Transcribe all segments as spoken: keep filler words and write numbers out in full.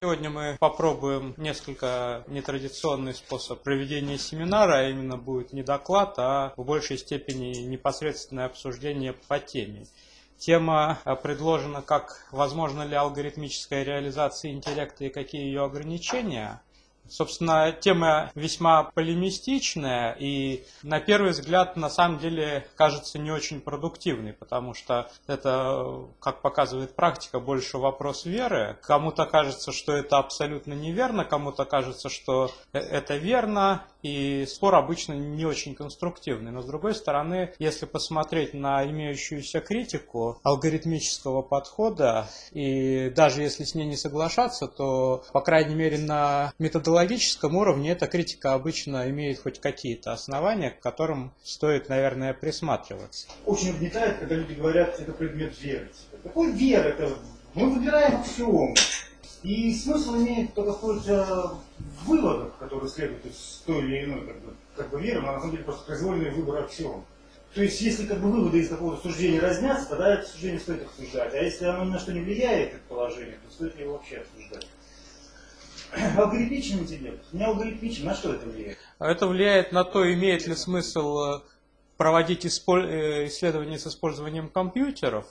Сегодня мы попробуем несколько нетрадиционный способ проведения семинара, а именно будет не доклад, а в большей степени непосредственное обсуждение по теме. Тема предложена как «Возможно ли алгоритмическая реализация интеллекта и какие ее ограничения?». Собственно, тема весьма полемистичная и, на первый взгляд, на самом деле кажется не очень продуктивной, потому что это, как показывает практика, больше вопрос веры. Кому-то кажется, что это абсолютно неверно, кому-то кажется, что это верно, и спор обычно не очень конструктивный. Но, с другой стороны, если посмотреть на имеющуюся критику алгоритмического подхода, и даже если с ней не соглашаться, то, по крайней мере, на методологии, В логическом уровне эта критика обычно имеет хоть какие-то основания, к которым стоит, наверное, присматриваться. Очень угнетает, когда люди говорят, это предмет веры. Какой веры? Это мы выбираем аксиомы. И смысл имеет только в выводах, которые следуют из той или иной как бы, как бы веры, но на самом деле просто произвольный выбор аксиом. То есть, если как бы выводы из такого суждения разнятся, тогда это суждение стоит обсуждать. А если оно ни на что не влияет, это положение, то стоит ли его вообще обсуждать. Алгоритмичный интеллект. Не алгоритмичный. На что это влияет? Это влияет на то, имеет ли смысл проводить исследования с использованием компьютеров,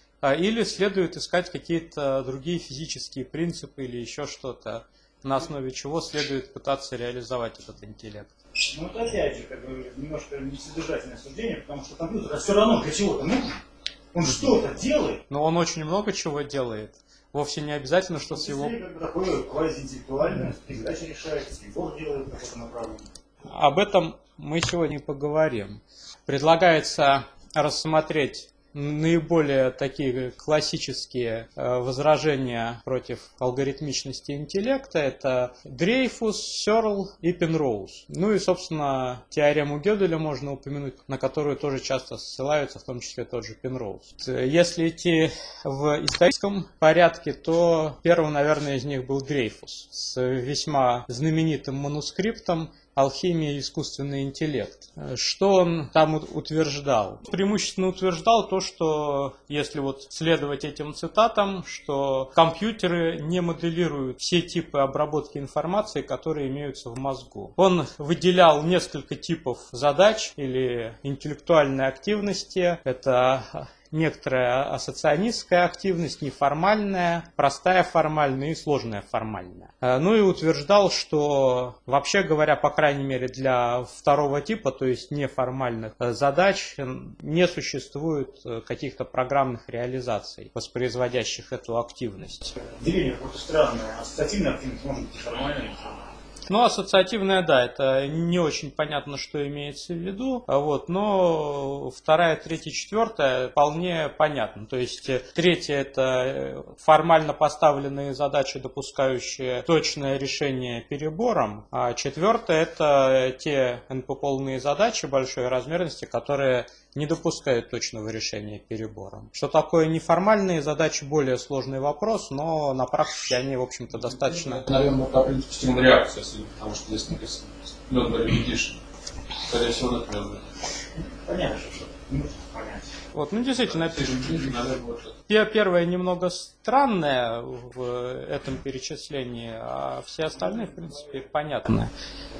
или следует искать какие-то другие физические принципы или еще что-то, на основе чего следует пытаться реализовать этот интеллект. Ну это опять же как бы, немножко несодержательное суждение, потому что компьютер все равно для чего-то нужен. Он что-то делает. Но он очень много чего делает. Вовсе не обязательно, что с его... Такое квазиинтеллектуальное, задача решается, Егор делает какое-то направление. Об этом мы сегодня поговорим. Предлагается рассмотреть наиболее такие классические возражения против алгоритмичности интеллекта. Это Дрейфус, Сёрл и Пенроуз. Ну и, собственно, теорему Гёделя можно упомянуть, на которую тоже часто ссылаются, в том числе тот же Пенроуз. Если идти в историческом порядке, то первым, наверное, из них был Дрейфус с весьма знаменитым манускриптом «Алхимия и искусственный интеллект». Что он там утверждал? Преимущественно утверждал то, что, если вот следовать этим цитатам, что компьютеры не моделируют все типы обработки информации, которые имеются в мозгу. Он выделял несколько типов задач или интеллектуальной активности. Это некоторая ассоционистская активность, неформальная, простая формальная и сложная формальная. Ну и утверждал, что, вообще говоря, по крайней мере для второго типа, то есть неформальных задач, не существует каких-то программных реализаций, воспроизводящих эту активность. Деление какое-то странное. Ассоциативная активность может быть и формальная. Ну, ассоциативная, да, это не очень понятно, что имеется в виду, вот, но вторая, третья, четвертая вполне понятно. То есть третья – это формально поставленные задачи, допускающие точное решение перебором, а четвертая – это те эн пэ-полные задачи большой размерности, которые не допускают точного решения перебором. Что такое неформальные задачи, более сложный вопрос, но на практике они, в общем-то, достаточно... Наверное, по принципу стимул реакции, потому что здесь написано Murder Repetition. Скорее всего, например. Понятно, что не нужно понять. Вот, ну действительно, первое немного странное в этом перечислении, а все остальные, в принципе, понятны.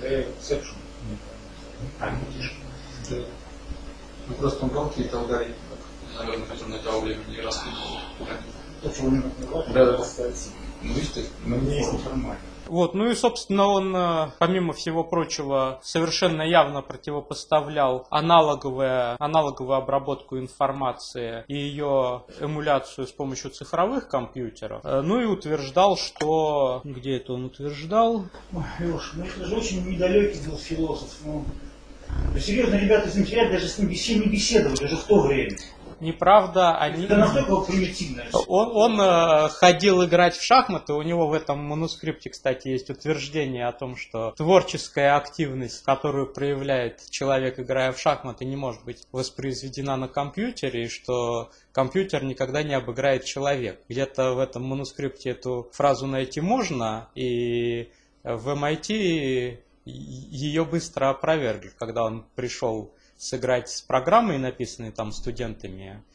Ну, просто он был какие-то алгоритмы, наверное, которые на того времени не раскидывал. То, что вы не называете, да, это остается. Ну, естественно. Но не есть неформально. Вот, ну и, собственно, он, помимо всего прочего, совершенно явно противопоставлял аналоговое, аналоговую обработку информации и ее эмуляцию с помощью цифровых компьютеров. Ну и утверждал, что... Где это он утверждал? Ой, Леша, ну это же очень недалекий был философ. Ну, да серьезно, ребята, с ним терять, даже с ним не беседовали, даже в то время. Неправда, они... Это настолько примитивно. Он, он э, ходил играть в шахматы, у него в этом манускрипте, кстати, есть утверждение о том, что творческая активность, которую проявляет человек, играя в шахматы, не может быть воспроизведена на компьютере, и что компьютер никогда не обыграет человека. Где-то в этом манускрипте эту фразу найти можно, и в эм ай ти ее быстро опровергли, когда он пришел сыграть с программой, написанной там студентами,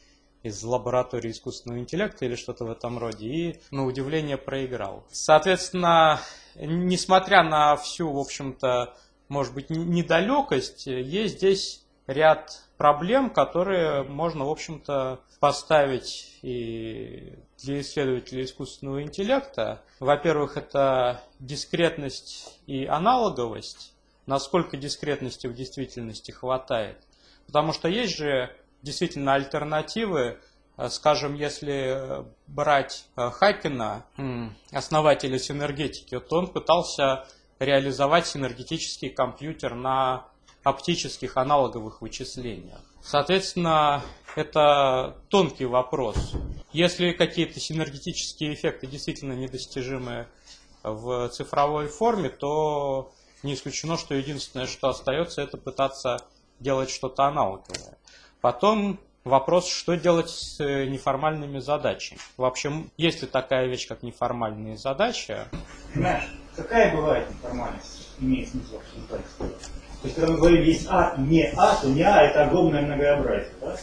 из лаборатории искусственного интеллекта или что-то в этом роде, и на удивление проиграл. Соответственно, несмотря на всю, в общем-то, может быть, недалекость, есть здесь ряд проблем, которые можно, в общем-то, поставить и для исследователей искусственного интеллекта. Во-первых, это дискретность и аналоговость. Насколько дискретности в действительности хватает. Потому что есть же действительно альтернативы. Скажем, если брать Хакина, основателя синергетики, то он пытался реализовать синергетический компьютер на оптических аналоговых вычислениях. Соответственно, это тонкий вопрос. Если какие-то синергетические эффекты действительно недостижимы в цифровой форме, то не исключено, что единственное, что остается, это пытаться делать что-то аналоговое. Потом вопрос, что делать с неформальными задачами. Вообще, есть ли такая вещь, как неформальные задачи? Понимаешь, какая бывает неформальность, имеет смысл обсуждать? То есть, когда мы говорим, есть А и не А, то не А – это огромное многообразие. Да?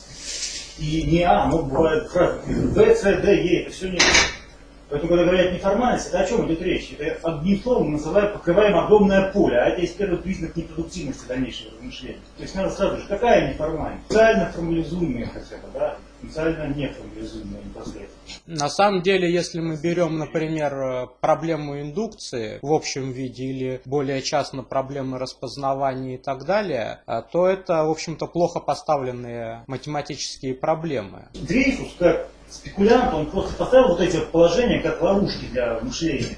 И не А, ну, бывает фразы Б, С, Д, Е – это все не А. Поэтому, когда говорят неформальность, это о чем идет речь? Это одним словом называем, покрываем огромное поле, а это есть первый признак непродуктивности дальнейшего размышления. То есть надо сразу же, какая неформальность? Потенциально формализуемая хотя бы, да? Потенциально неформализуемая непосредственно. На самом деле, если мы берем, например, проблему индукции в общем виде или более частно проблемы распознавания и так далее, то это, в общем-то, плохо поставленные математические проблемы. Дрейфус, как спекулянт, он просто поставил вот эти положения как ловушки для мышления.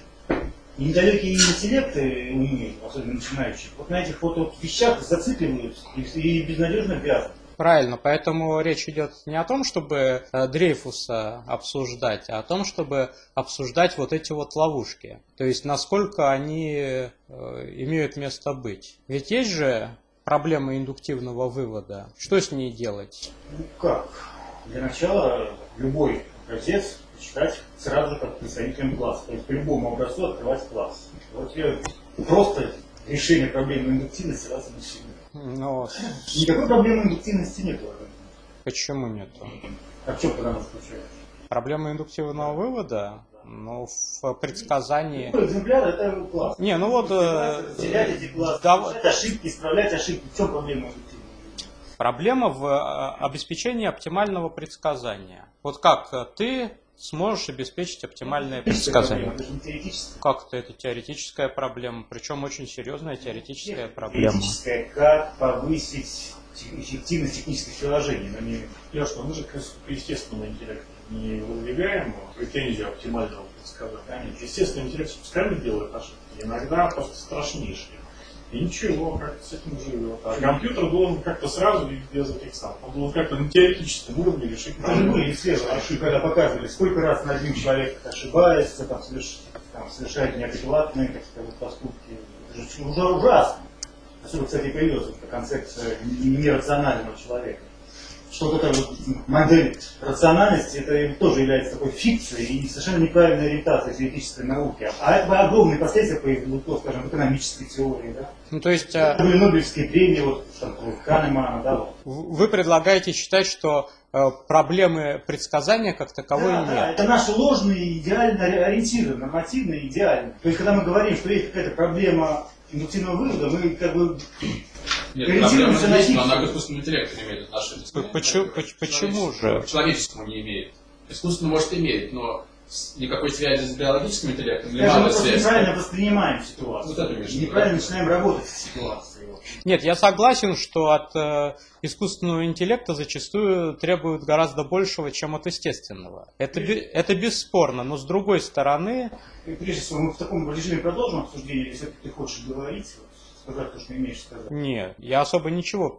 И недалекие интеллекты, умы, особенно начинающие, вот на этих вот вещах зацикливаются и безнадежно вязнут. Правильно, поэтому речь идет не о том, чтобы Дрейфуса обсуждать, а о том, чтобы обсуждать вот эти вот ловушки. То есть, насколько они имеют место быть. Ведь есть же проблема индуктивного вывода. Что с ней делать? Ну как? Для начала любой образец читать сразу же как представителем класса. То есть по любому образцу открывать класс. Вот я просто решение проблемы индуктивности раз и навсегда. Но... Никакой проблемы индуктивности нет. Почему нету? А в чем тогда она заключается? Проблема индуктивного вывода? Ну, в предсказании... Ну, экземпляр это класс. Не, ну вот... Разделять эти классы, да... решать ошибки, исправлять ошибки. В чем проблема индуктивного? Проблема в обеспечении оптимального предсказания. Вот как ты сможешь обеспечить оптимальное предсказание? Это же не теоретическая. Как-то это теоретическая проблема, причем очень серьезная теоретическая проблема. Теоретическая, как повысить эффективность технических приложений, но не... Ясно, мы же к естественному интеллекту не выдвигаем претензию оптимального предсказания. Естественный интеллект специально делает ошибки, иногда просто страшнейшие. И ничего, как-то с этим живет. А компьютер должен как-то сразу и без этих самых. Он должен как-то на теоретическом уровне решить. Это же были исследования, когда показывали, сколько раз на один человек ошибается, там, соверш... там, совершает неадекватные, так сказать, поступки. Это же уже ужасно. Особенно, кстати, появилась эта концепция нерационального человека. Что вот эта вот модель рациональности, это тоже является такой фикцией и совершенно неправильной ориентацией теоретической науки. А это огромные последствия появились, ну, скажем, в экономической теории, да? Ну, то есть... Это были Нобелевские премии, вот, там, Канемана, да, вот. Вы предлагаете считать, что э, проблемы предсказания как таковой да, нет? Да, это наши ложные, идеально ориентиры, нормативные, идеальные. То есть, когда мы говорим, что есть какая-то проблема индуктивного вывода, мы как бы... Нет, проблема есть, но она к искусственному интеллекту не имеет отношения. Почему, почему же? К человеческому не имеет. Искусственно может иметь, но никакой связи с биологическим интеллектом или Даже мало мы просто связи. неправильно воспринимаем ситуацию. Вот это имеешь в виду, неправильно да? начинаем работать с ситуацией. Нет, я согласен, что от э, искусственного интеллекта зачастую требуют гораздо большего, чем от естественного. Это, бе- это бесспорно, но с другой стороны... И прежде всего, мы в таком режиме продолжим обсуждение, если ты хочешь говорить, вот, сказать то, что имеешь сказать. Нет, я особо ничего...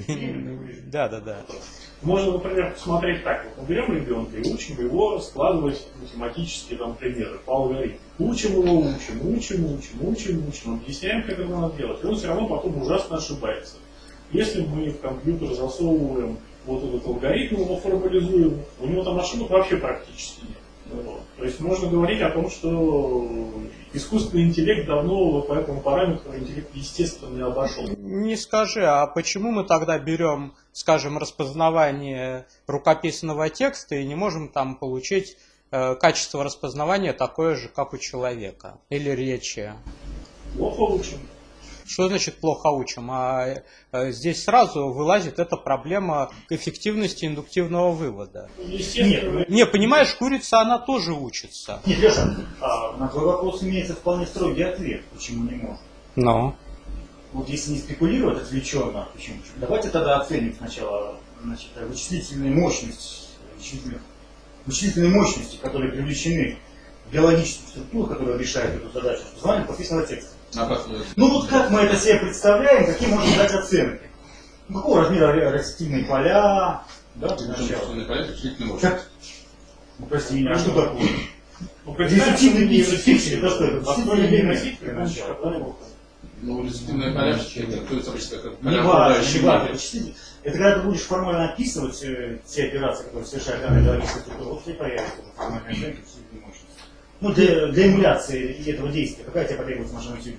Да, да, да. Можно, например, посмотреть так. Вот мы берем ребенка и учим его складывать математические там примеры по алгоритму. Учим его, учим, учим, учим, учим, учим, объясняем, как это надо делать. И он все равно потом ужасно ошибается. Если мы в компьютер засовываем вот этот алгоритм, его формализуем, у него там ошибок вообще практически нет. Вот. То есть можно говорить о том, что искусственный интеллект давно по этому параметру интеллект естественно не обошел. Не скажи, а почему мы тогда берем скажем, распознавание рукописного текста и не можем там получить э, качество распознавания такое же, как у человека или речи. Плохо учим. Что значит плохо учим? А э, здесь сразу вылазит эта проблема эффективности индуктивного вывода. Естественно. Нет, Не, понимаешь, курица, она тоже учится. Нет, Леша, а на твой вопрос имеется вполне строгий ответ, почему не может. Но. Вот если не спекулировать отвлеченно, почему? Давайте тогда оценим сначала, значит, вычислительные мощности, вычислительные, вычислительные мощности, которые привлечены в биологическую структуру, которая решает эту задачу, распознавания подписанного текста. А как вы- Ну вот как мы это себе представляем, какие можно дать оценки? Какого размера растительные поля, да, для начала? Вычислительные поля, вычислительные мощности. Как? Ну, прости меня, а что такое? Ну, представь, Результивный что пиксель, нейросеть, пиксель, это что? построили Вычислительные нейросеть, для помнишь, начала. которая- Ну, вычислительные поля, трактуется обычно как Не поля важно, окружающей не важно. мебели. Вычислитель. Это когда ты будешь формально описывать э, те операции, которые совершает данная биологическая структура, вот и появится формальная оценка вычислительной мощности. Ну, для, для эмуляции этого действия, какая тебе потребуется машина тюринга?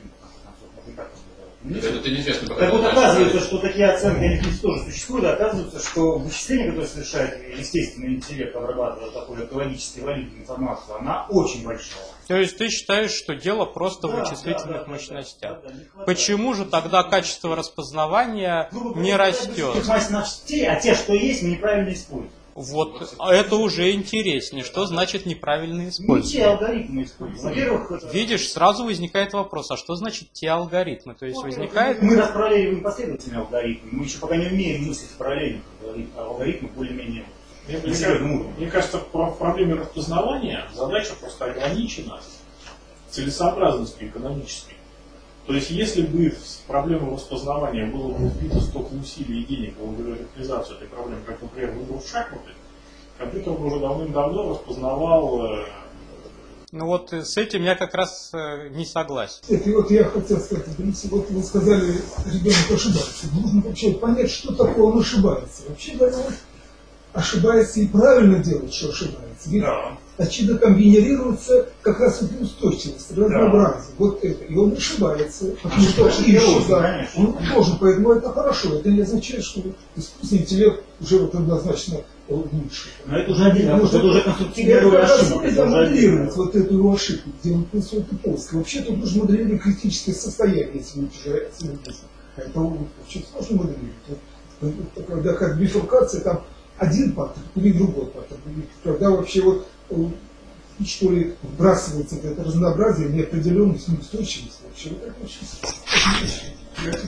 Это неизвестно пока. Так вот оказывается, что такие оценки, они в принципе тоже существуют, а оказывается, что вычисление, которое совершает естественный интеллект, обрабатывая такую экологически валидную информацию, она очень большая. То есть ты считаешь, что дело просто в Да, вычислительных да, да, мощностях. да, да, не хватает. Почему же тогда качество распознавания Грубо не говоря, растет? вычислительных мощностей, а те, что есть, мы неправильно используем. Вот это уже интереснее. Что значит неправильно Не те использовать? алгоритмы используем. Во-первых, это- Видишь, сразу возникает вопрос, а что значит те алгоритмы? То есть возникает... Мы распараллеливаем последовательные алгоритмы. Мы еще пока не умеем мыслить параллельно. Алгоритмы более-менее Мне, на мне серьезном кажется, уровне. мне кажется, в проблеме распознавания задача просто ограничена целесообразностью экономической. То есть, если бы в проблему распознавания было бы вбито столько усилий и денег в реализацию этой проблемы, как, например, выбор в шахматы, компьютер бы уже давным-давно распознавал. э, Ну вот э, с этим я как раз э, не согласен. Это вот я хотел сказать, в принципе, вот вы сказали, ребенок ошибается. Нужно вообще понять, что такое он ошибается. Вообще говоря, он ошибается и правильно делает, что ошибается. Ведь Да. очевидно там генерируется как раз вот устойчивость, разнообразие. Вот это. И он ошибается. Потому что Ошибается, ищет, да, конечно. он должен, поэтому это хорошо. Это не означает, что искусственный интеллект уже вот однозначно лучше. Но это уже отдельно, потому что это уже конструктивная роль Я ошибок. Это уже моделировать отдельно. вот эту его ошибку, где он происходит и поиск. Вообще тут нужно моделировать критическое состояние, если вы уже оценились. Это очень сложно моделировать. Вот, вот, когда как бифуркация, там один паттерн или другой паттерн. И когда вообще вот э, что ли вбрасывается это разнообразие, неопределенность, неустойчивость, вообще вот это очень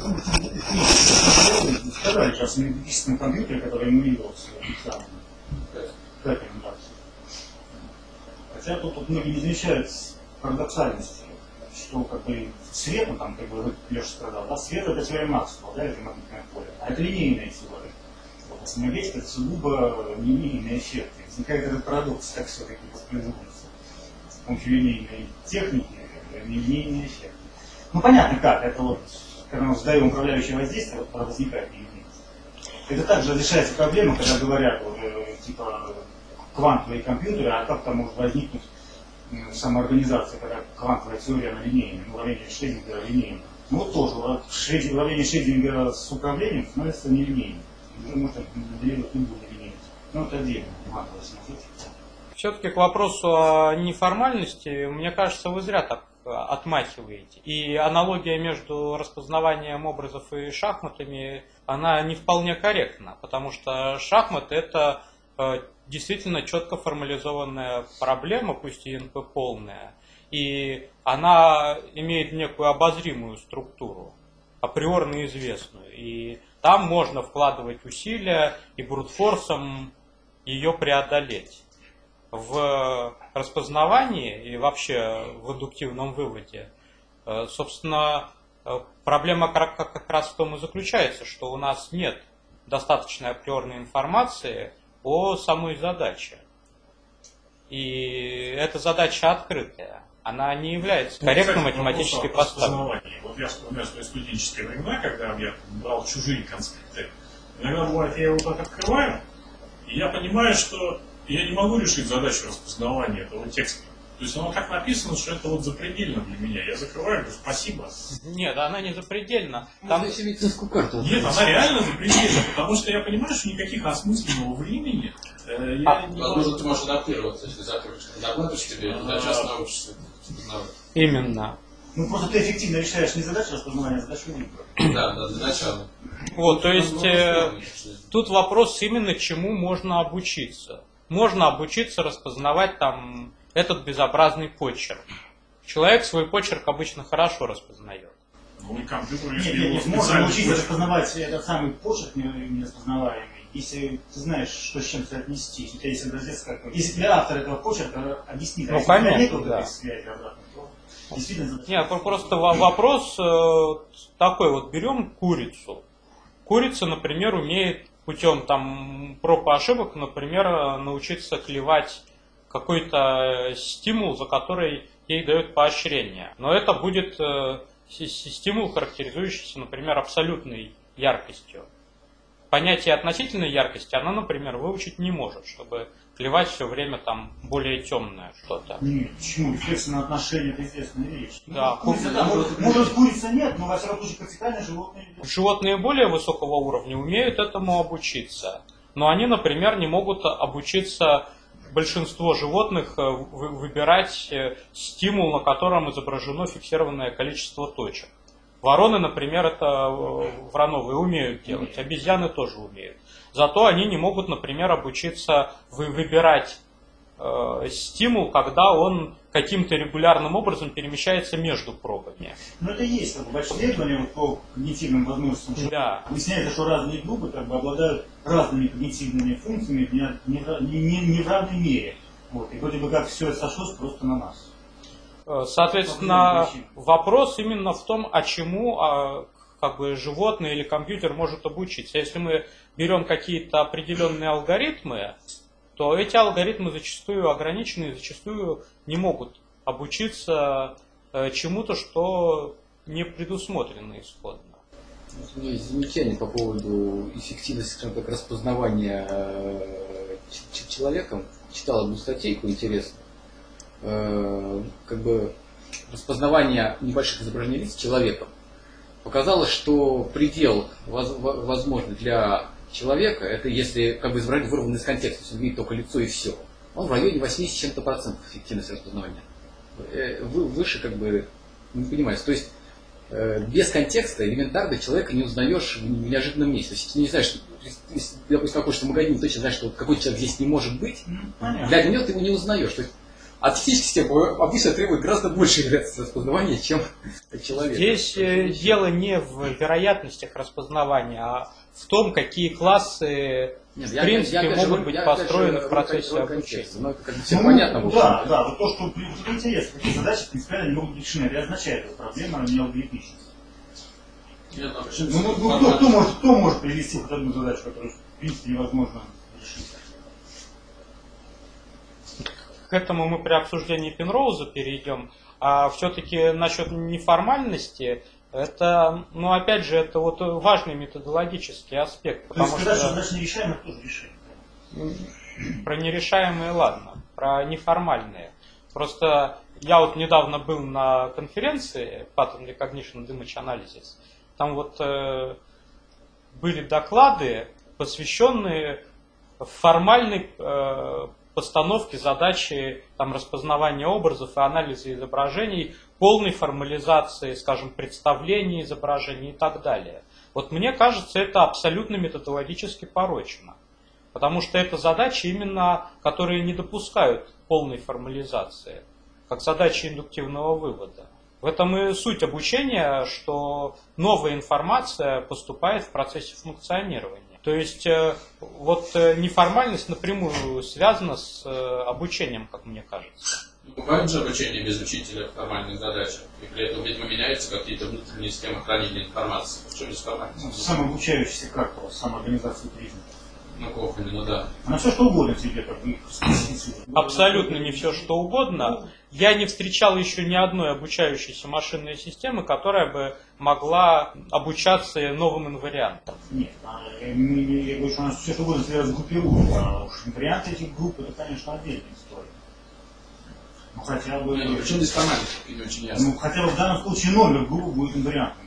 Вы сказали сейчас о синтетическом компьютере, который эмулировался сам. Как им так? Хотя тут, тут многие не замечают парадоксальности, что как бы свет, ну там, как бы Леша сказал, да, свет это теория Максвелла, да, это магнитное поле, а это линейная теория. Вот, а самоведение это сугубо нелинейный эффект. И возникает этот парадокс, как все-таки воспроизводится с помощью линейной техники, нелинейный эффект. Ну понятно как, это вот, когда мы создаем управляющее воздействие, вот тогда возникает нелинейность. Это также решается проблема, когда говорят, вот, э, типа, квантовые компьютеры, а как там может возникнуть э, самоорганизация, когда квантовая теория она линейная, управление Шрёдингера линейное. Ну вот тоже, вот, Шрёдингер, управление Шрёдингера с управлением становится нелинейным. Уже можно моделировать любую линейность. Ну это отдельно, квантовая самоорганизация. Все-таки к вопросу о неформальности, мне кажется, вы зря так отмахиваете. И аналогия между распознаванием образов и шахматами, она не вполне корректна, потому что шахматы это э, действительно четко формализованная проблема, пусть и эн пэ полная, и она имеет некую обозримую структуру, априорно известную, и там можно вкладывать усилия и брутфорсом ее преодолеть. В распознавании и вообще в индуктивном выводе, собственно, проблема как раз в том и заключается, что у нас нет достаточной априорной информации о самой задаче. И эта задача открытая. Она не является корректно математически поставленной. Вот я вспоминаю свои студенческие времена, когда я брал чужие конспекты. Иногда бывает, я его так открываю, и я понимаю, что я не могу решить задачу распознавания этого текста. То есть оно так написано, что это вот запредельно для меня. Я закрываю, говорю, спасибо. Нет, она не запредельна. Там Там... еще медицинскую карту. Нет, она реально запредельна, потому что я понимаю, что никаких осмысленного времени э, я А, не Возможно, ты можешь адаптироваться, если закроешь. Докладываешь тебе, да, сейчас научишься узнавать. Именно. Ну просто ты эффективно решаешь не задачу распознавания, а задачу выбора. Да, да, для начала. Вот, то есть э, Ну, тут вопрос именно, чему можно обучиться. Можно обучиться распознавать там этот безобразный почерк. Человек свой почерк обычно хорошо распознает. Ну и компьютер, Нет, если нет, его нет, можно специально научиться хочешь- распознавать этот самый почерк не- нераспознаваемый, если ты знаешь, что с чем соотнести, если у тебя есть образец как если тебе автор этого почерка объяснит, а Ну, если у тебя конечно, нет вот да. этой связи обратно, то действительно задача. Нет, про- просто во- вопрос э, такой вот, берем курицу. Курица, например, умеет путем там проб и ошибок, например, э, научиться клевать какой-то стимул, за который ей дают поощрение. Но это будет э, си- си- стимул, характеризующийся, например, абсолютной яркостью. Понятие относительной яркости она, например, выучить не может, чтобы клевать все время там более темное что-то. Нет, почему? Рефлексы на отношения – это известная вещь. Да, Ну, курица, да, может, может, курица нет, но во всяком случае принципиальное животное. Животные более высокого уровня умеют этому обучиться, но они, например, не могут обучиться, большинство животных, э, вы- выбирать э, стимул, на котором изображено фиксированное количество точек. Вороны, например, это э, врановые умеют делать, обезьяны тоже умеют. Зато они не могут, например, обучиться вы- выбирать э, стимул, когда он каким-то регулярным образом перемещается между пробами. Ну это и есть как бы исследование вот, по когнитивным возможностям. что Да. Выясняется, что разные группы как бы обладают разными когнитивными функциями не, не, не- не- не в равной мере. Вот. И вроде бы как все это сошлось просто на нас. Э, Соответственно, вопрос именно в том, а чему а, как бы животное или компьютер может обучиться. Если мы берем какие-то определенные алгоритмы, то эти алгоритмы зачастую ограничены и зачастую не могут обучиться э, чему-то, что не предусмотрено исходно. У меня есть замечание по поводу эффективности, скажем так, распознавания э, ч- ч- человеком. Читал одну статейку интересную. Э, как бы распознавание небольших изображений лиц человеком показалось, что предел воз- во- возможный для человека, это если как бы изображение вырвано из контекста, то есть он видит только лицо и все. Он в районе восемьдесят с чем-то процентов эффективности распознавания. Э, вы- Выше как бы не понимаете. То есть э, без контекста элементарно человека не узнаешь в неожиданном месте. То есть ты не знаешь, что, если, допустим, находишься в магазине, точно знаешь, что вот какой человек здесь не может быть, Ну, понятно. для него ты его не узнаешь. То есть от технической системы обычно требует гораздо больше вероятности распознавания, чем от человека. Здесь э, дело не в вероятностях распознавания, а в том, какие классы Нет, в я- принципе я опять же могут говорю, быть я опять же построены в говорю процессе роль обучения. контекста. Ну, это как бы всем Ну, понятно. в общем. да, да, вот то, что вот это интересно, какие задачи принципиально не могут быть решены. Это означает, что проблема не алгоритмичность. Нет, ну, Ну, ну, ну, кто, кто, может, кто может привести хоть одну задачу, которую в принципе невозможно решить? К этому мы при обсуждении Пенроуза перейдем. А все-таки насчет неформальности, это, ну опять же, это вот важный методологический аспект. То есть Потому задача, что задача нерешаемых тоже решаем. про нерешаемые, ладно, про неформальные. Просто я вот недавно был на конференции Pattern Recognition and Image Analysis. Там вот э, были доклады, посвященные формальной э, постановке задачи там, распознавания образов и анализа изображений, полной формализации, скажем, представления изображений и так далее. Вот мне кажется, это абсолютно методологически порочно. Потому что это задачи, именно, которые не допускают полной формализации, как задачи индуктивного вывода. В этом и суть обучения, что новая информация поступает в процессе функционирования. То есть э, вот э, неформальность напрямую связана с э, обучением, как мне кажется. Бывает же обучение без учителя в формальных задачах, и при этом, видимо, меняются какие-то внутренние схемы хранения информации. Что без формальности? Самообучающийся как то, самоорганизация признаков. Ну, плохо, ну да. Она все что угодно себе как бы специфицирует. Абсолютно не все, что угодно. Я не встречал еще ни одной обучающейся машинной системы, которая бы могла обучаться новым инвариантам. Нет, а, я, не- я говорю, что она все что угодно себя разгруппирует, а уж варианты этих групп это, конечно, отдельная история. Ну, хотя бы... Ну, причем здесь формальность не очень ясно. Ну, хотя бы в данном случае номер групп будет инвариантным.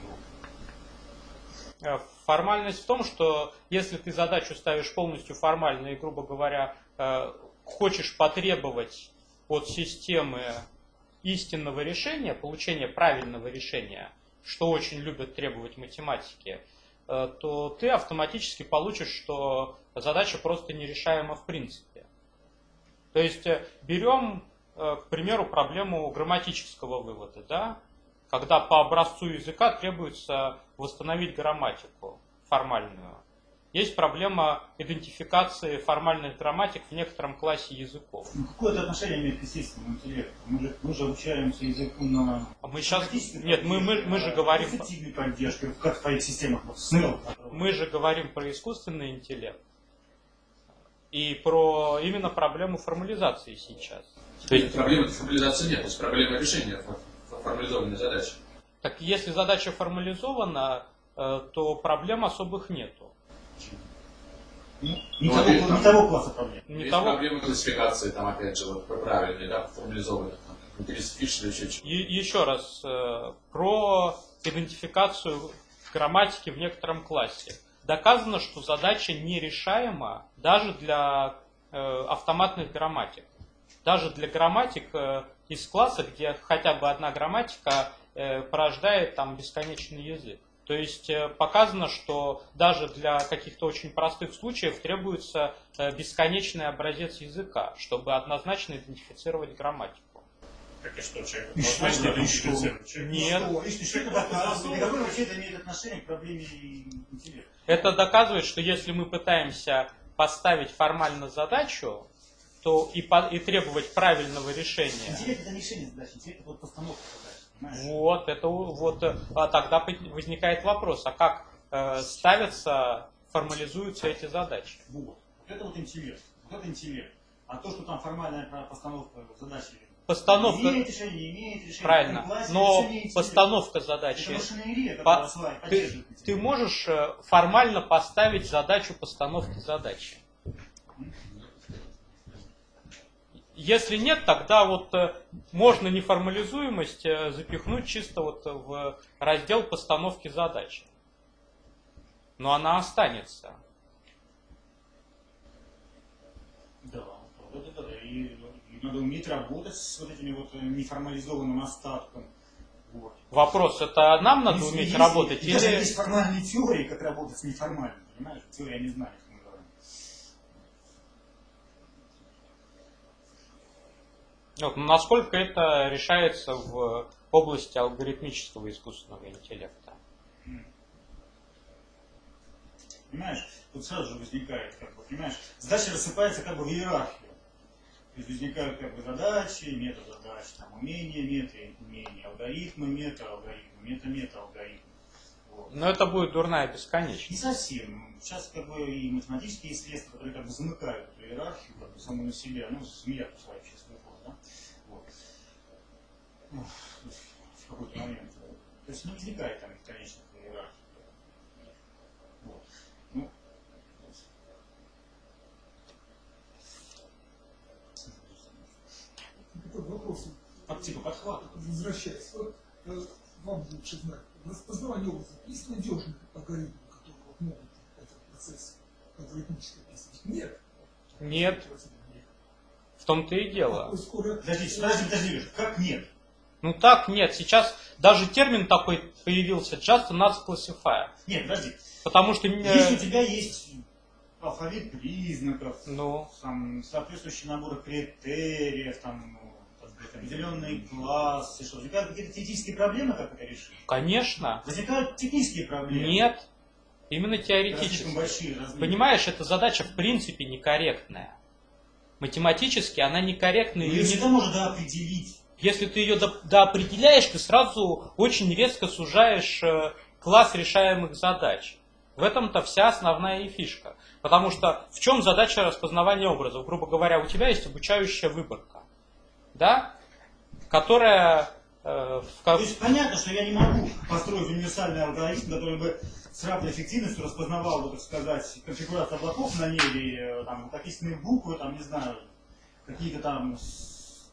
Формальность в том, что если ты задачу ставишь полностью формально и, грубо говоря, хочешь потребовать от системы истинного решения, получения правильного решения, что очень любят требовать математики, то ты автоматически получишь, что задача просто нерешаема в принципе. То есть берем, к примеру, проблему грамматического вывода, да? Когда по образцу языка требуется восстановить грамматику формальную. Есть проблема идентификации формальных грамматик в некотором классе языков. Ну, какое это отношение имеет к естественному интеллекту? Мы же, мы же обучаемся языку на... А мы сейчас... Нет, мы, мы, мы же говорим... Эффективной поддержкой, как в твоих системах. Вот, снэл, мы же говорим про искусственный интеллект. И про именно проблему формализации сейчас. То есть проблемы формализации нет, то есть проблема решения формализованной задачи. Так если задача формализована, то проблем особых нету. Не, не, того, не того класса проблем. Не Есть того... проблемы классификации, там опять же, вот, правильные, да, формализованные. Фиш или еще чего. Еще раз, про идентификацию грамматики в некотором классе. Доказано, что задача нерешаема даже для автоматных грамматик. Даже для грамматик из класса, где хотя бы одна грамматика порождает там бесконечный язык. То есть показано, что даже для каких-то очень простых случаев требуется бесконечный образец языка, чтобы однозначно идентифицировать грамматику. Так и что, человек И что, однозначно да, идентифицирует? Нет. Ну, что, что это доказывает? И какое вообще это имеет отношение к проблеме интеллекта? Это доказывает, что если мы пытаемся поставить формально задачу, то и, по, и требовать правильного решения. Интеллект это не решение задачи, интеллект это вот постановка задачи. Понимаешь? Вот, это вот, а тогда возникает вопрос, а как э, ставятся, формализуются эти задачи? Вот. Вот это вот интеллект. Вот это интеллект. А то, что там формальная постановка задачи Постановка... имеет решение, не имеет решения. Правильно, классе, но решение постановка задачи... Это машинерия, По... которая осваивает, ты, поддерживает. ты можешь формально поставить задачу постановки задачи? Если нет, тогда вот можно неформализуемость запихнуть чисто вот в раздел постановки задачи. Но она останется. Да, да, да, да. И, и надо уметь работать с вот этими вот неформализованным остатком. Вот. Вопрос, это нам надо если уметь есть, работать? Или... Или... есть формальные теории, как работать с неформальным, понимаешь? Теория не знаю, как мы говорим. Вот, насколько это решается в области алгоритмического искусственного интеллекта? Понимаешь, тут сразу же возникает, как бы, понимаешь, задача рассыпается как бы в иерархию. То есть возникают как бы задачи, метазадачи, там, умения, мета, умения, алгоритмы, мета, алгоритмы, мета, мета, алгоритмы. Вот. Но это будет дурная бесконечность. Не совсем. Сейчас как бы и математические исследования, которые как бы замыкают эту иерархию, как бы саму на себя, ну, змея кусает сейчас выход, да? Вот. Ну, в какой-то момент. То есть не возникает там бесконечных иерархий. Вот. Ну, Такой вопрос. под типа подхват. Возвращаясь. Вот, э, вам лучше знать. Распознавание образов. Есть надежный алгоритм, который вот могут этот процесс алгоритмически описывать? Нет. Нет. В том-то и дело. Такой скоро... Подождите, подожди, подожди, как нет? Ну так нет. Сейчас даже термин такой появился, just enough classifier. Нет, подожди. Потому что... Если у тебя есть алфавит признаков, Ну, там, соответствующий набор критериев, там, определенные классы, что возникают какие-то теоретические проблемы, как это решить? конечно. Возникают технические проблемы. Нет. Именно Слишком теоретически. большие размеры. Понимаешь, эта задача в принципе некорректная. Математически она некорректная. Ну, Её ее не- всегда можно определить. Если ты ее до- доопределяешь, ты сразу очень резко сужаешь э, класс решаемых задач. В этом-то вся основная и фишка. Потому что в чем задача распознавания образов? Грубо говоря, у тебя есть обучающая выборка, да? Которая... э, в ко- То есть понятно, что я не могу построить универсальный алгоритм, который бы с равной эффективностью распознавал, вот, так сказать, конфигурацию облаков на небе, э, там, какие-то буквы, там, не знаю, какие-то там с-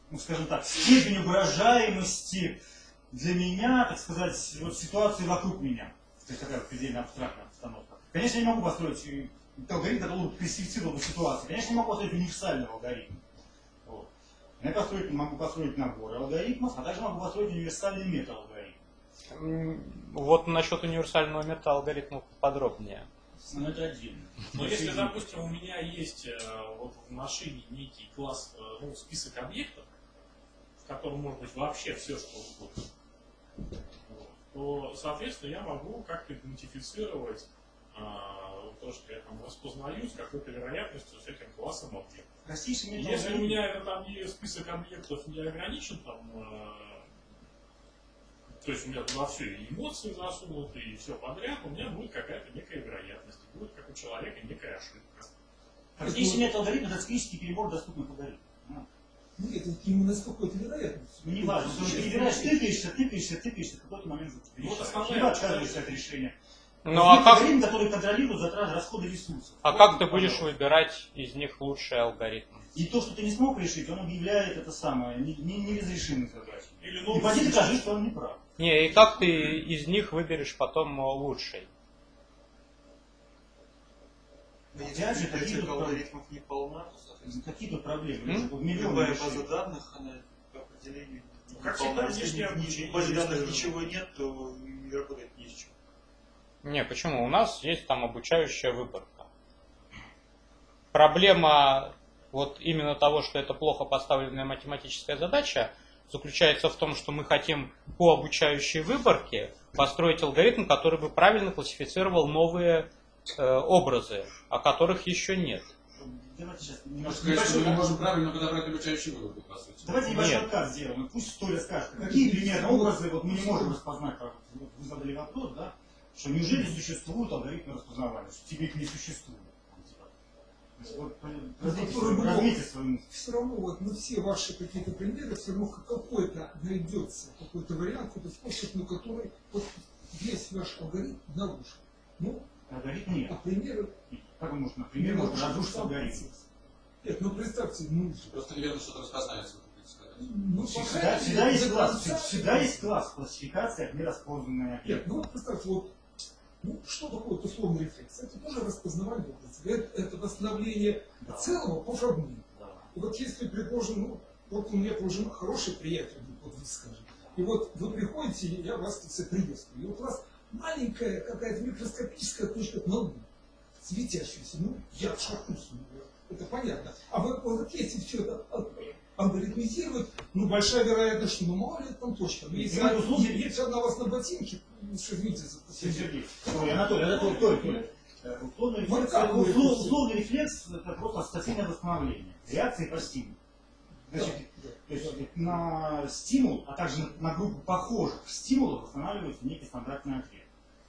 ну скажем так, степень угрожаемости для меня, так сказать, вот ситуации вокруг меня. То есть такая предельно абстрактная обстановка. Конечно, я не могу построить алгоритм, который классифицировал бы ситуацию. Конечно, я не могу построить универсальный алгоритм. Вот. Я построить, могу построить набор алгоритмов, а также могу построить универсальный метаалгоритм. Вот насчет универсального метаалгоритма подробнее. Ну, это отдельно. Но если, допустим, у меня есть э, вот в машине некий класс, э, ну, список объектов, в котором может быть вообще все, что угодно, вот, то, соответственно, я могу как-то идентифицировать э, то, что я там распознаю с какой-то вероятностью с этим классом объектов. Простейший метод Если у алгоритма. меня это там не список объектов не ограничен, там, э, то есть у меня туда все и эмоции засунуты, и все подряд, у меня будет какая-то некая вероятность, будет как у человека некая ошибка. Простейший метод алгоритма – это циклический перебор доступных алгоритмов. Нет, это именно с какой-то вероятностью. Ну не важно, что ты перебираешь, тыкаешься, тыкаешься, тыкаешься, в какой-то момент Ну, вот решаешь. основная Либо отказываешься от решения. Ну а как, алгоритм, который контролирует затраты, расходы ресурсов. а как ты будешь выбирать из них лучший алгоритм? И то, что ты не смог решить, он объявляет это самое не- не- неразрешимой задачей. Или И новый пойди случай. докажи, что он не прав. Не, и как ты из них выберешь потом лучший? Опять же, какие Этих тут алгоритмов не полна, то, соответственно, Какие тут проблемы? М? Тут миллионы любая решений. база данных, она по определению не Как полна. всегда, Если внешнее ни- ни- обучение, в базе данных если- ничего нет, то и работать не с чем. Не, почему? У нас есть там обучающая выборка. Проблема вот именно того, что это плохо поставленная математическая задача, заключается в том, что мы хотим по обучающей выборке построить алгоритм, который бы правильно классифицировал новые э, образы, о которых еще нет. Давайте сейчас Можно немножко сказать, что мы небольшой не можем отказ. правильно подобрать обучающий выбор, по сути. Давайте небольшой Нет. отказ сделаем. И пусть история скажет, какие примерно образы вот мы не можем распознать. Как вот вы задали вопрос, да? Что неужели существуют алгоритмы распознавания, что тебе их не существует. То есть вот, развейте Который свою- бы развейте свою мысль. Все равно вот на все ваши какие-то примеры, все равно какой-то найдется, какой-то вариант, какой-то способ, на который вот весь ваш алгоритм нарушен. Ну, Алгоритм нет. а примеры... Как он может, например, ну, можно разрушить алгоритм? Нет, ну представьте, ну, Просто неверно что-то распознается, вы хотите сказать. ну, по Всегда, крайней всегда мере, есть до класс, конца- всегда есть класс классификация нераспознанные Нет, объекты. ну вот представьте, вот, ну, что такое вот условный рефлекс? Это тоже распознавание образа. Это, это восстановление Да. целого по фрагменту. Да. И вот если, предположим, ну, вот у меня, предположим, хороший приятель, вот вы скажете, и вот вы приходите, и я вас так сказать, приветствую, и вот у вас маленькая какая-то микроскопическая точка на лбу, светящаяся, ну, я в шахту, это понятно. А вы, вот если все это алгоритмизировать, ну, большая вероятность, что, ну, мало ли это там точка. Но если, Ну, условно, если, если она у вас на ботинке, ну, что, извините за Сергей, Ой, Анатолий, Анатолий, Толь, Толь. Э, Условный Ну, рефлекс, как это- вы это услов- условно? условный рефлекс это просто ассоциативное восстановление. Реакции по стимулу. Значит, Да, то есть на стимул, а также на группу похожих стимулов восстанавливается некий стандартный ответ.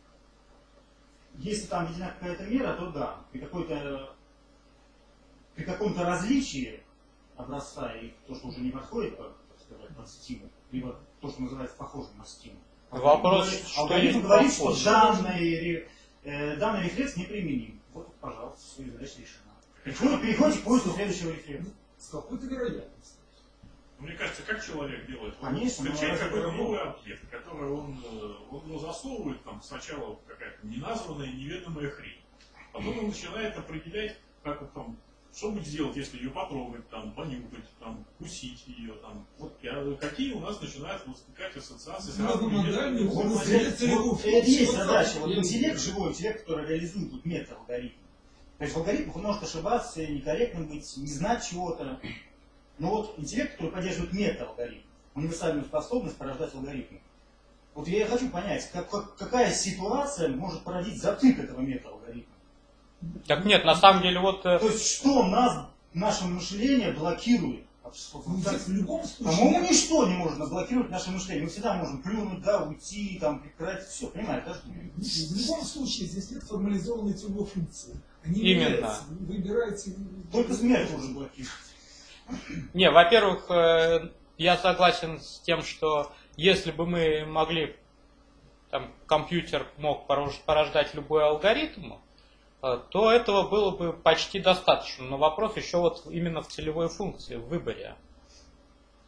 Если там введена какая-то мера, то да, при какой-то при каком-то различии образца и то, что уже не подходит под, так сказать, под стимул, либо то, что называется похожим на стимул. Вопрос, Алгоритм что говорит- есть алгоритм говорит, что похоже. данный, ре- э, данный рефлекс неприменим. Вот, пожалуйста, все, задача решена. Переходите, переходите к поиску следующего рефлекса. с какой-то вероятностью. Мне кажется, как человек делает? Он Конечно, встречает но какой-то это новый объект, который он, э, он его засовывает, там сначала какая-то неназванная, неведомая хрень. Потом он начинает определять, как вот там, что будет делать, если ее потрогать, там, понюхать, там, кусить ее, там. Вот я, какие у нас начинают возникать ассоциации с разными Многомодальный методами. Вот, образ вот, целевых вот, функций, это и есть вот задача. так. Вот интеллект, живой интеллект, который реализует вот мета-алгоритм. То есть в алгоритмах он может ошибаться, некорректным быть, не знать чего-то. Но вот интеллект, который поддерживает мета-алгоритм, универсальную способность порождать алгоритмы. Вот я и хочу понять, как, как- какая ситуация может породить затык этого мета-алгоритма. Так нет, на самом деле вот э, То есть что нас, наше мышление блокирует? Ну, здесь в любом случае... По-моему, ничто не может блокировать наше мышление. Мы всегда можем плюнуть, да, уйти, там, прекратить, все, понимаете, да? В любом случае здесь нет формализованной целевой функции. Они Именно. меняются. Вы выбираете... Только смерть может блокировать. Не, во-первых, э, я согласен с тем, что если бы мы могли, там, компьютер мог порож- порождать любой алгоритм, э, то этого было бы почти достаточно. Но вопрос еще вот именно в целевой функции, в выборе.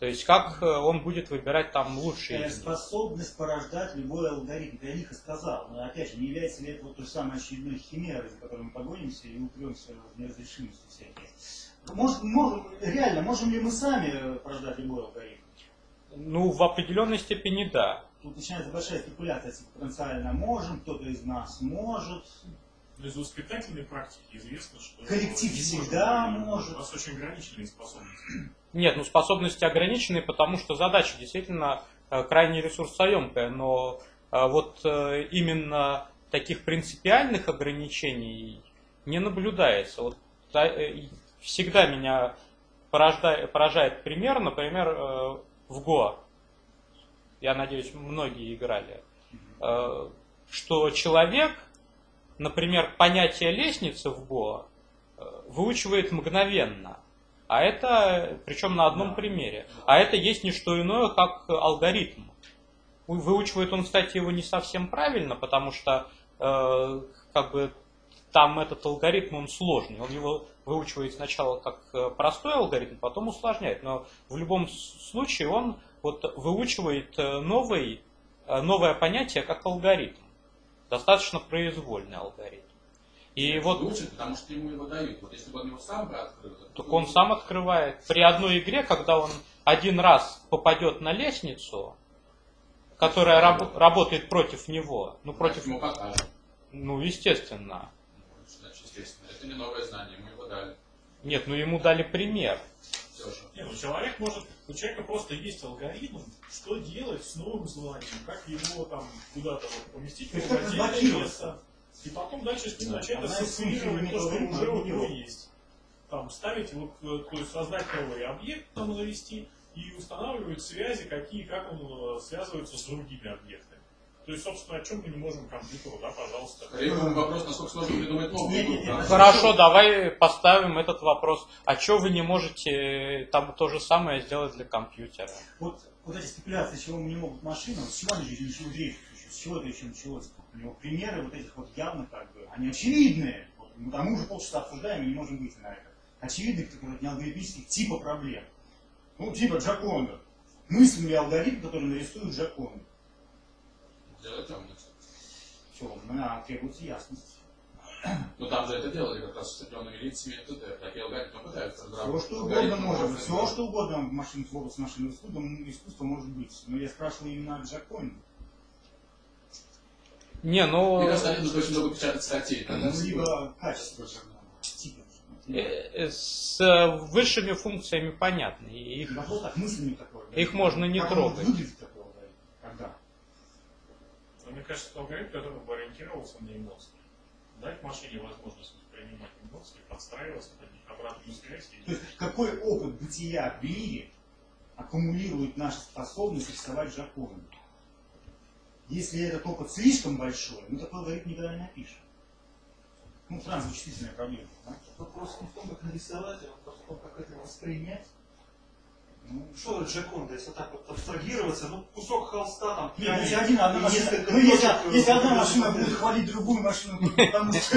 То есть как э, он будет выбирать там лучшие Э, из них. Способность порождать любой алгоритм. Я лихо сказал. Но опять же, не является ли это вот той самой очередной химерой, за которой мы погонимся и упремся в неразрешимости всякие. Может, может, реально, можем ли мы сами порождать любой алгоритм? Ну, в определенной степени да. Тут начинается большая спекуляция, если потенциально можем, кто-то из нас может. Из воспитательной практики известно, что Коллектив не всегда можем, может. У нас очень ограниченные способности. Нет, ну способности ограничены, потому что задача действительно э, крайне ресурсоемкая, но э, вот э, именно таких принципиальных ограничений не наблюдается. Вот, э, всегда меня порождает, поражает пример, например, э, в Го. Я надеюсь, многие играли. Э, что человек, например, понятие лестницы в Го э, выучивает мгновенно. А это, причем на одном примере. А это есть не что иное, как алгоритм. Выучивает он, кстати, его не совсем правильно, потому что э, как бы там этот алгоритм, он сложный. Он его выучивает сначала как простой алгоритм, потом усложняет. Но в любом случае он вот выучивает новый, новое понятие как алгоритм. Достаточно произвольный алгоритм. И вот, Лучше, потому что ему его дают. Вот если бы он его сам бы открыл, то так он сам открывает. При одной игре, когда он один раз попадет на лестницу, которая раб- работает против него, ну против, ему покажут. ну естественно. Значит, естественно, это не новое знание, ему его дали. Нет, ну ему дали пример. Все же. Не, ну человек может, у человека просто есть алгоритм, что делать с новым знанием, как его там куда-то вот поместить в То есть его как отдельное разблокироваться. место. И потом дальше с ним Да, начать одна из ассоциировать то, что функций уже у него алгоритма. есть. Там ставить, вот, э, то есть создать новый объект, там завести, и устанавливать связи, какие, как он э, связывается с другими объектами. То есть, собственно, о чем мы не можем компьютеру, да, пожалуйста. Скорее всего, вопрос, насколько сложно придумать новую Нет, игру, нет, да. нет. Хорошо, давай поставим этот вопрос. А что вы не можете там то же самое сделать для компьютера? Вот, вот эти спекуляции, чего не могут машины, вот с чего они же ничего речь, с чего это еще началось? У него примеры вот этих вот явно как бы, они очевидные. Вот, мы там уже полчаса обсуждаем и не можем выйти на это. Очевидных, так сказать, неалгоритмических типа проблем. Ну, типа Джаконда. Мысленный алгоритм, который нарисует Джаконду. Делать умница. Все, она требуется ясность. Ну там же это делали как раз с определенными лицами, и т.д. Такие алгоритмы пытаются Все, разработать. что угодно Алгоритмы может быть. можно Все, сделать. что угодно в машине, в области машинного искусства, искусства может быть. Но я спрашиваю именно о Джаконде. Не, ну Мне кажется, они нужно очень много печатать статей. тогда Ну, всего. либо качество Джаконда. Типа. э, э, с э, высшими функциями понятно. И их, Вопрос так мыслями такой. их можно не как трогать. он выглядит такой алгоритм? Когда? Но мне кажется, это алгоритм, который бы ориентировался на эмоции. Дать машине возможность воспринимать эмоции, подстраиваться под них, обратную связь. и- То есть какой опыт бытия в мире аккумулирует нашу способность рисовать Джаконду? Если этот опыт слишком большой, мы такой алгоритм никогда не напишем. Ну, сразу вычислительная проблема. Да? Вопрос не в том, как нарисовать, а вопрос в том, как это воспринять. Ну, Что Джаконда, если так вот абстрагироваться, ну кусок холста там, Нет, если один, одна и машина, несколько ну, если, точек, если э, одна э, машина э, будет хвалить другую машину, потому что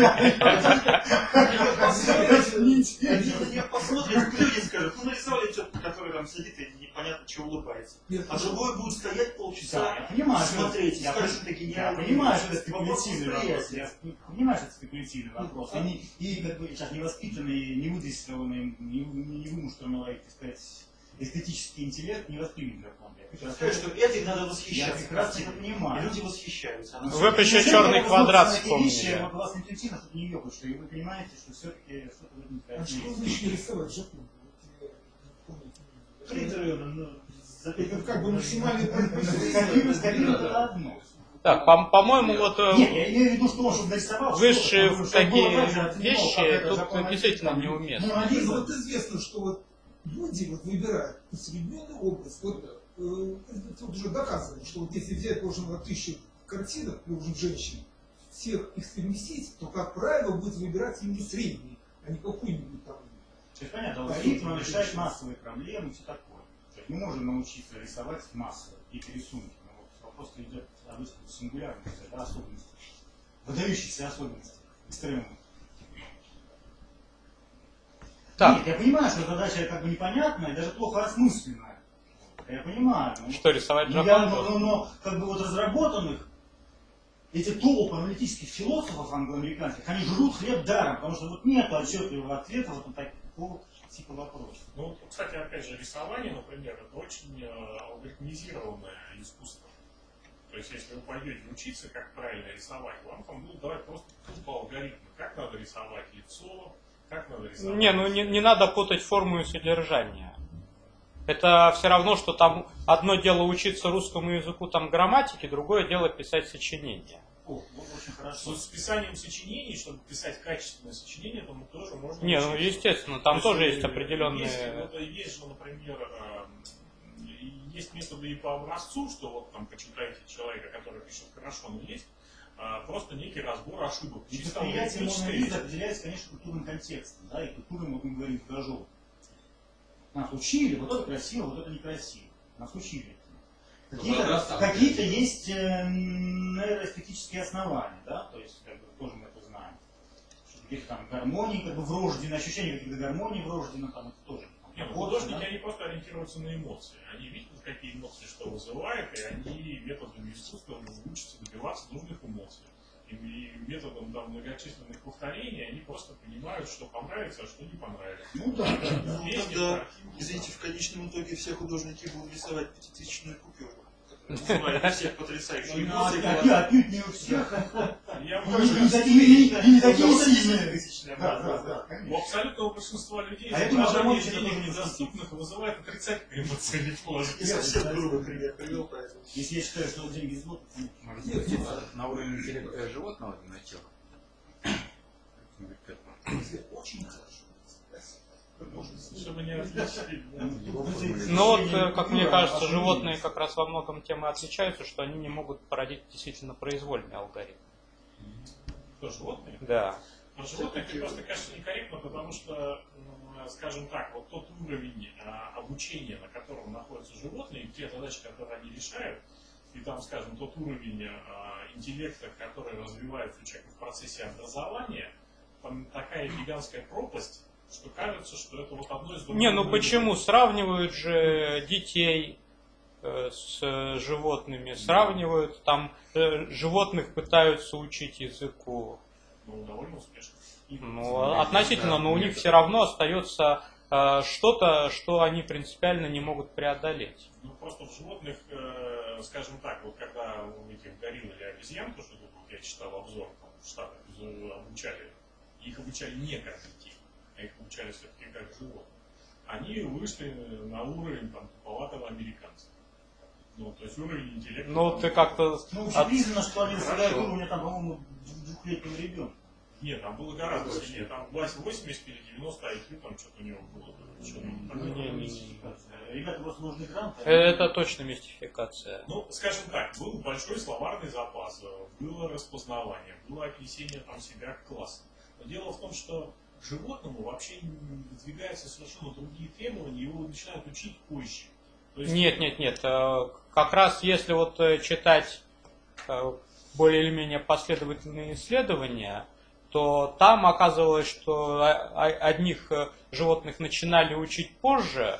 Один на нее посмотрит, люди скажут, ну нарисовали что-то, который там сидит и непонятно что улыбается. Нет, А другой будет стоять Да, полчаса, я понимаю, что смотреть, и я, скажет, что это я гениально. понимаю, что это Вопрос спекулятивный вопрос. восприятия. Я понимаю, что это спекулятивный вопрос. Они, и как бы сейчас невоспитанные, невыдрессированные, невымуштрованный, так сказать, эстетический интеллект не воспримет закон. Я скажу, что этим надо Я восхищаться. прекрасно это И понимаю. люди восхищаются. Она Вы бы еще Если черный вы квадрат возможно, эти вещи, вспомнили. вот у вас интуитивно что-то не ёкает, что и вы понимаете, что все-таки что-то в этом А что есть. значит рисовать Джаконду? Вот я помню. принтеры, ну, Это как бы максимальный Скопировать, скопировать это одно. Так, по- по-моему, вот э, Нет, я имею в виду, что он, чтобы нарисовал, высшие чтобы- чтобы такие было так же от него, вещи как это тут закон действительно там, неуместны. ну, Нет, один вот известно, что вот люди вот выбирают усредненный образ. Вот, э, это вот уже доказано, что вот если взять, положим, на тысячу картинок, положим, женщин, всех их совместить, то, как правило, будет выбирать именно средний, а не какой-нибудь там. То есть, понятно, алгоритм он решает массовые проблемы и все такое. То есть мы можем научиться рисовать массовые какие-то рисунки, но вот вопрос идет об этой сингулярности, да, особенности, выдающихся особенностей, экстремумов. Так. Нет, я понимаю, что задача как бы непонятная и даже плохо осмысленная. Я понимаю. Но, Что, рисовать но, я, Джованну? но, но как бы вот разработанных, эти толпы аналитических философов англоамериканских, они жрут хлеб даром, потому что вот нет отчетливого ответа вот на такого типа вопроса. Ну, вот, кстати, опять же, рисование, например, это очень э, алгоритмизированное искусство. То есть, если вы пойдете учиться, как правильно рисовать, вам там будут давать просто тупо алгоритмы, как надо рисовать лицо, как надо рисовать... Не, ну не, не надо путать форму и содержание. Это все равно, что там одно дело учиться русскому языку, там грамматике, другое дело писать сочинения. О, вот очень хорошо. С писанием сочинений, чтобы писать качественное сочинение, там тоже можно... Не, ну естественно, там То тоже есть, есть определенные... Есть, вот, есть же, например, э, есть методы и по образцу, что вот там почитайте человека, который пишет хорошо, но есть э, просто некий разбор ошибок. И Чисто восприятие алгоритмическое. монолиза определяется, конечно, культурным контекстом, да, и культурой, вот мы говорим, пирожок. Нас учили, вот это красиво, вот это некрасиво. Нас учили. Какие-то, какие-то есть э, нейроэстетические основания, да, то есть как бы, тоже мы это знаем. Что каких-то там гармоний, как бы врождено, ощущение каких-то гармоний врождено, там это тоже. Там, Нет, ну, художники, да? Они просто ориентируются на эмоции. Они видят, какие эмоции что вызывает, и они методами искусства учатся добиваться нужных эмоций. И, и методом там, многочисленных повторений они просто понимают, что понравится, а что не понравится. Ну да, да. Ну, тогда, извините, в конечном итоге все художники будут рисовать пятитысячную купюру. Называют всех потрясающих эмоций. Отнюдь не у всех. Я И не такие, и не такие сильные. тысячная Да, база. да, да. У абсолютного большинства людей А это уже изображение может быть денег тоже недоступных вызывает отрицательные эмоции или И совсем грубый пример привел, поэтому. Если я считаю, что деньги зло, то Может быть, на уровне интеллекта животного для начала. очень хорошо. чтобы не различили. Ну вот, э, как мне кажется, животные как раз во многом тем и отличаются, что они не могут породить действительно произвольный алгоритм. Что, животные? Да. Но животные это просто, кажется, некорректно, потому что, скажем так, вот тот уровень а, обучения, на котором находятся животные, и те задачи, которые они решают, и там, скажем, тот уровень а, интеллекта, который развивается у человека в процессе образования, там такая гигантская пропасть, что кажется, что это вот одно из двух. Не, ну почему? Сравнивают же детей э, с э, животными, сравнивают, там э, животных пытаются учить языку. Ну, довольно успешно. Ну, относительно, но у них все равно остается э, что-то, что они принципиально не могут преодолеть. Ну, просто в животных, э, скажем так, вот когда у этих горилл или обезьян, то, что тут вот я читал обзор, там, в Штатах обучали, их обучали не как детей, а их обучали все-таки как животных. Они вышли на уровень там туповатого американца. Ну, то есть уровень интеллекта. Ну, там, ты как-то... Ну, от- признано, что они составляют уровня, там, по-моему, двухлетнего ребенка. Нет, там было гораздо сильнее. Там восемьдесят или девяносто ай кью, там что-то у него было. Что-то такое. Не, не, не. Ребята просто нужны гранты. Это точно мистификация. Ну, скажем так, был большой словарный запас, было распознавание, было отнесение там себя к классу. Но дело в том, что животному вообще выдвигаются совершенно другие требования, его начинают учить позже. То есть... Нет, нет, нет. э, Как раз если вот э, читать э, более или менее последовательные исследования, то там оказывалось, что о- о- одних э, животных начинали учить позже,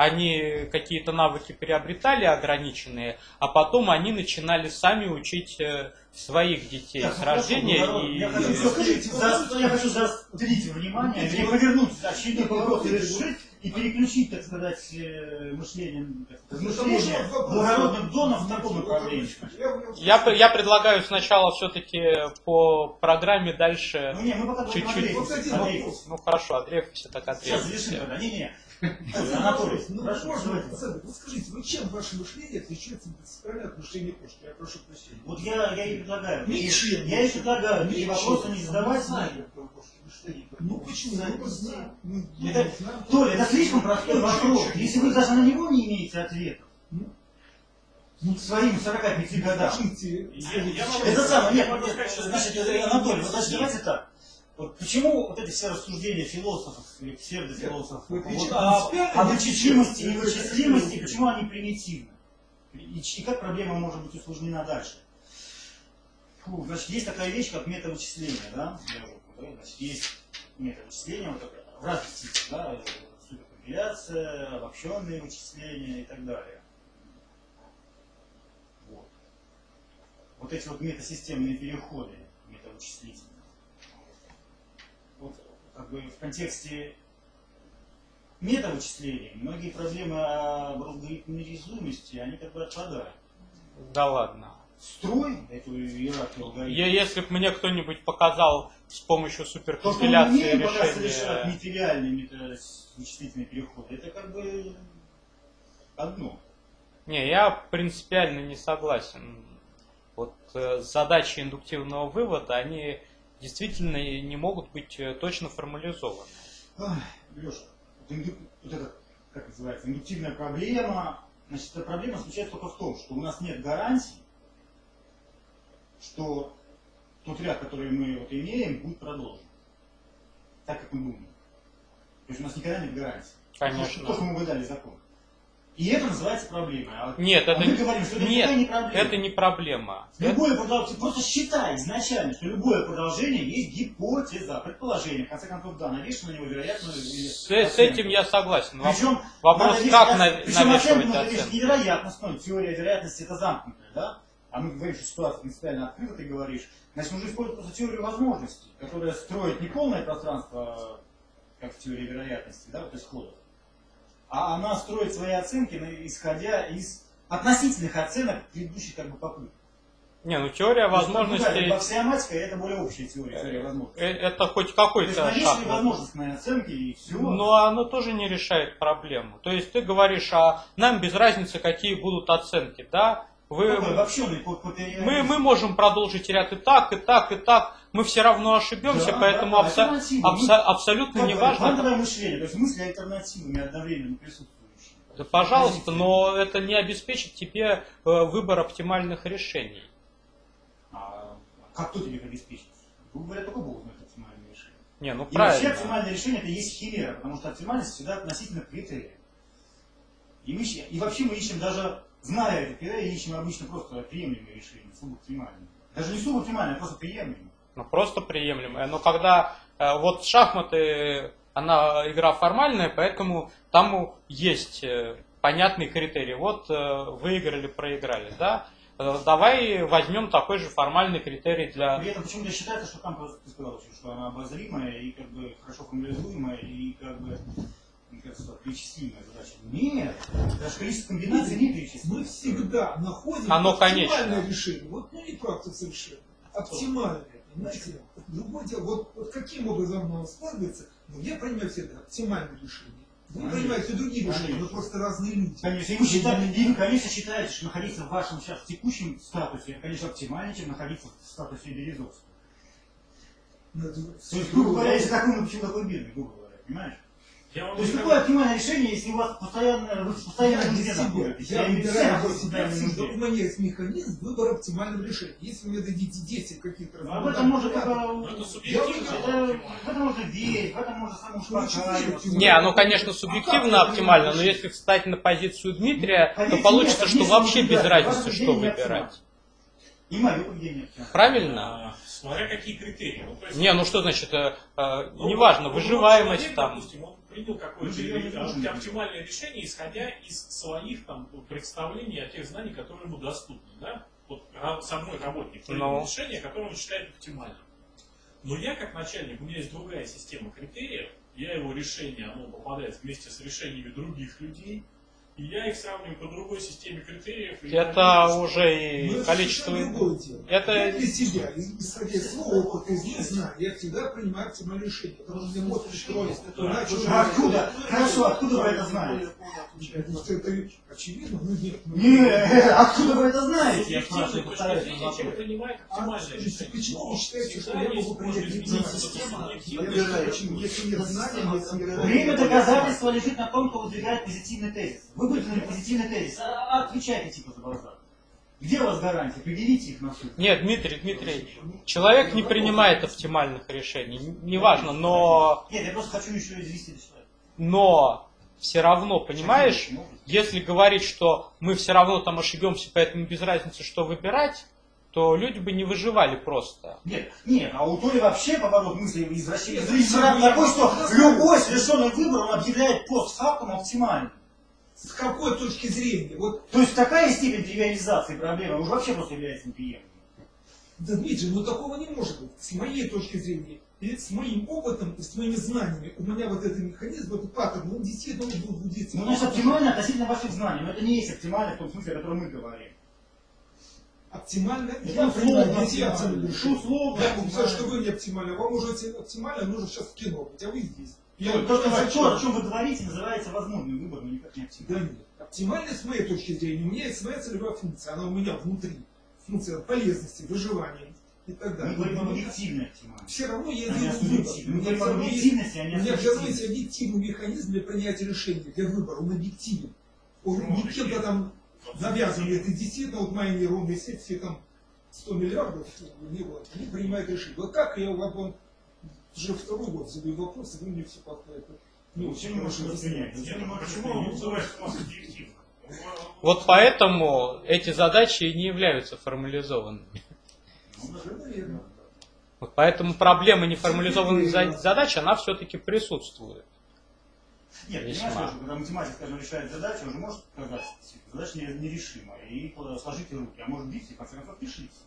они какие-то навыки приобретали ограниченные, а потом они начинали сами учить э, своих детей Так, с ну, рождения. хорошо, И... я хочу, скажите, за- я хочу заострить внимание, или повернуть очередной вопрос и решить, и переключить, так сказать, э, мышление, так сказать, мышление благородных донов в таком направлении. Я, п- я предлагаю сначала все-таки по программе дальше Ну не, мы пока только чуть-чуть. на Вот один Андрей. вопрос. Ну хорошо, Андрей-все так Сейчас Андрей. завершим тогда. Не-не. Анатолий, Ну, прошу, можно, давайте. Александр, вот скажите, вы чем ваше мышление отличается принципиально от мышления кошки? Я прошу прощения. Вот я, я и предлагаю. Меньше. Я и предлагаю. И Меньше. вопросы не задавать. Ну почему? Ну, мы знаем. Ну, я Это, не знаю. Толя, это слишком простой вопрос. Если вы даже на него не имеете ответа, ну, к своим сорока пяти годам. Скажите, Я- я могу- Это самое, нет, я могу нет, сказать, что значит, значит, Анатолий, вот это значит, давайте так. Вот почему вот эти все рассуждения философов или псевдофилософов Вы вот, отвечаете о, принципиально о или вычислимости и честно? невычислимости, почему они примитивны? И, и как проблема может быть усложнена дальше? Фу, значит, есть такая вещь, как метавычисление, да? Я уже говорил, значит, есть метавычисление вот такое, в разных типах, да, суперкомпиляция, обобщенные вычисления и так далее. вот эти вот метасистемные переходы, метавычислительные. Вот как бы в контексте метавычислений многие проблемы об алгоритмизуемости, они как бы отпадают. Да ладно. Строй эту иерархию алгоритмов. Если бы мне кто-нибудь показал с помощью То, что мы суперкомпиляции умеем пока совершать решения... материальные метавычислительные переходы, это как бы одно. Не, я принципиально не согласен. Вот э, задачи индуктивного вывода, они действительно не могут быть э, точно формализованы. Ах, Леша, вот, инду... вот это, как называется, индуктивная проблема. Значит, эта проблема заключается только в том, что у нас нет гарантий, что тот ряд, который мы вот имеем, будет продолжен. Так, как мы думаем. То есть у нас никогда нет гарантий. Конечно. То, что мы выдали закон. И это называется проблемой. А, Нет, а это, мы говорим, что это нет, не проблема. это не проблема. Любое продолжение, просто считай изначально, что любое продолжение есть гипотеза, предположение. В конце концов, да, навешено на него вероятную... С, с этим я согласен. Причем, Вопрос, надо как вешать, на, причем навешивать оценку надо вешать оценки. невероятностную. Теория вероятности это замкнутая, да? А мы говорим, что ситуация принципиально открыта, ты говоришь. Значит, нужно использовать просто теорию возможностей, которая строит не полное пространство, как в теории вероятности, да, вот исходов, а она строит свои оценки, исходя из относительных оценок предыдущих как бы попыток. Не, ну теория возможностей... Это аксиоматика, это более общая теория, теория возможностей. Это хоть То какой-то есть шаг. навешали возможностные оценки и все. Но оно тоже не решает проблему. То есть ты говоришь, а нам без разницы, какие будут оценки, да? Вы, Обобщенный по, по мы, мы можем продолжить ряд и так, и так, и так. Мы все равно ошибемся, Да, поэтому да, абсо- альтернатива. абсо- Мы- абсолютно Как не говорят, важно. квантовое мышление, то есть мысли альтернативами одновременно присутствующие. Да, пожалуйста, но это не обеспечит тебе э, выбор оптимальных решений. А как кто тебе их обеспечит? Грубо говоря, только Бог знает оптимальное решение. Не, ну И вообще правильно. оптимальное решение это и есть химера, потому что оптимальность всегда относительно критерия. И, мы, ищем- и вообще мы ищем даже, зная эти критерии, ищем обычно просто приемлемые решения, субоптимальные. Даже не субоптимальные, а просто приемлемые. Ну просто приемлемое. Но когда э, вот шахматы, она игра формальная, поэтому там есть э, понятный критерий. Вот э, выиграли, проиграли, да? Э, давай возьмем такой же формальный критерий для... При этом почему-то считается, что там, ты сказал, что она обозримая и как бы хорошо формализуемая и как бы, мне кажется, перечислимая задача. Нет, даже количество комбинаций не перечислимо. Мы всегда находим Оно оптимальное конечно. решение. Вот, ну не прав ты совершенно. Оптимальное. Понимаете? Другое дело, вот, вот каким образом оно складывается, ну я принимаю всегда оптимальное решение. Вы Конечно. принимаете другие решения, Конечно. но просто разные люди. Конечно, и вы, считаете, и вы, конечно, считаете, что находиться в вашем сейчас текущем статусе, конечно, оптимальнее, чем находиться в статусе Березовского. Ну, это- То есть, грубо говоря, если такой, мы почему такой бедный, грубо говоря, понимаешь? Я вам То есть, скажу- какое оптимальное решение, если у вас постоянно, вы в постоянной Я для нужде себя, находитесь? я И все выбираю для находятся в себя постоянной всегда. У нужде. меня есть механизм выбора оптимального решения. Если вы мне дадите десять каких-то А в этом можно только... Ну, это субъективно. это- В этом можно верить, в этом можно самоуспокаиваться. Не, оно, конечно, субъективно оптимально, но если встать на позицию Дмитрия, то Поверьте, получится, нет, что если вообще вы без выбираете, разницы, ваше что поведение выбирать. И мое поведение оптимально. Правильно? А, Смотря какие критерии. Ну, то есть- Не, ну что значит, э, э, Ну, неважно, вот выживаемость человек, там. Допустим, он принял какое-то Ну, я не ре- должен оптимальное решение, исходя из своих там представлений о тех знаний, которые ему доступны. Да? Вот ра- со мной работник принял Ну. решение, которое он считает оптимальным. Но я, как начальник, у меня есть другая система критериев, я его решение, оно попадает вместе с решениями других людей, и я их сравниваю по другой системе критериев. и Это понимаю, что- уже Но и это количество... совершенно другое дело. Это- Я для себя, исходя из своего опыта, из не знаю, я всегда принимаю оптимальное решение, потому что мне мозг устроен. Иначе А откуда? Хорошо, откуда вы это знаете? Ну, это очевидно, ну нет. ну, Не, откуда вы это знаете? Я Субъективная спрашиваю, точка повторяю зрения, этот человек вопрос. принимает А оптимальное скажите, решение. почему вы считаете, что Всегда я есть могу принять возможность любую изменить систему? систему. Я выбираю, почему? Если нет знаний, если нет... Время доказательства лежит на том, кто выдвигает позитивный тезис. Вы выдвинули позитивный тезис, а отвечайте типа за глаза. Где у вас гарантии? Предъявите их на суд. Нет, Дмитрий, Дмитрий, человек не принимает оптимальных решений, н- неважно, но, Нет, я просто хочу еще извести это человека. но все равно, понимаешь, если говорить, что мы все равно там ошибемся, поэтому без разницы, что выбирать, то люди бы не выживали просто. Нет, нет, а у Толи вообще поворот мысли извращения. Извращен такой, что любой совершенный выбор он объявляет постфактум оптимальным. С какой точки зрения? Вот То есть такая степень тривиализации проблемы уже вообще просто является неприемлемой. Да, Дмитрий, ну такого не может быть. С моей точки зрения, и с моим опытом, и с моими знаниями, у меня вот этот механизм, этот паттерн, он действительно был в детстве. Ну, значит, оптимально относительно ваших знаний, но это не есть оптимально в том смысле, о котором мы говорим. Оптимально, Это я условно понимаю, если я оптимально. оптимально. Условно Я оптимально. знаю, что вы не оптимально. Вам уже оптимально нужно сейчас в кино быть, а вы здесь. Я То, вот то, что, зачем? то, о чем вы говорите, называется возможным выбором, никак не Да оптимально. нет. Оптимальность с моей точки зрения, у меня есть своя целевая функция, она у меня внутри. Функция полезности, выживания и так Мы далее. говорим об объективной оптимальности. Все равно я А не о делаю выбор. субъективной. У Мы меня говорим всё об равно есть- объективности, а не у о меня все равно есть субъективности. объективный механизм для принятия решений, для выбора. Он объективен. Он Ну, не такие. кем-то там навязан. Это действительно вот мои нейронные сети, все там сто миллиардов, не вот, они принимают решение. Вот как я вам уже второй год задаю вопрос, и вы мне все повторяете. Ну, Все не можете воспринять. Нет, ну почему он называется у вас объективно? Вот поэтому эти задачи и не являются формализованными. Совершенно верно. Вот поэтому проблема неформализованных за- задач, она все-таки присутствует. Нет, Весьма. понимаешь, что когда математик, скажем, решает задачу, уже может казаться, что задача не- нерешимая. И сложите руки, а может быть, и в конце концов решится.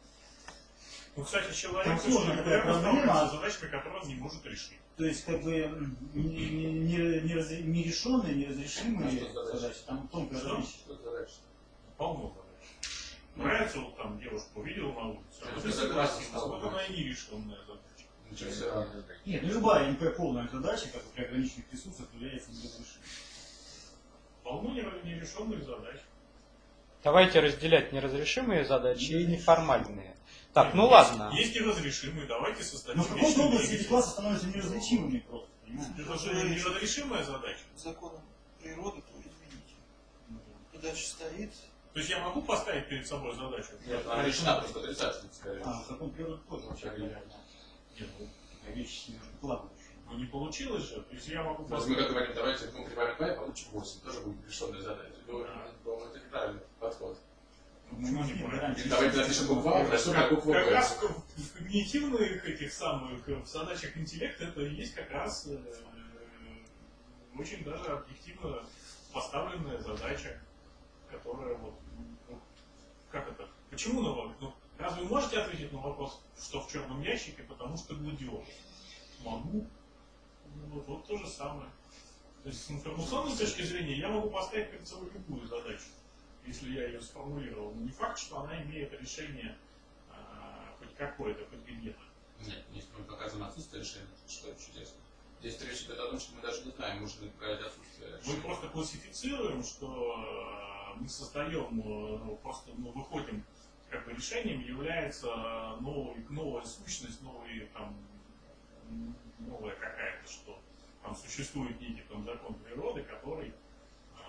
Ну, кстати, человек Там очень сложная такая регулярно проблема. сталкивается с задачами, которые он не может решить. То есть, как бы, м, не- не- не- не раз- нерешенные, неразрешимые А что за задача? задачи, там тонкая Что? задача. Что это дальше? Полно задач. Нравится вот там девушку увидел на улице, а вот Это и согласен согласилась. стал, Вот да. она и нерешенная задача. Ничего себе разное. Нет, ну любая эн пэ полная задача, как и при ограниченных ресурсах, является неразрешимой. Полно нере- нерешенных задач. Давайте разделять неразрешимые задачи и неформальные. Так, ну Есть- ладно. Есть и разрешимые, давайте создадим Но в какой-то вечный области двигатель. эти классы становятся неразличимыми просто, понимаешь? Это же неразрешимая задача. Законом природы, то извините. Задача стоит. То есть я могу поставить перед собой задачу? Нет, она решена просто отрицательно, скорее. А, закон природы тоже вообще говоря. Нет, ну, Вещи немножко плавающие. ну не получилось же. То есть я могу Вот мы как говорим, давайте ну, прибавим два и получим восемь. Тоже будет решенная задача. Ну, по-моему, это неправильный подход. Ну, у нас нет гарантии. Или давайте напишем букву А, хорошо, как букву Как Б. раз в в когнитивных этих самых в задачах интеллекта это и есть как раз э, очень даже объективно поставленная задача, которая вот ну, как это? Почему на вопрос? Ну, разве вы можете ответить на вопрос, что в черном ящике, потому что гладиолус? Могу. Ну, вот, вот то же самое. То есть с информационной точки зрения я могу поставить перед собой любую задачу, если я ее сформулировал. Но не факт, что она имеет решение а, хоть какое-то, хоть где-то. Нет, если мы показываем отсутствие решения, что это чудесно. Здесь речь идет о том, что мы даже не знаем, можно ли показать отсутствие Мы решения. просто классифицируем, что э, мы создаем, э, ну, просто мы выходим, как бы решением является новый, новая сущность, новый, там, м, новая какая-то, что там существует некий там, закон природы, который э,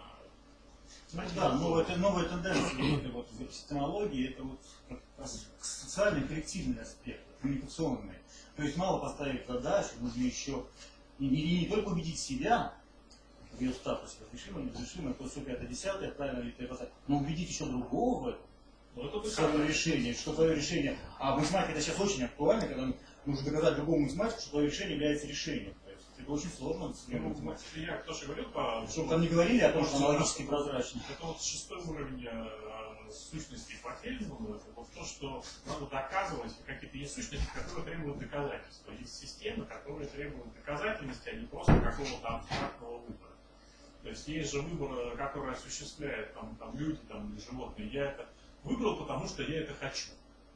Ну да, новая, новая тенденция вот этой вот системологии, это вот как раз социальный коллективный аспект, коммуникационный. То есть мало поставить задачу, нужно еще не, не, не только убедить себя в ее статусе, разрешимо, неразрешимо, то все пятое, десятое, правильно ли ты поставить, но убедить еще другого в этом, ну, это в свое решение, что твое решение, а в математике это сейчас очень актуально, когда нужно доказать другому математику, что твое решение является решением. То есть это очень сложно. Ну, математика, я тоже говорил по... Чтобы там не говорили о том, что аналогически прозрачно. Это вот шестой уровень э, сущности по Фельдману, это вот то, что надо доказывать, какие-то есть сущности, которые требуют доказательства. Есть системы, которые требуют доказательности, а не просто какого-то абстрактного выбора. То есть есть же выбор, который осуществляет там, там, люди там, или животные. Я это выбрал, потому что я это хочу.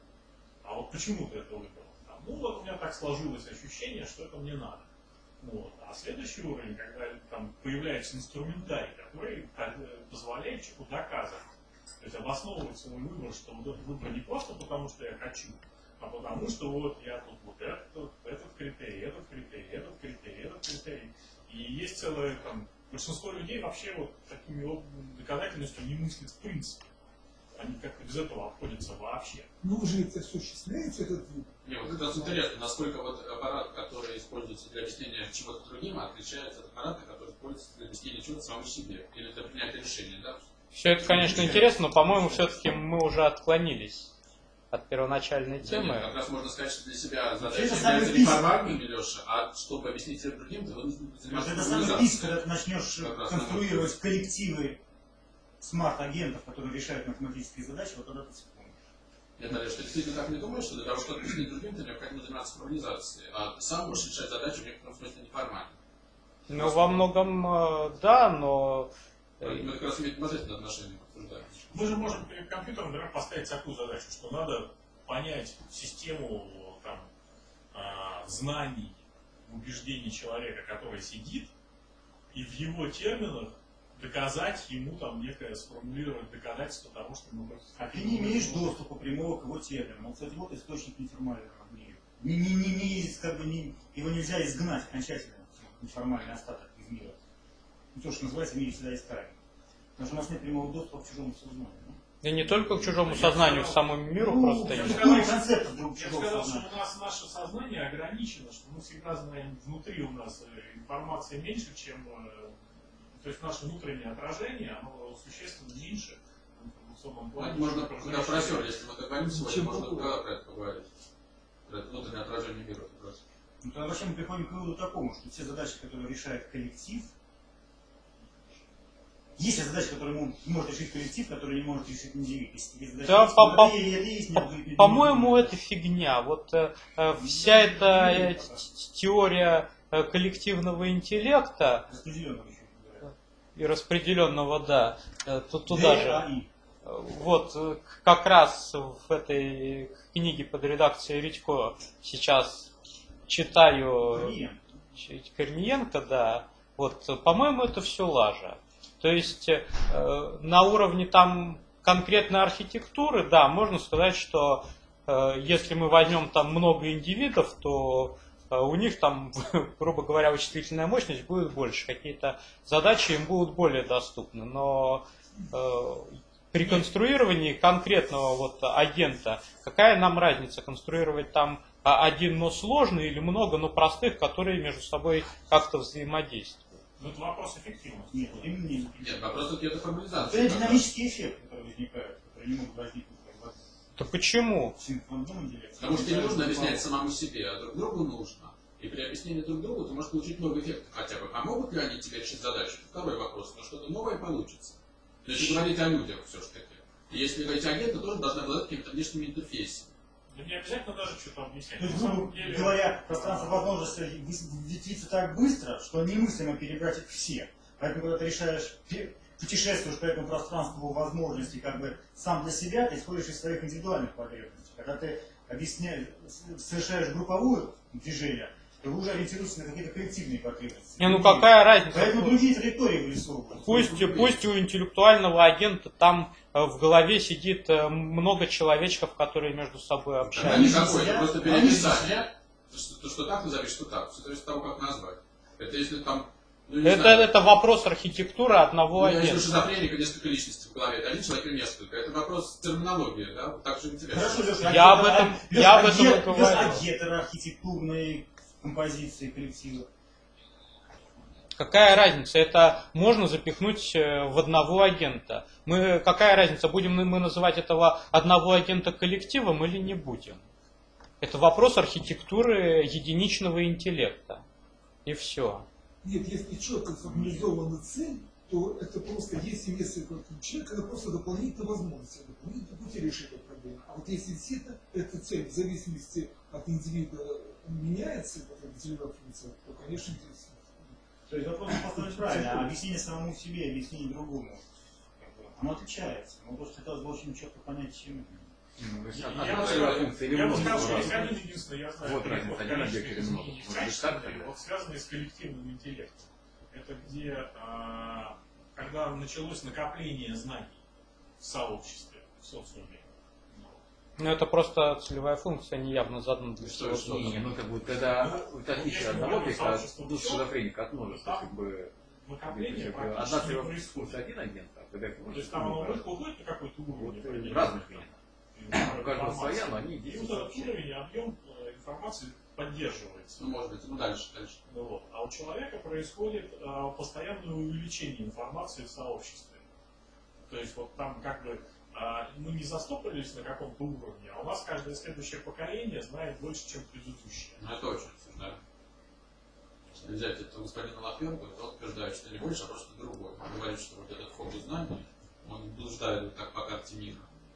А вот почему ты это выбрал? Там, ну вот у меня так сложилось ощущение, что это мне надо. Вот. А следующий уровень, когда там появляется инструментарий, который позволяет человеку доказывать. То есть обосновывать свой выбор, что вот этот выбор не просто потому, что я хочу, а потому что вот я тут вот этот, этот критерий, этот критерий, этот критерий, этот критерий. И есть целое там, большинство людей вообще вот такими вот доказательностью не мыслят в принципе. Они как-то без этого обходятся вообще. Ну уже это осуществляется, этот выбор. Не, вот как раз интересно, насколько вот аппарат, который используется для объяснения чего-то другим, отличается от аппарата, который используется для объяснения чего-то самому себе, или для принятия решения, да? Все это, конечно, интересно, но, по-моему, все-таки мы уже отклонились от первоначальной Да темы. нет, как раз можно сказать, что для себя задача Это является самый не писк. формальными, Леша, а чтобы объяснить всем другим, ты должен Вот заниматься это самый организацией. писк, когда ты начнешь Как раз конструировать коллективы смарт-агентов, которые решают математические задачи, вот тогда ты вспомнишь. Нет, Олег, ты действительно так не думаешь, что для того, чтобы объяснить другим, ты необходимо заниматься формализацией, а ты сам можешь решать задачу в некотором смысле неформально. Ну, во многом, э, да, но... Мы как раз имеем положительное отношение к обсуждению. Мы же можем перед компьютером, например, поставить такую задачу, что надо понять систему там, а, знаний, убеждений человека, который сидит, и в его терминах доказать ему там некое, сформулировать доказательство того, что мы просто... А ты не имеешь доступа прямого к его терминам. Вот, кстати, вот источник неформального мира. Не, не, не, не, как бы не, его нельзя изгнать окончательно, неформальный остаток из мира. Ну, то, что называется, в мире всегда есть тайна. Потому что у нас нет прямого доступа к чужому сознанию. И не только к чужому сознанию, к самому миру Ну, просто я нет. сказал, концепт друг Я чужого сказал, что сознания. у нас наше сознание ограничено, что мы всегда знаем, внутри у нас информации меньше, чем... То есть наше внутреннее отражение, оно существенно меньше в информационном плане. Можно, куда просер, если мы договорим сегодня, можно когда про это поговорить. Про это внутреннее отражение мира как раз. Ну, тогда вообще мы приходим к выводу такому, что все задачи, которые решает коллектив, есть задачи, которые может решить коллектив, которые не может решить индивид. Если задачи Да, есть, по- то по- есть, есть, нет, будет, нет, По-моему, нет. это фигня. Вот э, э, вся эта э, т- теория э, коллективного интеллекта Распределенного еще говоря. и распределенного, да, э, то туда же. ДАИ. Вот э, как раз в этой книге под редакцией Редько сейчас читаю Клиент. Ч- Корниенко, да. Вот, э, по-моему, это все лажа. То есть э, на уровне там конкретной архитектуры, да, можно сказать, что э, если мы возьмем там много индивидов, то э, у них там, грубо говоря, вычислительная мощность будет больше, какие-то задачи им будут более доступны. Но э, при конструировании конкретного вот агента, какая нам разница, конструировать там а, один, но сложный, или много, но простых, которые между собой как-то взаимодействуют. Но это вопрос эффективности. Нет, вот именно нет. Нет, вопрос тут это формализация. Это динамический эффект, который возникает, который не могут возникнуть как бы, То почему? в синхронном интеллекте. Потому что тебе не нужно объяснять самому себе, а друг другу нужно. И при объяснении друг другу ты можешь получить много эффектов хотя бы. Помогут ли они тебе решить задачу? Это второй вопрос. Но что-то новое получится. То есть говорить о людях все-таки. И если говорить о агенте, тоже должны обладать какими-то внешними интерфейсами. Да не обязательно даже что-то объяснять. То есть, На самом грубо деле- говоря, пространство возможности ветвится так быстро, что немыслимо перебрать их все. Поэтому, когда ты решаешь, путешествуешь по этому пространству возможностей как бы сам для себя, ты исходишь из своих индивидуальных потребностей. Когда ты объясняешь, совершаешь групповое движение, то вы уже ориентируетесь на какие-то коллективные потребности. Не, ну какая разница? Поэтому другие траектории вырисовывают. Пусть, пусть у интеллектуального агента там э, в голове сидит э, много человечков, которые между собой Тогда общаются. Они никакой, это сидят, просто они переписание. сидят. То, что, то, что так назовешь, что так. Все зависит от того, как назвать. Это если там... Ну, не Это, знаю, это вопрос архитектуры одного ну, если у агента. шизофреника несколько личностей в голове, это один человек или несколько. Это вопрос терминологии, да? Вот так же интересно. Хорошо, Леша, Я а об этом- Леша, я об а этом и гет- говорю. Леша, а гетероархитектурные композиции коллектива. Какая разница? Это можно запихнуть э, в одного агента. Мы, какая разница, будем мы называть этого одного агента коллективом или не будем? Это вопрос архитектуры единичного интеллекта. И все. Нет, если четко сформализована цель, то это просто, если несколько человек, это просто дополнительная возможность, дополнительные пути решения проблемы. А вот если действительно эта цель в зависимости от индивида меняется, эта целевая функция, то, конечно, здесь... То есть вопрос поставлен правильно, а объяснение самому себе, объяснение другому. Как бы, оно отличается. Но просто хотелось бы очень четко понять, чем. Ну, то есть Я одна бы целевая сказал, функция или я бы много сказал, что раз. есть один единственный, я знаю, Вот переход разница, один объект или количественных много. изменений в Может быть, качественные, так тогда? вот связанные с коллективным интеллектом. Это где, а, когда началось накопление знаний в сообществе, в социуме. Ну это просто целевая функция, не явно задана для Что, всего что? Не, социума. ну как бы когда Ну, это отличие если одного мы говорим объекта от сообщество ну, всё, шизофреника от множества, там как бы Накопление одна практически не целевая происходит. функция один агент, а когда это То есть там оно выходит на какой-то уровень. вот, определенный, разных там, агентов. У каждого информации. своя, но они И вот действуют этот вообще. уровень, объем э, информации поддерживается. Ну, может быть, ну дальше, дальше. Ну вот. А у человека происходит э, постоянное увеличение информации в сообществе. То есть вот там как бы э, мы не застопорились на каком-то уровне, а у нас каждое следующее поколение знает больше, чем предыдущее. Ну, это очень обсуждаем. Если взять этого господина Лапенко, то он утверждает, что не больше, а просто другой. Он говорит, что вот этот фокус знаний, он блуждает вот так по карте мира.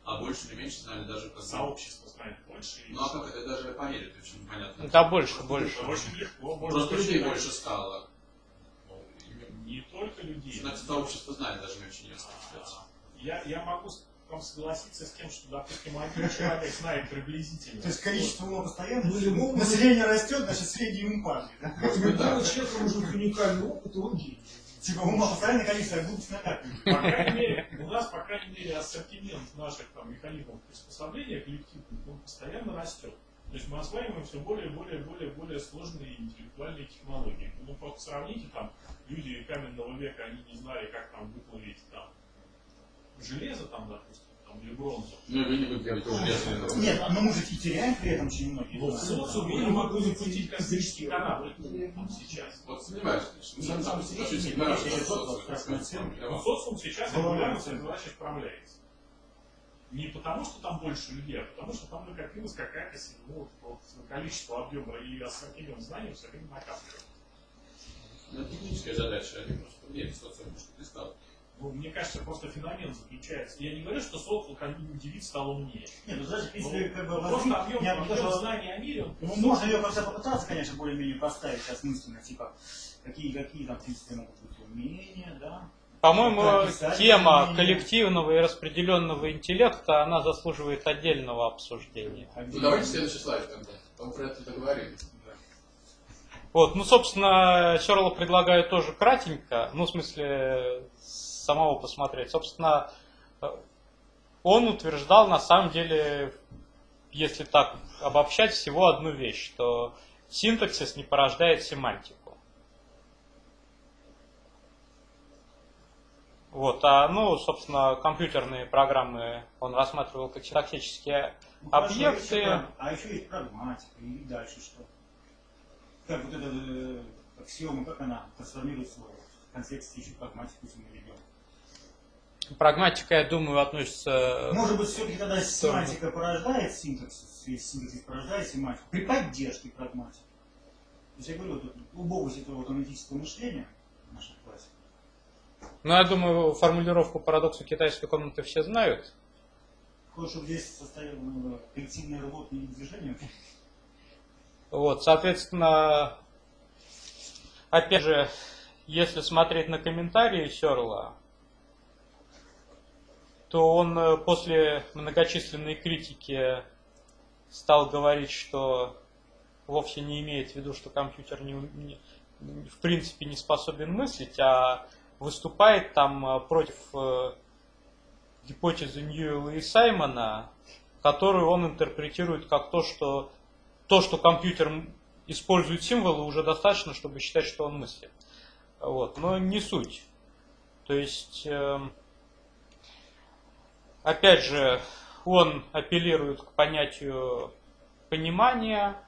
А больше или меньше знали даже как Сообщество знает больше. Ну а как это даже померить, очень непонятно. Да, больше, больше. Очень легко. Можно Просто людей посчитать. больше стало. Не только людей. Значит, сообщество знает даже не очень ясно, кстати. Я, я могу с- вам согласиться с тем, что, допустим, один человек знает приблизительно. То есть количество ума постоянно, Ну, ну, население растет, значит средний ум падает. Да? Может быть, да. Любого человека может быть уникальный опыт, и он гений. Типа ума постоянное количество, как будто накапливается. По крайней мере, у нас, по крайней мере, ассортимент наших там, механизмов приспособления коллективных, он постоянно растет. То есть мы осваиваем все более, более, более, более сложные интеллектуальные технологии. Ну, просто сравните, там, люди каменного века, они не знали, как там выплавить там железо, там, допустим, там, или бронзу. Ну и вы не выглядите железные. Нет, но мы же и теряем при этом очень многие. Но в социуме я могу запустить космический корабль там, сейчас. Вот сомневаюсь, конечно. Сам сам себе Нет, чуть-чуть нет, не нет, нравится нет, социум, нет, как нет, сказать, нет, для Но вас. социум сейчас Ну, регулярно с да. этой задачей справляется. Не потому, что там больше людей, а потому, что там накопилось какая-то ну, вот, количество объема и ассортимент знаний все время накапливается. Ну, это техническая задача, они просто умеют социум, что ты стал. Ну, мне кажется, просто феномен заключается. Я не говорю, что социум как индивид стал умнее. Нет, ну знаешь, Ну, если как бы просто возьми- объем, я объем даже- знаний о мире, он Ну, можно ее как-то попытаться, конечно, более-менее поставить осмысленно, типа, какие, какие там, в принципе, могут быть умения, да. По-моему, Да, писать тема умения. коллективного и распределенного интеллекта, она заслуживает отдельного обсуждения. Ну давайте следующий слайд тогда. Там про это договорились. Вот, ну, собственно, Сёрл предлагает тоже кратенько, ну, в смысле, самого посмотреть. Собственно, он утверждал, на самом деле, если так обобщать, всего одну вещь, что синтаксис не порождает семантику. Вот, а, ну, собственно, компьютерные программы он рассматривал как синтаксические Ну, хорошо, а объекты. еще праг- А еще есть прагматика, и дальше что? Как вот эта э, аксиома, как она трансформируется в контексте еще прагматику, если мы ведем? Прагматика, я думаю, относится... Может быть, все-таки тогда сторону. семантика порождает синтаксис, если синтаксис порождает семантику, при поддержке прагматики. То есть я говорю, вот, убогость этого вот аналитического мышления в нашем классе. Ну, я думаю, формулировку парадокса китайской комнаты все знают. Хочешь, чтобы здесь состояла коллективная работа и движение? Вот, соответственно, опять же, если смотреть на комментарии Сёрла, то он э, после многочисленной критики стал говорить, что вовсе не имеет в виду, что компьютер не, не- в принципе не способен мыслить, а выступает там э, против э, гипотезы Ньюэлла и Саймона, которую он интерпретирует как то, что то, что компьютер м- использует символы, уже достаточно, чтобы считать, что он мыслит. Вот. Но не суть. То есть, эм, опять же, он апеллирует к понятию понимания,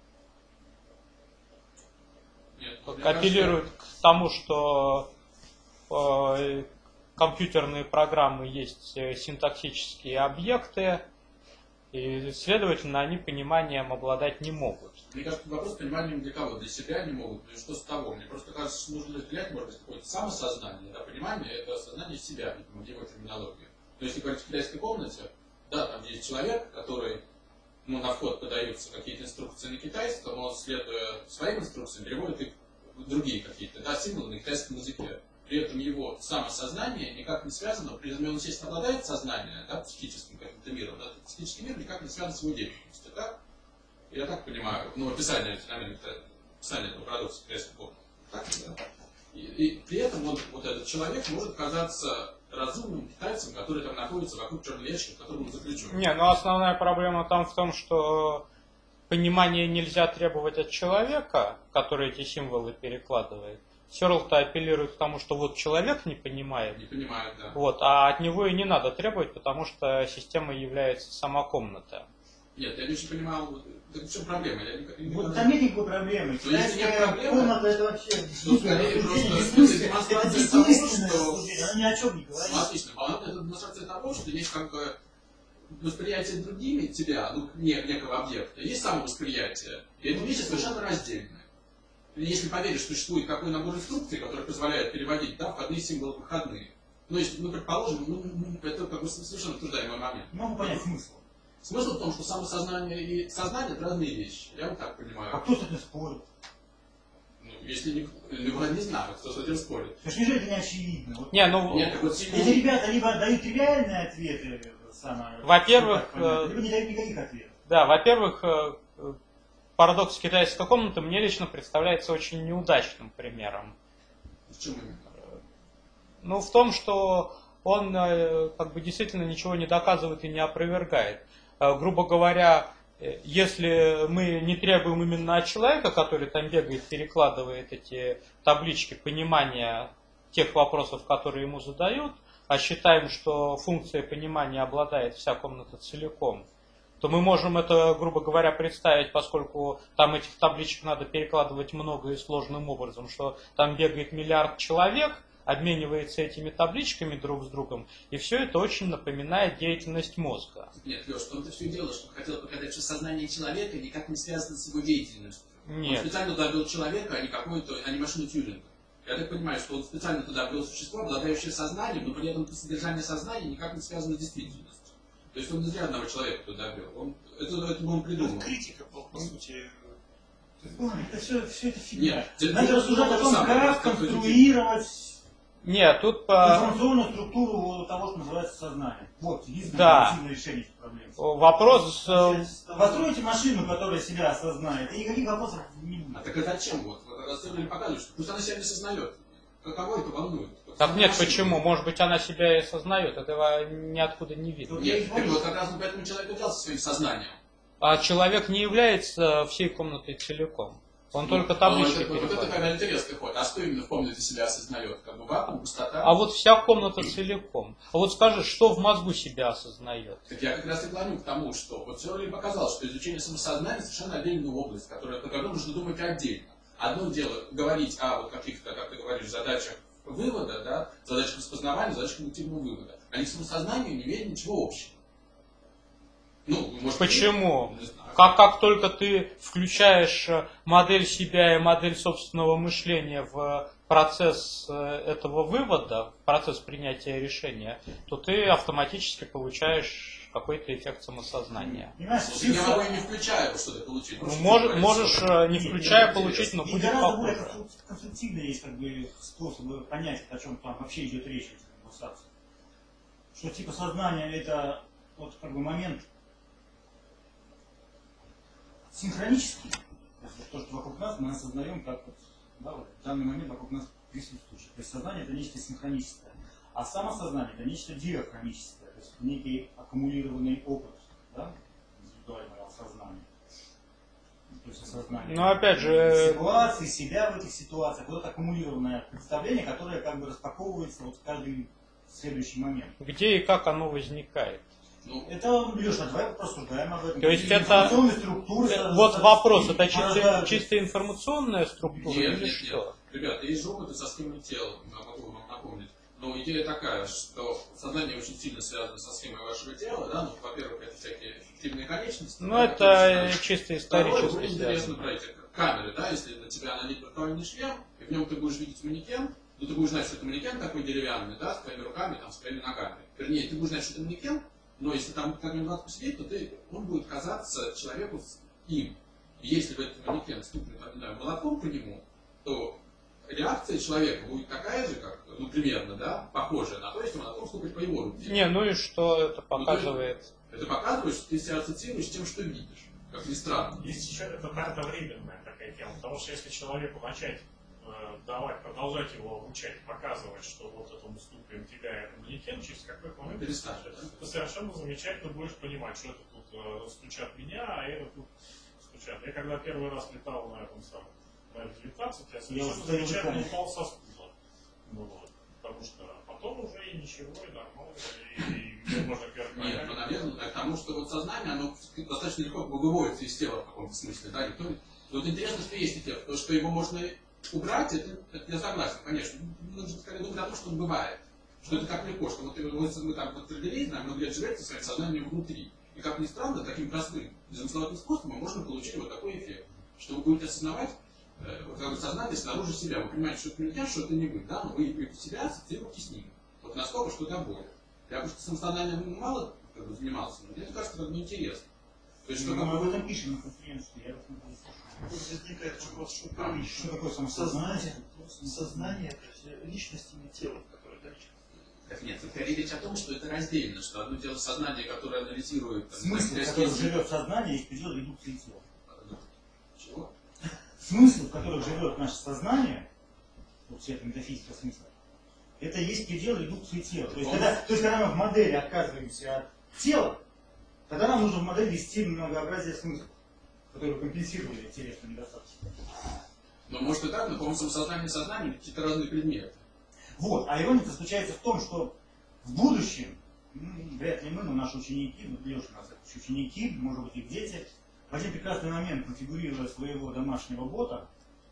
Нет, мне кажется, апеллирует к тому, что э, компьютерные программы есть э, синтаксические объекты, и, следовательно, они пониманием обладать не могут. Мне кажется, вопрос понимания для кого? Для себя не могут, ну и что с того? Мне просто кажется, что нужно разделять, может быть, какое-то самосознание, да, понимание, это осознание себя, в его терминологии. То есть, если говорить в китайской комнате, да, там есть человек, который, ну, на вход подаются какие-то инструкции на китайском, он, следуя своим инструкциям, переводит их в другие какие-то, да, символы на китайском языке. При этом его самосознание никак не связано, при этом он, естественно, обладает сознанием, да, психическим каким-то миром, да, психический мир никак не связан с его деятельностью, так? Я так понимаю, ну, описание феномена, описание этого парадокса китайской комнаты. Так, да? И, и при этом он, вот этот человек может казаться разумным китайцем, который там находится вокруг черной ящика, в котором он заключен. Не, но основная проблема там в том, что понимание нельзя требовать от человека, который эти символы перекладывает. Сёрл-то апеллирует к тому, что вот человек не понимает, Не понимает, да. вот, а от него и не надо требовать, потому что система является сама комната. Нет, я не очень понимал, вот, так в чем проблема? Я не, не- Вот там нет никакой проблемы. Ну, если нет Китайская проблемы, комната это вообще ну, скорее дикое просто дискуссия. это Это демонстрация того, единственное, что- слушай, она ни о чем не говорит. Ну, отлично. А это демонстрация того, что есть как бы восприятие другими тебя, ну, не- некого объекта, есть самовосприятие. И эти вещи совершенно раздельны. Если поверишь, что существует какой набор инструкций, который позволяет переводить, да, входные символы в выходные, Ну, если, ну, предположим, ну, это как бы совершенно обсуждаемый момент. Не могу понять смысл. Смысл в том, что самосознание и сознание – это разные вещи. Я вот так понимаю. А кто с этим спорит? Ну, если не, ну, не знаю, кто с этим спорит. То есть неужели это не очевидно? Вот Не, ну, Нет, так вот сильно... эти ребята либо дают тривиальные ответы, самое, Во-первых, ну, так понятно, э, либо не дают никаких ответов. да, во-первых, э, э, парадокс китайской комнаты мне лично представляется очень неудачным примером. В чем именно? Ну, в том, что он э, как бы действительно ничего не доказывает и не опровергает. Э, грубо говоря, э, если мы не требуем именно от человека, который там бегает, перекладывает эти таблички понимания тех вопросов, которые ему задают, а считаем, что функция понимания обладает вся комната целиком, то мы можем это, грубо говоря, представить, поскольку там этих табличек надо перекладывать много и сложным образом, что там бегает миллиард человек, обменивается этими табличками друг с другом, и все это очень напоминает деятельность мозга. Нет, Леш, в том-то все и дело, что хотел показать, что сознание человека никак не связано с его деятельностью. Нет. Он специально туда ввел человека, а не какой-то, а не машину Тьюринга. Я так понимаю, что он специально туда ввел существо, обладающее сознанием, но при этом содержание сознания никак не связано с действительностью. То есть он не зря одного человека туда ввел. Он, это, это бы он придумал. Это критика, по, по сути. Ой, это все, все это фигня. Нет, Надо это рассуждать о то том, самое, как просто конструировать Нет, тут по... информационную структуру того, что называется сознание. Вот, единственное Да. позитивное решение этих проблем. вопрос... э, Постройте машину, которая себя осознает, и никаких вопросов не будет. А так это зачем? Вот, вот расследование показывает, что пусть она себя не сознает. Каково это волнует? Так нет, Машина. почему? Может быть, она себя и осознает, этого ниоткуда не видно. Нет, так вот как раз он поэтому человек и взялся своим сознанием. А человек не является всей комнатой целиком. Он Ну, только таблички вот это, вот это перекладывает. когда интересный ход. А что именно в комнате себя осознает? Как бы вакуум, пустота? А вот вся комната целиком. А вот скажи, что в мозгу себя осознает? Так я как раз и клоню к тому, что вот теория показала, что изучение самосознания совершенно отдельная область, которая, о которой нужно думать отдельно. Одно дело говорить о вот каких-то, как ты говоришь, задачах вывода, да, задачах распознавания, задачах когнитивного вывода. Они к самосознанию не имеют ничего общего. Ну, может, Почему? не знаю. Как, как только ты включаешь модель себя и модель собственного мышления в процесс этого вывода, в процесс принятия решения, то ты автоматически получаешь какой-то эффект самосознания. Понимаешь, Слушай, я могу и не включая его что-то получить. Ну, Может, мож- это можешь, происходит. не Нет, включая, нет, получить, но И будет гораздо более похоже. конструк- конструктивно есть как бы способы понять, о чем там вообще идет речь в этих конверсациях. Что типа сознание это вот как бы момент синхронический. То есть вот то, что вокруг нас, мы осознаем, как вот, да, вот в данный момент вокруг нас присутствует. То есть сознание это нечто синхроническое. А самосознание это нечто диахроническое, то есть некий аккумулированный опыт, да, индивидуального сознания. То есть осознание. Но опять же, Ситуации, себя в этих ситуациях. Вот это аккумулированное представление, которое как бы распаковывается вот в каждый следующий момент. где и как оно возникает? Ну, Это, Леша, давай порассуждаем об этом. То есть Какие это- информационные структуры, Э, Вот со- вопрос, это порождают- чисто, чисто информационная структура нет, или нет, что? нет. Ребята, есть же опыты со схемой тела, я могу вам напомнить. Но идея такая, что сознание очень сильно связано со схемой вашего тела, да, ну, во-первых, это всякие эффективные конечности. Ну, да, это которые чисто Второе, исторически будет интересно связано. про эти камеры, да, если на тебя надеть виртуальный шлем, и в нем ты будешь видеть манекен, ну ты будешь знать, что это манекен такой деревянный, да, с твоими руками, там, с твоими ногами. Вернее, ты будешь знать, что это манекен, но если там как нибудь посидеть, то ты, он будет казаться человеку с им. И если в этот манекен стукнет, не знаю, молотком по нему, то реакция человека будет такая же, как, ну, примерно, да, похожая на то, если молотком стукать по его руке. Не, ну и что это показывает? Это показывает, что ты себя ассоциируешь с тем, что видишь. Как ни странно. Есть еще это, это временная такая тема, потому что если человеку начать э, давать, продолжать его обучать, показывать, что вот это мы стукаем тебя, это манекен, через какой-то момент Перестань, да? ты совершенно замечательно будешь понимать, что это тут э, стучат меня, а это тут стучат. Я когда первый раз летал на этом самом, на эф девятнадцать, я совершенно Я замечательно уже упал со стула. Ну, вот. Потому что потом уже и ничего, и нормально, и, и можно первый Нет, ну, наверное, к тому, что вот сознание, оно достаточно легко выводится из тела в каком-то смысле, да, никто... Вот интересно, что есть эффект, то, что его можно убрать, это, это я согласен, конечно. Нужно скорее думать о том, что он бывает. Что это так легко, что вот мы, мы там вот родились, знаем, много лет живете своим сознанием внутри. И как ни странно, таким простым, незамысловатым способом можно получить вот такой эффект. Что вы будете осознавать, э, вот как бы сознание снаружи себя. Вы понимаете, что это не я, что это не вы, да, но вы себя ассоциируете с ним. Вот Вот насколько что-то будет. Я просто самосознанием мало как бы, занимался, но мне кажется, это неинтересно. То есть, что Мы такое... об этом пишем на конференции, я вас не слушаю. Тут возникает вопрос, что Что первично. такое Сознание, самосознание? сознание, то есть личность и тело, которое дальше. Так нет, скорее речь о том, что это раздельно, что одно дело сознание, которое анализирует... Там, Смысл, в резкие котором звуки. живет сознание, есть предел редукции тела. Чего? Смысл, в котором живет наше сознание, вот все это метафизика смысла, это есть предел редукции тела. То есть, когда, то есть, когда мы в модели отказываемся от тела, тогда нам нужно в модель ввести многообразие смыслов, которые компенсировали телесные недостатки. Ну, может и так, но, по-моему, самосознание и сознание какие-то разные предметы. Вот. А ирония заключается в том, что в будущем, ну, вряд ли мы, но наши ученики, вот Леша у нас ученики, может быть их дети, в один прекрасный момент, конфигурируя своего домашнего бота,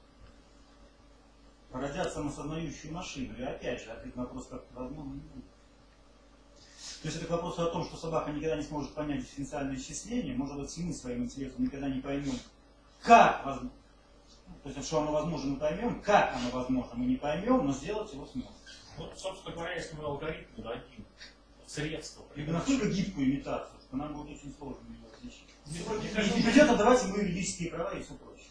породят самосознающую машину. И опять же, ответ на вопрос, как это возможно, не будет. То есть это к вопросу о том, что собака никогда не сможет понять дифференциальное исчисление, может быть, и мы своим интеллектом никогда не поймем, как возможно. То есть, что оно возможно, мы поймем, как оно возможно, мы не поймем, но сделать его сможем. Вот, собственно говоря, если мы алгоритму дадим средства, Либо настолько гибкую имитацию, что нам будет очень сложно ее отличить. мне И кажется, придется давать ему юридические права и все прочее.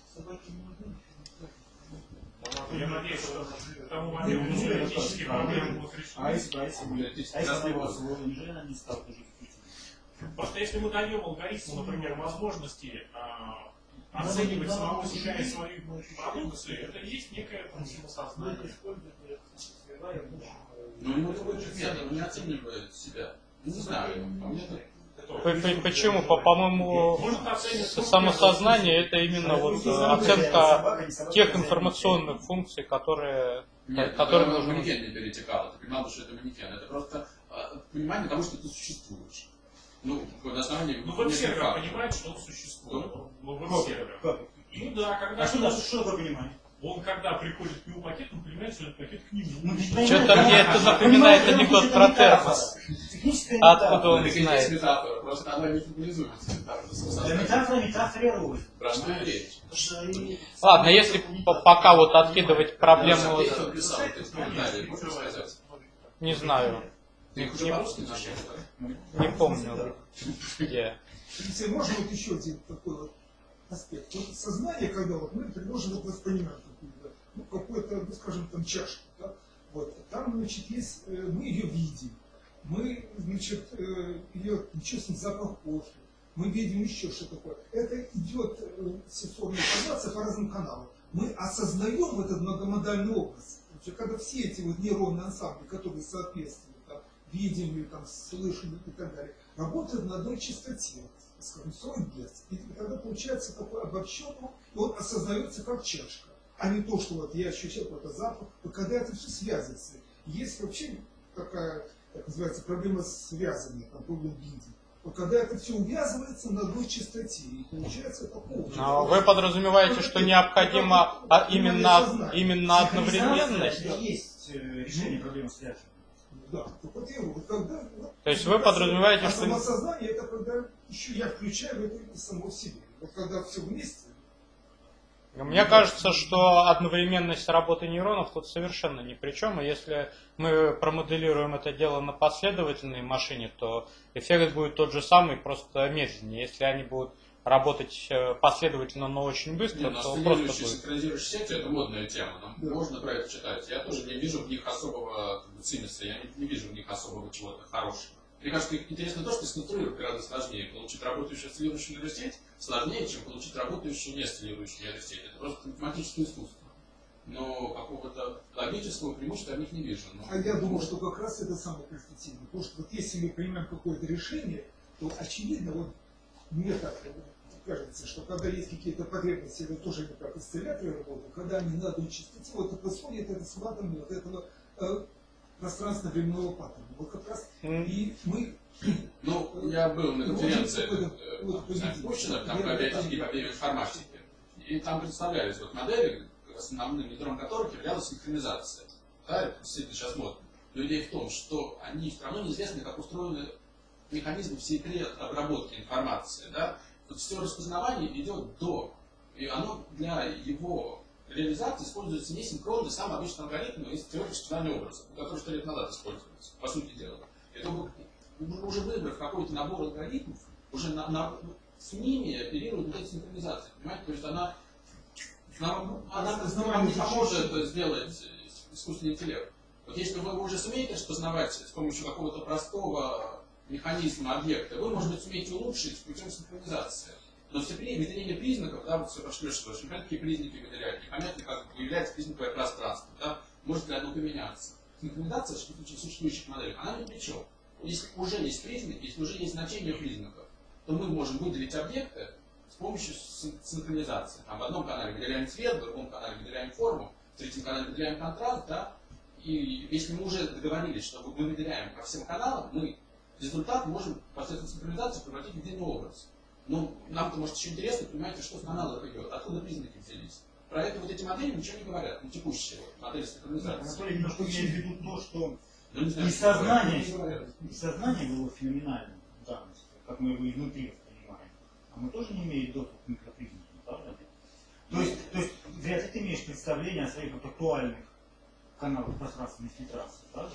я надеюсь, что к тому Ну, моменту неужели это теоретические так? проблемы будут А решены. если, а если, будет? А если она его освоила, неужели она не стала тоже эффективной? Просто если мы даем алгоритму, например, возможности а, оценивать самого себя и свои продукции, это и есть некое там, самосознание. Ну, у него другой предмет, он не оценивает себя. Не знаю, по мне это... П- п- Почему? По- По-моему, Может оценивать с- самосознание это именно вот э, оценка тех информационных функций, которые, Нет, которые это нужны. манекен не перетекало. Ты понимал, что это манекен. Это просто а, понимание того, что ты существуешь. Ну, на основании... Ну, веб-сервер фактов. понимает, что он существует. Ну, Как? веб-сервер. Как? Ну да, когда А что, да, что такое понимание? он когда приходит к нему пакет, он понимает, что этот пакет к нему. Ну, Что-то мне это напоминает анекдот про термос. Техническая Откуда метафора. он Это и знает? есть метафора, просто она не фигуризуется. Да, метафора метафорирует. Про что и речь? Ладно, если п- пока вот откидывать проблему, Сергей тут писал вот эти комментарии, можешь рассказать? не знаю, Ты их уже по-русски нашел, да? не помню, где. Если можно вот еще один такой вот аспект. Вот сознание, когда вот мы предложим вот воспринимать какую-то, ну, какую-то, ну, скажем, там чашку, да? Вот, там, значит, есть, э, мы ее видим, мы, значит, э, ее чувствуем запах кофе, мы видим еще что такое. Это идет э, сенсорная информация по разным каналам. Мы осознаем этот многомодальный образ. Значит, когда все эти вот нейронные ансамбли, которые соответствуют там, видимым, там, слышимым и так далее, работают на одной частоте, скажем, сорок герц. И тогда получается такой обобщенный, и он осознается как чашка, а не то, что вот я ощущаю какой-то запах. Но когда это все связывается, есть вообще такая, так называется, проблема связывания, там, проблема бинди. Вот когда это все увязывается на одной частоте, и получается такого. Но вы подразумеваете, что необходимо а именно, именно одновременность? Это есть э, решение проблемы связи. Да, так вот я вот когда... Вот, То есть вы подразумеваете, а что... самосознание это когда еще я включаю в это само в себе. Вот когда все вместе. Мне кажется, что одновременность работы нейронов тут совершенно ни при чем. И если мы промоделируем это дело на последовательной машине, то эффект будет тот же самый, просто медленнее. Если они будут работать последовательно, но очень быстро, Не, ну, то просто синхронизирующие, будет. синхронизирующие сети — это модная тема, нам Да. можно про это читать. Я тоже не вижу в них особого цимиса, я не, не вижу в них особого чего-то хорошего. Мне кажется, интересно то, что сконструировать гораздо сложнее. Получить работающую осциллирующую нейросеть сложнее, чем получить работающую не осциллирующую нейросеть. Это просто математическое искусство. Но какого-то логического преимущества я в них не вижу. Но... А я думаю, что как раз это самое перспективное. Потому что вот если мы принимаем какое-то решение, то очевидно, вот мне так кажется, что когда есть какие-то потребности, это тоже не как осцилляторы работают, когда они на одной частоте, вот и происходит это складывание вот этого э, пространственно-временного паттерна. Вот как раз и мы... Ну, я был на конференции Вот, в Пущино, там по биофизике, по биоинформатике. И там представлялись вот модели, основным ядром которых являлась синхронизация. Да, это действительно сейчас модно. Но идея в том, что они все равно неизвестны, как устроены механизмы всей три обработки информации. Да? Вот все распознавание идет до. И оно для его реализации используется несинхронный сам обычный алгоритм из теоретического знания образа, который сто лет назад использовался, по сути дела. Это уже выбрав какой-то набор алгоритмов, уже на, на, с ними оперирует вот эта синхронизация, понимаете? То есть она, она, она, она не поможет это сделать искусственный интеллект. Вот если вы уже сумеете распознавать с помощью какого-то простого механизма объекта, вы, может быть, сумеете улучшить путем синхронизации. Но все выделение признаков, да, вот все пошли, что непонятно, какие признаки выделять, непонятно, как выявляется признаковое пространство, да, может ли оно поменяться. Синхронизация в существующих моделях, она ни при чем. Если уже есть признаки, если уже есть значение признаков, то мы можем выделить объекты с помощью синхронизации. Там в одном канале выделяем цвет, в другом канале выделяем форму, в третьем канале выделяем контраст, да, и если мы уже договорились, что мы выделяем по всем каналам, мы результат можем посредством синхронизации превратить в единый образ. Ну, нам-то, может, еще интересно, понимаете, что в каналах идет, откуда признаки взялись. Про это вот эти модели ничего не говорят, ну, текущие вот, модели синхронизации. Анатолий немножко имеет в виду то, что Ну, не знаю, и что сознание, говорят. и сознание было феноменальным в данности, как мы его изнутри воспринимаем. А мы тоже не имеем доступа к микропризнакам, правда? То есть, то есть вряд ли ты имеешь представление о своих вот актуальных каналах пространственной фильтрации, правда?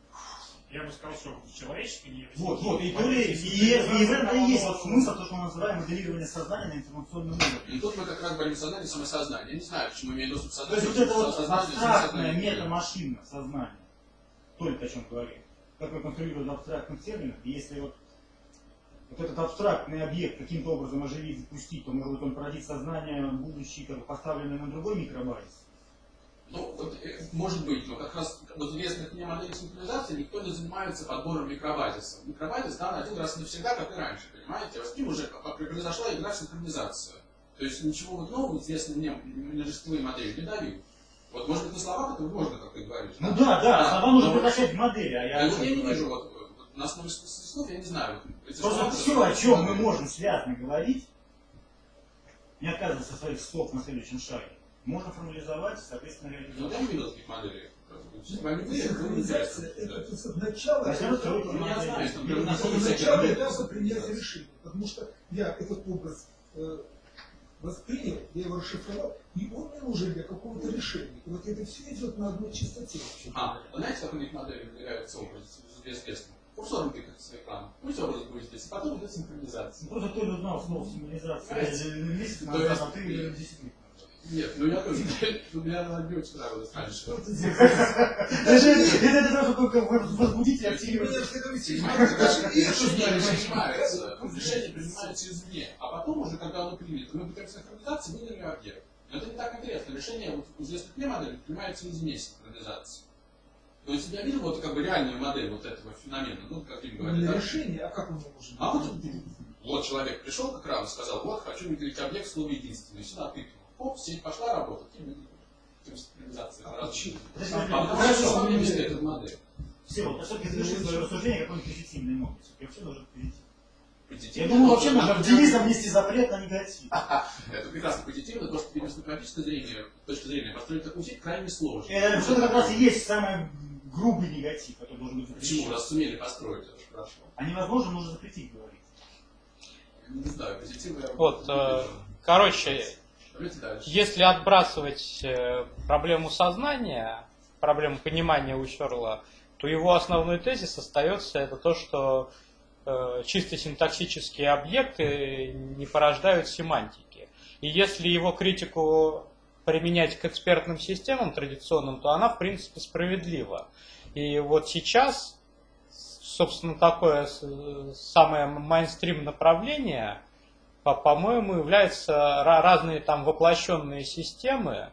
Я бы сказал, что человеческий не Вот, вот, и, то ли, и, и, и в этом и есть вот смысл, то, что мы называем моделирование сознания на информационном уровне. И тут мы как раз говорим сознание и самосознание. Я не знаю, почему имею доступ к То сознанию. есть вот это вот сознание, абстрактное самосознание. метамашина сознания, только о чем говорим, как мы конструируем в абстрактных терминах, и если вот, вот этот абстрактный объект каким-то образом оживить, запустить, то может он породить сознание, будущее, как бы поставленное на другой микробазис. Ну, вот, э, может быть, но как раз вот в известных мне моделях синхронизации никто не занимается подбором микробазиса. Микробазис дан один раз навсегда, как и раньше, понимаете? А с ним уже произошла игра в синхронизацию. То есть ничего вот нового известно мне множествовые модели не дают. Вот, может быть, на словах это можно, как ты говоришь. Ну да, да, А, слова нужно но- превращать в модели, а я... Я, о вот чем я не говорю? вижу, вот, вот на основе слов я не знаю. Вот, эти Просто слова, все, о чем мы можем связно говорить, не отказываться от своих слов на следующем шаге, можно формализовать, соответственно, Ну, реализовать. я не видел таких моделей. С вами вы, это Синхронизация интересно. это то начало, Начало строить Ну, я знаю, что модели. на самом деле начало всякие этапа модели принятия синхронизации. решения. Потому что я этот образ э, воспринял, я его расшифровал, и он мне нужен для какого-то решения. И вот это все идет на одной частоте. А, вы знаете, как у них модели выделяются образ известным? Курсором тыкается в экран. Пусть образ будет здесь, а потом идет синхронизация. Ну, просто ты узнал слово символизация Понимаете? месяц То назад, есть- а ты десять лет. Нет, ну я тоже, у меня на бьете нравилось раньше. Что ты здесь? Это для того, чтобы возбудить и активировать. Решение принимается, решение принимается извне, а потом уже, когда оно принято, мы путем синхронизации выделили объект. Но это не так интересно. Решение вот, в известных мне моделях принимается извне синхронизации. То есть я видел вот как бы реальную модель вот этого феномена, ну, как им говорят, Не да? решение, а как он может А вот, вот человек пришел к экрану и сказал, вот, хочу выделить объект слово единственный, сюда тыкнул. Оп, сеть пошла работать, и выделили. То есть синхронизация. А Раз. почему? Подожди, А подожди, потому что подожди. вам не везде эта модель. Все, вот, все-таки заверши свое рассуждение какой-нибудь позитивной нотой. Я все должен позитив. Я Позитивно. думаю, вообще нужно Она- в девизом внести запрет на негатив. Это прекрасно позитивно, потому что с математической зрения, точки зрения, построить такую сеть крайне сложно. Это что как раз и есть самый грубый негатив, который должен быть Почему? запрещен. Раз сумели построить, это же хорошо. А невозможно, нужно запретить говорить. Не знаю, позитивно я... Вот, э, короче, Давайте дальше. если отбрасывать э, проблему сознания, проблему понимания у Сёрла, то его основной тезис остается это то, что э, чисто синтаксические объекты не порождают семантики. И если его критику применять к экспертным системам традиционным, то она в принципе справедлива. И вот сейчас, собственно, такое с- самое мейнстрим направление, по- по-моему, являются ра- разные там воплощенные системы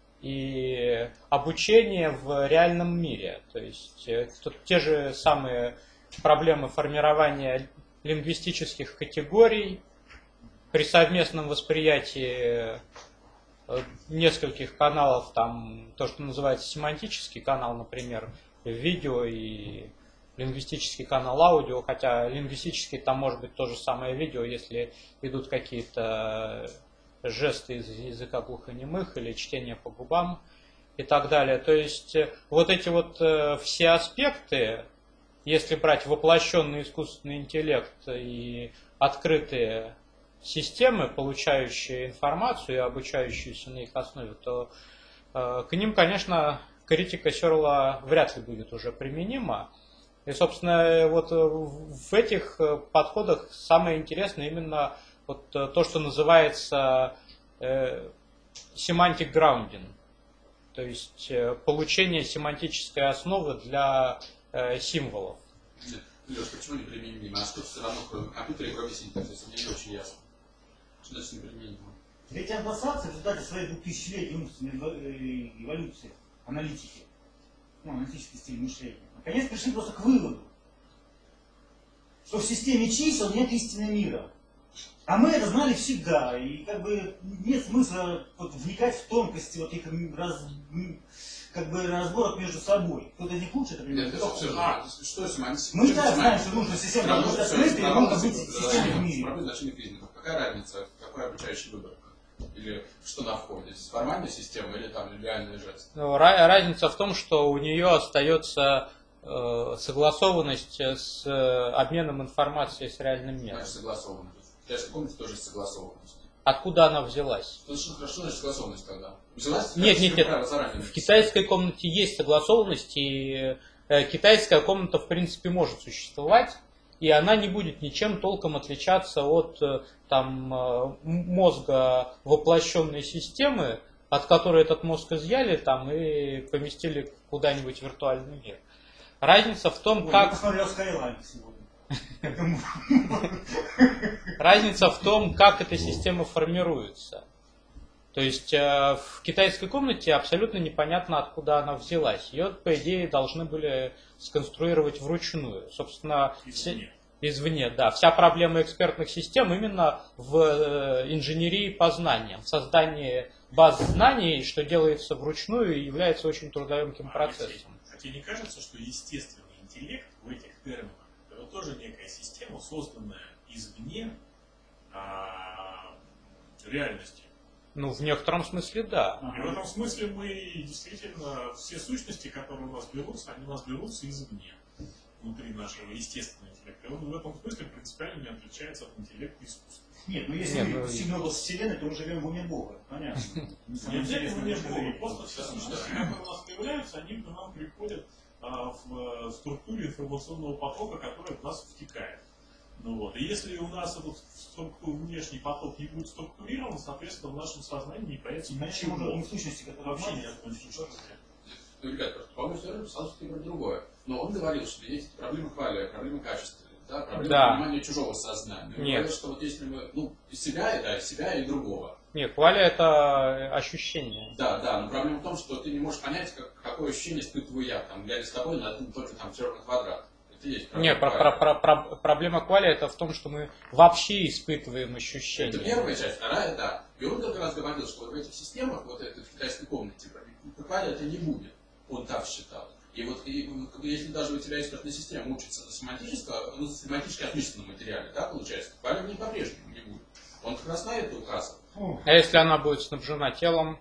и обучение в реальном мире. То есть э, тут те же самые проблемы формирования лингвистических категорий при совместном восприятии э, нескольких каналов, там то, что называется семантический канал, например, видео и лингвистический канал аудио, хотя лингвистический там может быть то же самое видео, если идут какие-то жесты из языка глухонемых или чтение по губам и так далее. То есть э, вот эти вот э, все аспекты, если брать воплощенный искусственный интеллект и открытые системы, получающие информацию и обучающиеся на их основе, то э, к ним, конечно, критика Сёрла вряд ли будет уже применима. И, собственно, вот в этих подходах самое интересное именно вот то, что называется э, semantic grounding, то есть э, получение семантической основы для э, символов. Леш, почему неприменимо? А что все равно, кроме компьютера и кроме синтаксиса, мне не очень ясно. Что значит неприменимо? Ведь англосаксы в результате своей двухтысячелетней умственной эволюции, аналитики, ну, аналитический стиль мышления, наконец пришли просто к выводу, что в системе чисел нет истины мира. А мы это знали всегда, и как бы нет смысла вот, вникать в тонкости вот их раз, как бы разборок между собой. Кто-то из них лучше, это Нет, это все же. а, Что семантика? мы и так знаем, что нужно система может открыта, и могут быть системы в мире. Сравнить значение признаков. Какая разница, какой обучающий выбор? Или что на входе? Формальная система или там реальный жест? Ну, разница в том, что у нее остается э, согласованность с э, обменом информацией с реальным миром. Значит, согласованность. В китайской комнате тоже есть согласованность. Откуда она взялась? Ну, что хорошо, значит согласованность тогда. Взялась? Нет, нет, нет. В китайской комнате есть согласованность, и э, китайская комната в принципе может существовать, и она не будет ничем толком отличаться от э, там, э, мозга воплощенной системы, от которой этот мозг изъяли там, и поместили куда-нибудь в виртуальный мир. Разница в том, Ой, как... я посмотрел Skylines сегодня. Разница в том, как эта система формируется. То есть э, в китайской комнате абсолютно непонятно, откуда она взялась. Ее, по идее, должны были сконструировать вручную. Собственно, Извне. Вся, извне, да. Вся проблема экспертных систем именно в э, инженерии познания, в создании баз знаний, что делается вручную и является очень трудоемким процессом. А тебе не кажется, что естественный интеллект в этих терминах это тоже некая система, созданная извне а, реальности? Ну, в некотором смысле, да. И в этом смысле мы действительно, все сущности, которые у нас берутся, они у нас берутся извне, внутри нашего естественного интеллекта. И он в этом смысле принципиально не отличается от интеллекта искусства. Нет, ну если Нет, мы ну, сильно образ Вселенной, то мы живем в уме Бога. Понятно. Не обязательно не Бога, просто все сущности, которые у нас появляются, они к нам приходят а, в структуре информационного потока, который в нас втекает. Ну, вот. И если у нас этот структур, внешний поток не будет структурирован, соответственно, в нашем сознании не появится Иначе ничего. может быть сущности, которые Вообще обманывают. нет сущности. Ну, ребят, просто, по-моему, все равно писал что-то про другое. Но он говорил, что есть проблемы хвали, проблемы качества, да, проблемы Да. понимания чужого сознания. Он Нет. говорил, что вот если мы, ну, из себя, да, из себя и другого. Нет, кваля это ощущение. Да, да, но проблема в том, что ты не можешь понять, как, какое ощущение испытываю я, там, глядя с тобой на один только там черный квадрат. Это есть проблема. Нет, про, про, про, про- проблема квали это в том, что мы вообще испытываем ощущения. Это первая часть, вторая, да. И он как раз говорил, что вот в этих системах, вот этой в китайской комнате, квали это не будет. Он так считал. И вот и, если даже у тебя экспертная система учится семантического, ну, семантически осмысленном материале, да, получается, квали в ней по-прежнему не будет. Он как раз на это указывал. А если она будет снабжена телом?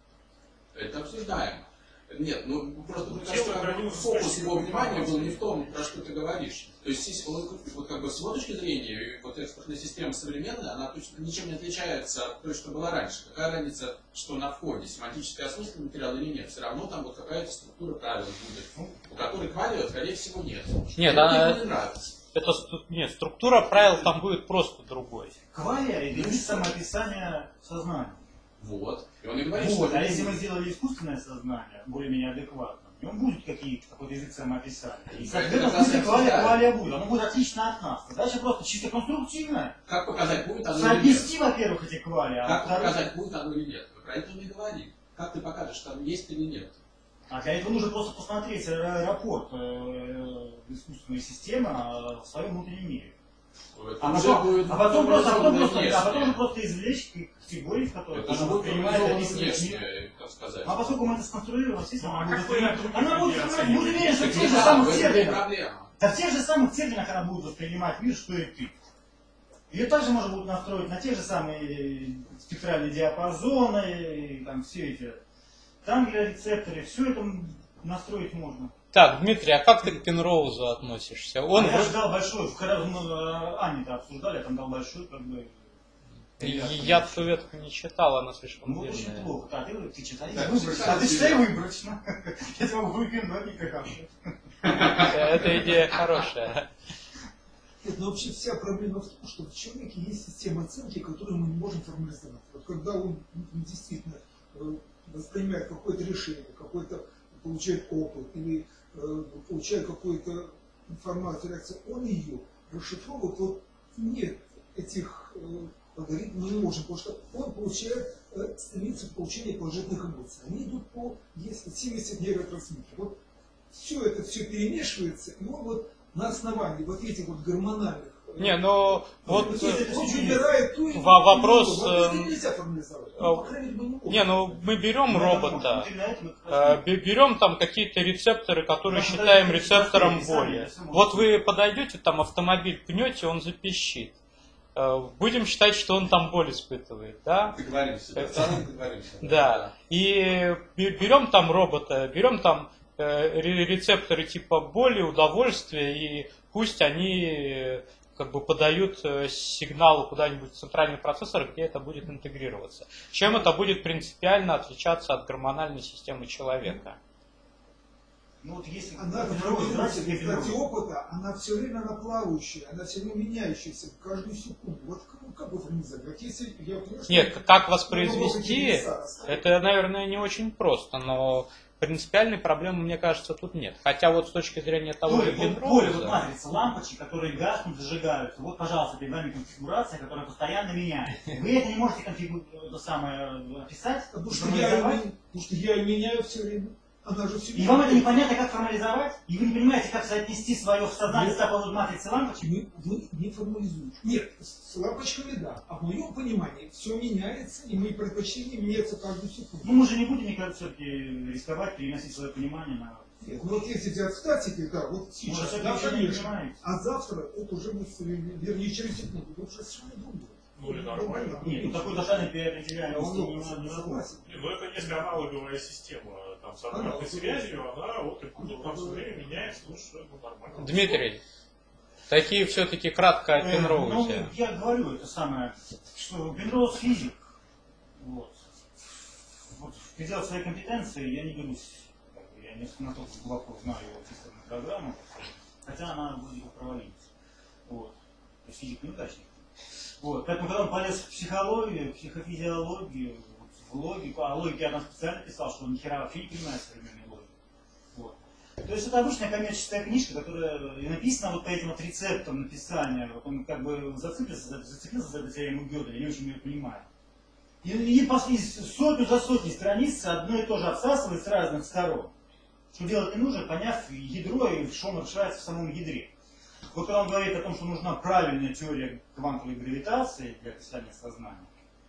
Это обсуждаемо. Нет, ну просто мне Тело кажется, как бы ограничено фокус источником его внимания был не информации. в том, про что ты говоришь. То есть здесь, вот, вот как бы с его точки зрения, вот экспертная система современная, она точно ничем не отличается от той, что была раньше. Какая разница, что на входе, семантический осмысленный материал или нет? Все равно там вот какая-то структура правил будет, у которой квали, скорее всего, нет. Нет, это она- ему не нравится. Это стру- нет, структура правил там будет просто другой. Кваля – это самоописание сознания. Вот. И он и говорит, Вот, что... а если мы сделали искусственное сознание, более-менее адекватным, и он будет какие-то, какой-то язык самоописания. И в Это этом как раз смысле и кваля, обсуждаем. кваля будет. Оно будет отлично от нас. Дальше просто чисто конструктивно. Как показать, будет оно или нет? Соотнести, во-первых, эти квали, а Как во-вторых, показать, будет оно или нет? Вы про это не говорили. Как ты покажешь, там есть или нет? а для этого нужно просто посмотреть аэропорт э, искусственной системы а, в своем внутреннем мире. А Уже потом, будет а потом просто, а потом формализованное просто, а потом внешнее. уже просто извлечь категории, в которых Это же она будет воспринимает формализованное описывает мир. внешнее, как сказать. А поскольку мы это сконструировали, естественно, Ну, а она будет как вы воспринимать- это она будет будете воспринимать, будет уверен, что в Так тех же да, самых в этом и терминах. проблема. Да в тех же самых терминах она будет воспринимать мир, что и ты. Ее также можно будет настроить на те же самые спектральные диапазоны, и там все эти тангелорецепторы, все это настроить можно. Так, Дмитрий, а как ты к Пенроузу относишься? Он А я вроде- же дал большой, в Кара- мы, э, Ане-то обсуждали, я там дал большой, как бы, Я эту ветку не читал, она слишком Ну, очень длинная. плохо. Да, ты, ты читай. Да, Выбрось. читай, А ты читай да. выборочно. Я тебя выпьем, но никак. Эта идея хорошая. Нет, но вообще вся проблема в том, что в человеке есть система оценки, которую мы не можем формализовать. Вот когда он действительно э, воспринимает какое-то решение, какой-то получает опыт или э, получает какую-то информацию, реакцию, он ее расшифровывает. Вот нет этих э, алгоритмов мы не можем, потому что он получает, э, стремится к получению положительных эмоций. Они идут по, есть семьдесят нейротрансмиттеров. Вот все это все перемешивается, и он вот на основании вот этих вот гормональных... Не, ну вот он э, выбирает ту или во- вопрос, иную. Вот это э, нельзя формализовать. э, Ну, по крайней мере, мы не можем. не, ну мы берем Ну, робота, это можно. Вот именно это мы как раз э, бе- берем там какие-то рецепторы, которые Да, считаем да, рецептором да, да, боли. да, да, да, Вот да. вы подойдете, там автомобиль пнете, он запищит. Э, Будем считать, что он там боль испытывает, да? Договоримся. Да, в целом договоримся. Да. И бе- берем там робота, берем там э, ре- рецепторы типа боли, удовольствия, и пусть они э, как бы подают э, сигналы куда-нибудь в центральный процессор, где это будет интегрироваться. Чем это будет принципиально отличаться от гормональной системы человека? Ну вот если Она формируется, кстати, опыта, она все время она плавающая, она все время меняющаяся каждую секунду. Вот как, как вы формализовать? Вот если я понимаю, что Нет, как много воспроизвести, интереса оставить. это, наверное, не очень просто, но принципиальной проблемы, мне кажется, тут нет. Хотя вот с точки зрения того же Поле, вот поле, вот Пенроуза, матрица лампочек, которые гаснут, зажигаются. Вот, пожалуйста, перед вами конфигурация, которая постоянно меняется. Вы это не можете конфигу... это самое, описать, Потому что, я, формализовать. ее- потому что я ее меняю все время. Она же все И вам это непонятно, как формализовать? И вы не понимаете, как соотнести свое сознание с западной матрицей лампочек? Вы, вы не формализуете. Нет, с лампочками да. А в моем понимании все меняется, и мои предпочтения меняются каждую секунду. Ну, мы же не будем, мне кажется, все-таки рисковать, переносить свое понимание на... Нет, ну вот если взять статики, да, вот Может, сейчас, это да, еще не конечно. понимаете. А завтра это уже будет, вернее, через секунду, это уже совершенно другое. Ну и нормально. Нет, ну такой тотальной переопределяемости Ну, не надо, не согласен. Ну это если аналоговая система там с обратной связью, она вот и будет там все время меняется, ну что, ну нормально. Дмитрий, такие все-таки кратко о Э, Пенроузе. Ну, я говорю, это самое, что Пенроуз физик. Вот. Вот в пределах своей компетенции я не берусь. как бы, Я не настолько глубоко знаю его цифровую программу, хотя она вроде бы провалилась. Вот. То есть физик неудачник. Вот. Поэтому, когда он полез в психологию, в психофизиологию, вот, в логику, а логике я там специально писал, что он ни хера вообще не понимает современной логики. Вот. То есть это обычная коммерческая книжка, которая и написана вот по этим вот рецептам написания. Вот он как бы зацепился, за- зацепился за эту теорему Гёделя, я не очень ее понимаю. И, и, пос- и сотню за сотней страниц одно и то же обсасывает с разных сторон. Что делать не нужно, поняв ядро и что нарушается в самом ядре. Вот когда он говорит о том, что нужна правильная теория квантовой гравитации для описания сознания,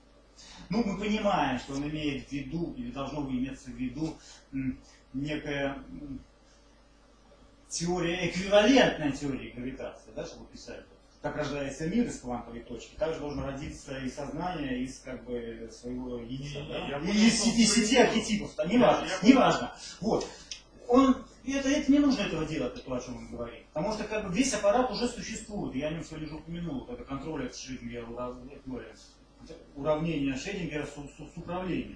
ну, мы понимаем, что он имеет в виду, или должно бы иметься в виду, м, некая м, теория, эквивалентная теории гравитации, да, чтобы писать. Как рождается мир из квантовой точки, так же должно родиться и сознание из как бы своего яйца. Не-не-не, Да? я И понял, из, что из вы- сети архетипов, да, неважно, Я- я- неважно. Вот. Он, это, это не нужно этого делать, это то, о чем он говорит. Потому что как бы весь аппарат уже существует. Я о нем сегодня уже упомянул. Вот это контроль от Шрёдингера, урав- уравнение Шрёдингера с, с, с управлением.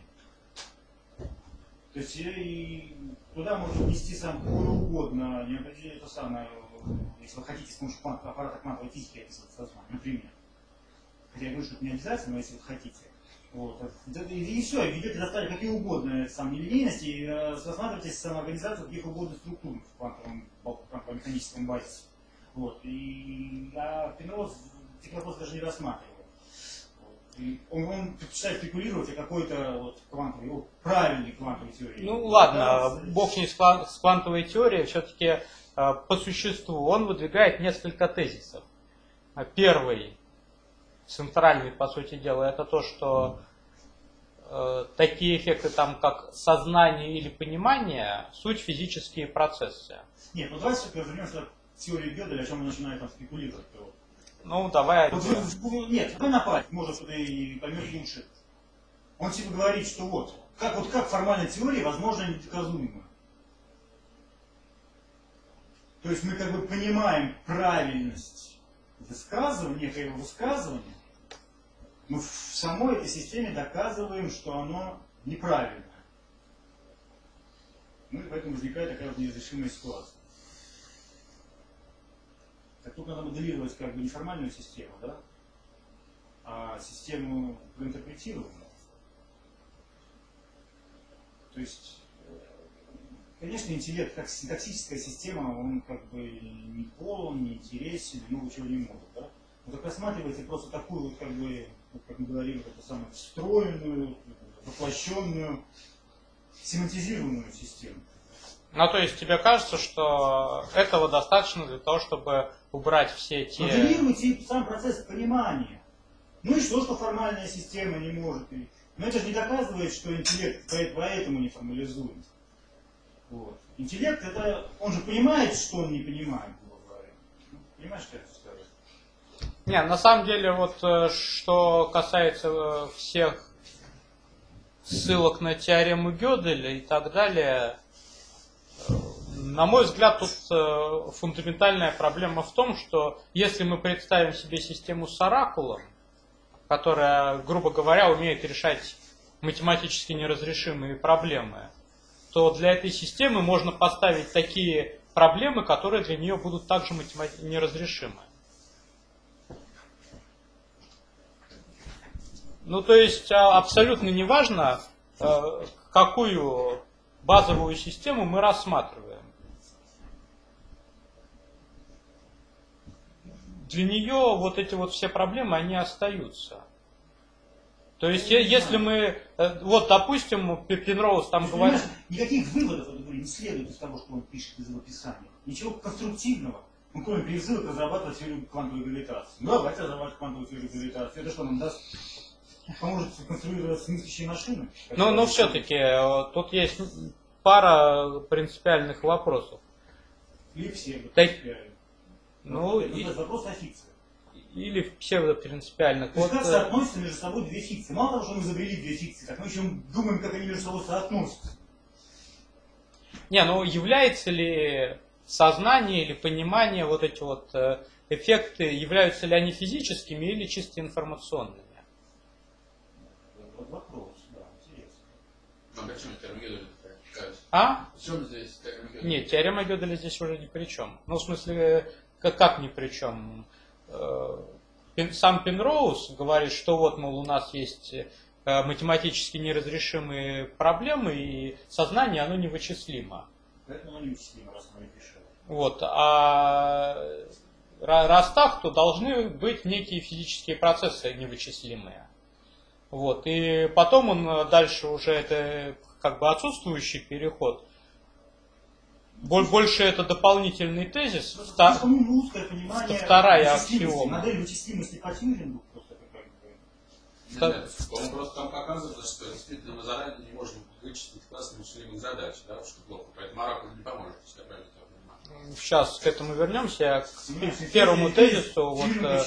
То есть и туда можно внести сам какой угодно, не определить это самое, если вы хотите с помощью квант, аппарата квантовой физики описывать сознание, например. Хотя я говорю, что это не обязательно, но если вы хотите. Вот. И, и все, ведете достали какие угодно сам нелинейности и э, рассматриваете самоорганизацию каких угодно структур в квантовом, квантово-механическом базе. Вот. И а Пенроуз этих вопросов даже не рассматривает. Вот. И он, он предпочитает спекулировать о какой-то вот, квантовой, о правильной квантовой теории. Ну ладно, Да, бог не с кван- с квантовой теорией, все-таки по существу он выдвигает несколько тезисов. Первый, центральный, по сути дела, это то, что э, такие эффекты, там, как сознание или понимание, суть физические процессы. Нет, ну давайте все-таки вернемся к теории Гёделя, о чем он начинает там спекулировать. Вот. Ну, давай. Вот вы- нет, вы напасть, может кто-то и поймет лучше. Он типа говорит, что вот, как, вот как формальная теория возможно недоказуема. То есть мы как бы понимаем правильность высказывания, некоего высказывания, мы в самой этой системе доказываем, что оно неправильно. Ну и поэтому возникает такая вот неразрешимая ситуация. Так тут надо моделировать как бы не формальную систему, да, а систему интерпретированную. То есть, конечно, интеллект как синтаксическая система, он как бы не полон, не интересен, много чего не может, да. Но так рассматривайте просто такую вот, как бы, как мы говорили, эту самую встроенную, воплощенную, семантизированную систему. Ну, то есть тебе кажется, что этого достаточно для того, чтобы убрать все те... Моделируйте сам процесс понимания. Ну и что, что формальная система не может? Но это же не доказывает, что интеллект поэтому не формализуем. Вот. Интеллект, это, он же понимает, что он не понимает, грубо говоря. Понимаешь, что я хочу сказать? Не, на самом деле, вот что касается всех ссылок на теорему Гёделя и так далее, на мой взгляд, тут фундаментальная проблема в том, что если мы представим себе систему с оракулом, которая, грубо говоря, умеет решать математически неразрешимые проблемы, то для этой системы можно поставить такие проблемы, которые для нее будут также математи- неразрешимы. Ну, то есть абсолютно неважно, какую базовую систему мы рассматриваем. Для нее вот эти вот все проблемы, они остаются. То есть, если мы, вот, допустим, Пенроуз там говорит... Никаких выводов, я говорю, не следует из того, что он пишет из его писания. Ничего конструктивного. Ну, кроме призыва разрабатывать теорию квантовой гравитации. Ну, давайте разрабатывать квантовую теорию гравитации. Это что, нам даст... поможет конструировать мыслящие машины? Но, но все-таки тут есть пара принципиальных вопросов. Или все принципиальных. Ну, это и... вопрос о фикции. Или псевдопринципиальных. То есть вот, как соотносятся между собой две фикции? Мало того, что мы изобрели две фикции, так мы еще думаем, как они между собой соотносятся. Не, ну является ли сознание или понимание, вот эти вот эффекты, являются ли они физическими или чисто информационными? Вот вопрос, да, интересно. А почему теорема Гёделя такая? А? В чем здесь теорема Гёделя? Нет, теорема Гёделя здесь уже ни при чем. Ну, в смысле, как, как ни при чем? Сам Пенроуз говорит, что вот, мол, у нас есть математически неразрешимые проблемы, и сознание, оно невычислимо. Поэтому оно невычислимо, раз оно и пишет. Вот, а раз так, то должны быть некие физические процессы невычислимые. Вот, и потом он дальше уже, это как бы отсутствующий переход, больше это дополнительный тезис, вта... вторая аксиома. Модель вычислимости по Тьюрингу просто какая-то. Нет, нет, он просто там показывает, что действительно мы заранее не можем вычислить класс вычислимых задач, да, что плохо, поэтому оракул не поможет, если я правильно тебя понимаю. Сейчас к этому вернемся, к первому тезису. Вот,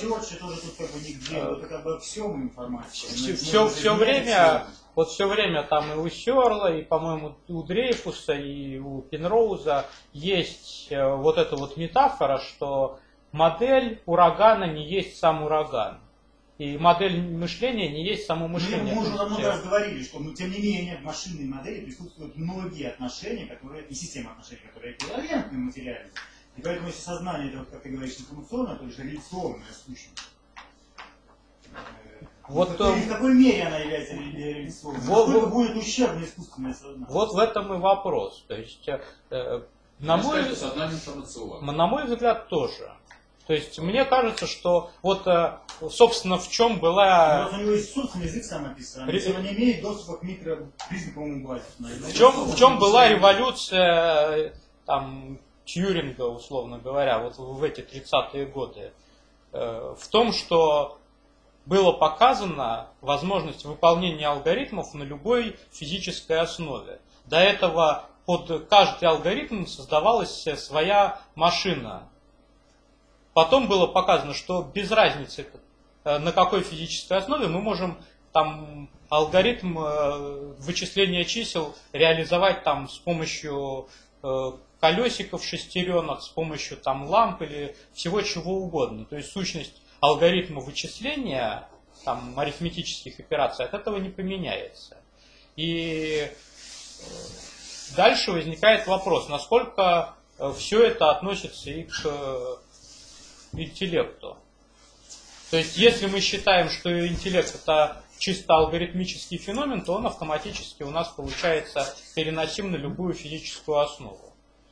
все, все время, вот все время там и у Сёрла, и, по-моему, у Дрейфуса, и у Пенроуза есть вот эта вот метафора, что модель урагана не есть сам ураган. И модель мышления не есть само мышление. Мы уже много раз говорили, что, но тем не менее в машинной модели присутствуют многие отношения, которые, и система отношений, которые эквивалентны материальны. И поэтому если сознание, это, как ты говоришь, информационное, то есть реляционная сущность. Вот, в, какой, в какой мере она является реляционной? Вот, Насколько будет ущербно искусственное сознание? Вот в этом и вопрос. То есть, э, на, мой, на мой взгляд, тоже. То есть мне кажется, что вот, собственно, в чем была... У него есть собственный язык самописания, если он не имеет доступа к микропризнаковому базе. В чем, в чем была революция там, Тьюринга, условно говоря, вот в эти тридцатые годы? В том, что было показано возможность выполнения алгоритмов на любой физической основе. До этого под каждый алгоритм создавалась своя машина. Потом было показано, что без разницы, на какой физической основе мы можем там алгоритм вычисления чисел реализовать там с помощью колесиков шестеренок, с помощью там ламп или всего чего угодно. То есть сущность алгоритма вычисления там, арифметических операций, от этого не поменяется. И дальше возникает вопрос, насколько все это относится и к интеллекту. То есть, если мы считаем, что интеллект это чисто алгоритмический феномен, то он автоматически у нас получается переносим на любую физическую основу.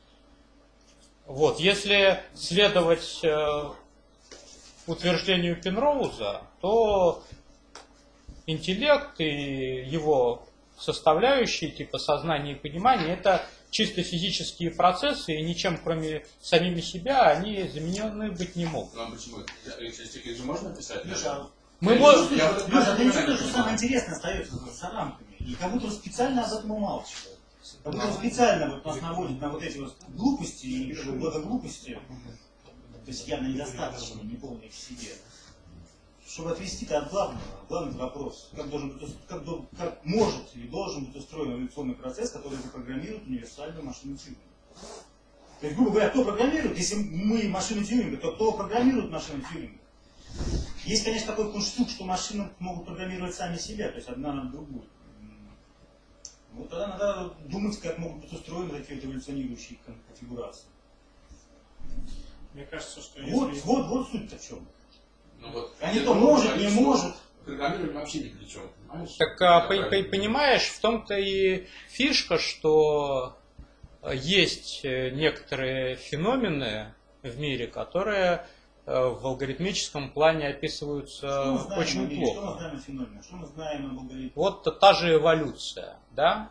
Вот. Если следовать э, утверждению Пенроуза, то интеллект и его составляющие, типа сознания и понимания, это чисто физические процессы, и ничем, кроме самими себя, они заменены быть не могут. Ну а почему? Их же можно описать? Леша, Мы можем... Леша, ты не чувствуешь, что самое интересное остается за рамками? И как будто специально об этом умалчивают. Как будто специально вот нас наводят на вот эти вот глупости и благоглупости, то есть явно недостаточные, неполные в себе, чтобы отвести-то от главного. Главный вопрос, как, должен быть, как, как может или должен быть устроен эволюционный процесс, который запрограммирует универсальную машину Тьюринга. То есть, грубо говоря, кто программирует, если мы машину Тьюринга, то кто программирует машину Тьюринга? Есть, конечно, такой конструкт, что машины могут программировать сами себя, то есть одна на другую. Вот тогда надо думать, как могут быть устроены такие вот эволюционирующие конфигурации. Мне кажется, что Вот, если... вот, вот суть-то в чем. Ну, вот, А не то может, не может. Программирование вообще ни при чем, понимаешь? Так, а, по- по- понимаешь, в том-то и фишка, что есть некоторые феномены в мире, которые в алгоритмическом плане описываются Что мы знаем очень о мире, плохо. что мы знаем о феномене, что мы знаем об алгоритме? Вот та же эволюция, да?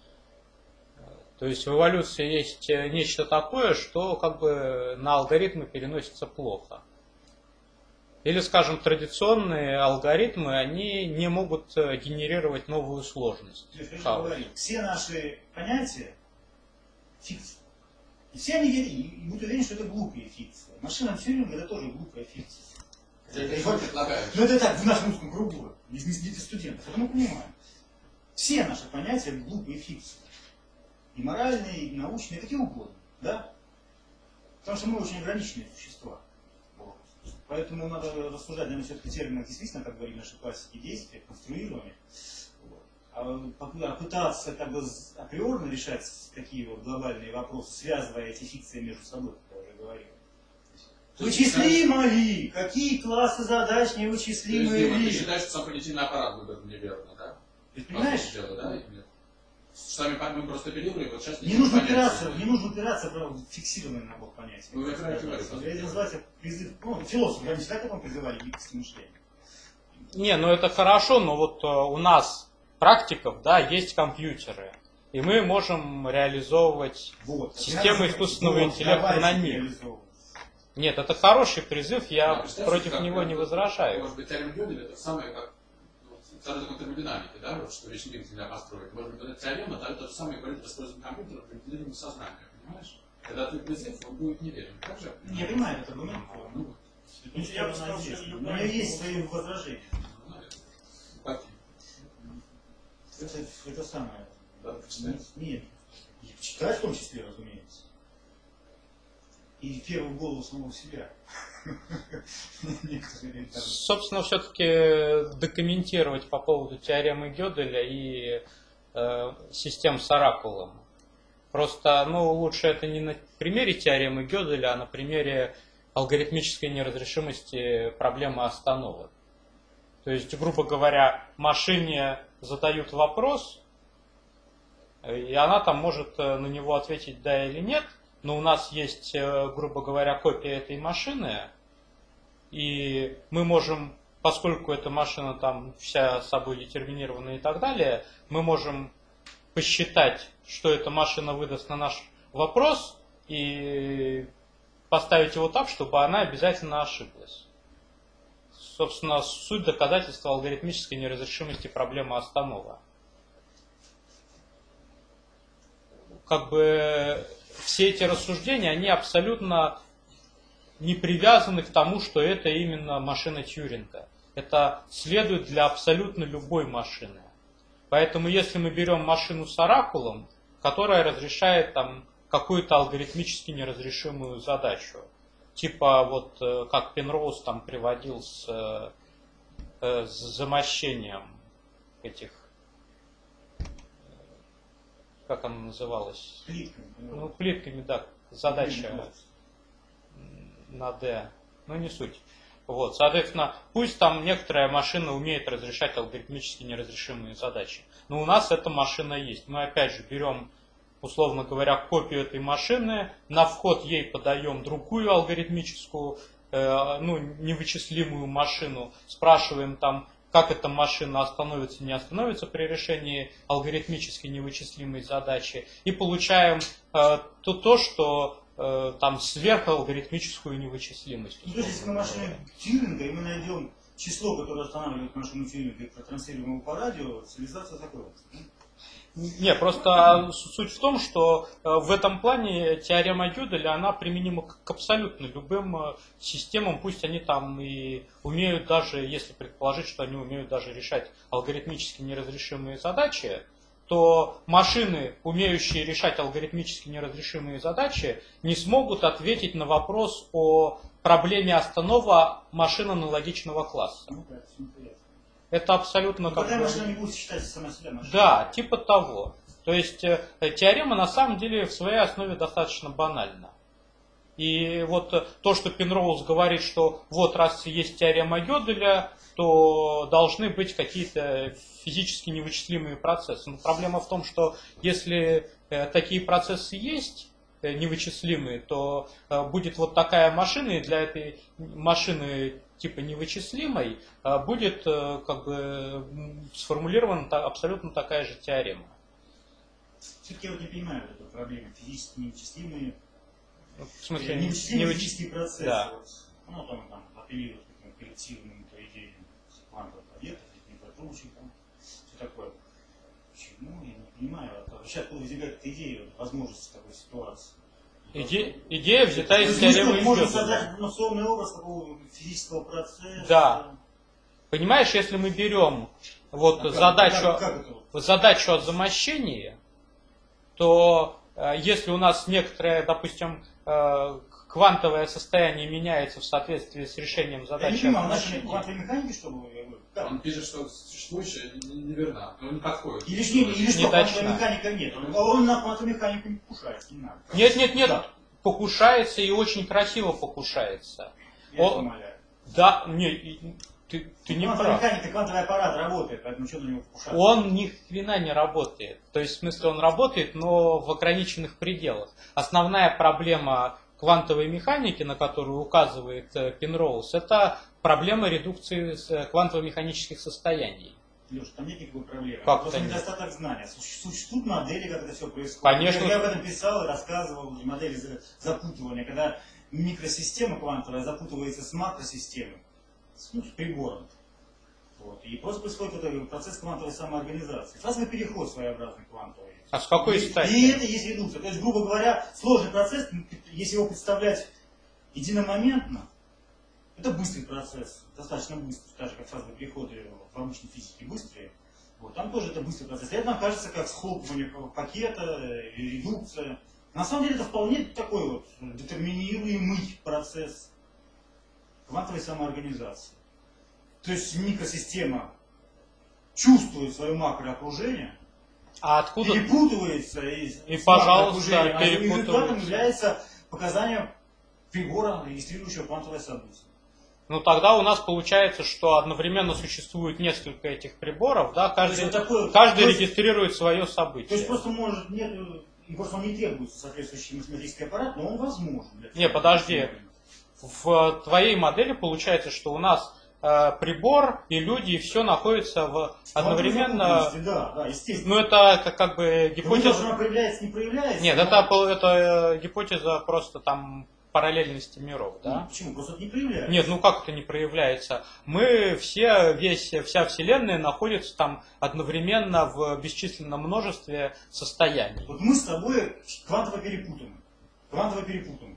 То есть в эволюции есть нечто такое, что как бы на алгоритмы переносится плохо. Или, скажем, традиционные алгоритмы, они не могут генерировать новую сложность. То есть, я же говорю, все наши понятия фикции. И все они и будут уверены, что это глупые фикции. Машина Тьюринга это тоже глупая фикция. Это что предлагаешь? Ну это так, в нашем узком кругу, не для студентов. Это мы понимаем. Все наши понятия глупые фикции. И моральные, и научные, какие угодно. Да? Потому что мы очень ограниченные существа. Вот. Поэтому надо рассуждать, наверное, все-таки терминах действительно, как говорили наши классики, действия, конструирования. Вот. А пытаться как бы априорно решать такие вот глобальные вопросы, связывая эти фикции между собой, как я уже говорил. Вычислимо ли? Какие классы задач невычислимы То есть, ли? ты считаешь, что сам понятийный аппарат выбран неверно, да? Ты понимаешь? По сути дела, да? Или нет? Сами мы просто оперируем, вот сейчас Не нужно опираться, не нужно опираться в фиксированный набор понятий. Ну, я правильно говорю. Это называется призыв. Ну, философы, они всегда к этому призывали гибкости мышления. Не, ну это хорошо, но вот э, у нас практиков, да, есть компьютеры. И мы можем реализовывать Вот. систему искусственного Вот, интеллекта давайте на них. реализовывать. Нет, это хороший призыв, я Да, представь, против как, него как, не вот, возражаю. Может быть, теорема Гёделя это самое, как ну, второй закон термодинамики, да, вот, что весь мир нельзя построить. Может быть, эта теорема, это то же самое говорит об использовании компьютера при определенном сознании, понимаешь? Когда ты призыв, он будет неверен. Так же? Я понимаю этот аргумент. Ну, Ну, я бы сказал, что у меня есть свои возражения. ну, наверное. Это, это самое. Да, почитать. Нет. И читать в том числе, разумеется. И в первую голову самого себя. Собственно, все-таки докомментировать по поводу теоремы Гёделя и э, систем с оракулом. Просто, ну, лучше это не на примере теоремы Гёделя, а на примере алгоритмической неразрешимости проблемы остановок. То есть, грубо говоря, машине задают вопрос, и она там может на него ответить да или нет, но у нас есть, грубо говоря, копия этой машины, и мы можем, поскольку эта машина там вся собой детерминирована и так далее, мы можем посчитать, что эта машина выдаст на наш вопрос, и поставить его так, чтобы она обязательно ошиблась. Собственно, суть доказательства алгоритмической неразрешимости проблемы останова. Как бы все эти рассуждения, они абсолютно не привязаны к тому, что это именно машина Тьюринга. Это следует для абсолютно любой машины. Поэтому если мы берем машину с оракулом, которая разрешает там какую-то алгоритмически неразрешимую задачу, типа вот как Пенроуз там приводил с э, с замощением этих, как она называлась? Плитками. Ну, плитками, да, задача на D, но не суть. Вот, соответственно, пусть там некоторая машина умеет разрешать алгоритмически неразрешимые задачи, но у нас эта машина есть. Мы опять же берем, условно говоря, копию этой машины, на вход ей подаем другую алгоритмическую, э, ну, невычислимую машину, спрашиваем там, как эта машина остановится, не остановится при решении алгоритмически невычислимой задачи, и получаем э, то, то, что э, там сверхалгоритмическую невычислимость. Ну, то есть, если мы машина Тьюринга, и мы найдем число, которое останавливает машину Тьюринга и протранслируем его по радио, цивилизация закроется. Не, просто суть в том, что в этом плане теорема Гёделя, она применима к абсолютно любым системам, пусть они там и умеют даже, если предположить, что они умеют даже решать алгоритмически неразрешимые задачи, то машины, умеющие решать алгоритмически неразрешимые задачи, не смогут ответить на вопрос о проблеме останова машин аналогичного класса. Ну, да, все интересно. Это абсолютно Но как тогда бы... машина не будет считать сама себя машиной. Да, типа того. То есть э, теорема на самом деле в своей основе достаточно банальна. И вот э, то, что Пенроуз говорит, что вот раз есть теорема Гёделя, то должны быть какие-то физически невычислимые процессы. Но проблема в том, что если э, такие процессы есть, э, невычислимые, то э, будет вот такая машина, и для этой машины типа невычислимой будет как бы сформулирована абсолютно такая же теорема. Все-таки я вот не понимаю эту проблему. Физически невычислимые, В смысле, невычислимые невыч... физические процессы. Да. Вот. Ну, там, там апеллируют к таким коллективным идеям квантовых объектов, микротрубочек, там, все такое. Почему? Я не понимаю. Вообще откуда возникает эта идея, вот, возможности такой ситуации? Иде... Идея взята из То есть, теоремы можно Гёделя. создать информационный образ такого физического процесса. Да. Понимаешь, если мы берем вот А как, задачу, как, как это? задачу о замощении, то э, если у нас некоторое, допустим, э, квантовое состояние меняется в соответствии с решением Я не задачи о понимаю, у нас замощении, квантовой механики, чтобы... Как? Он пишет, что существующее неверно, но не подходит. Или, ж не, или что, Не квантовая точно. механика нет. Он, он на квантовую механику не покушается, не надо. Нет, нет, нет, Да. покушается и очень красиво покушается. Я О, тебя умоляю. Да, не, и- ты, ты не Квантовая прав. механика, квантовый аппарат работает, поэтому что на него покушаться? Он ни хрена не работает. То есть, в смысле, он работает, но в ограниченных пределах. Основная проблема квантовой механики, на которую указывает э, Пенроуз, это проблема редукции с- э, квантово-механических состояний. Леша, там нет никакой проблемы. Как Просто это нет? недостаток знания. Суще- Существуют модели, как это все происходит. Конечно. Я, я об этом писал и рассказывал, модели за- запутывания, когда микросистема квантовая запутывается с макросистемой, с, ну, с прибором. Вот. И просто происходит вот этот процесс квантовой самоорганизации. Фазовый переход своеобразный квантовый. А с какой И, стати? и это есть редукция. То есть, грубо говоря, сложный процесс, если его представлять единомоментно, это быстрый процесс, достаточно быстрый, так же как фазовые переходы в обычной физике быстрые. Вот, там тоже это быстрый процесс. Это нам кажется как схлопывание пакета, редукция. На самом деле это вполне такой вот детерминируемый процесс квантовой самоорганизации. То есть микросистема чувствует свое макроокружение, А откуда? перепутывается и, И, с пожалуйста, макроокружением, а результатом перепутывается. является показанием прибора, регистрирующего квантовое событие. Ну тогда у нас получается, что одновременно существует несколько этих приборов, да, каждый, То есть вот такой- каждый то есть- регистрирует свое То есть событие. просто может нет, и просто он не требуется соответствующий математический аппарат, но он возможен. для Не, подожди. В твоей модели получается, что у нас э, прибор и люди, и все находится в одновременно. Да, да, естественно. Ну это как, как бы Гипотеза... что гипотеза. она проявляется, не проявляется. Нет, но- это, пол- это э, гипотеза просто там параллельности миров, Ну, да? почему? Просто это не проявляется. Нет, ну как это не проявляется? Мы все, весь, вся Вселенная находится там одновременно в бесчисленном множестве состояний. Вот мы с тобой квантово перепутаны. Квантово перепутаны.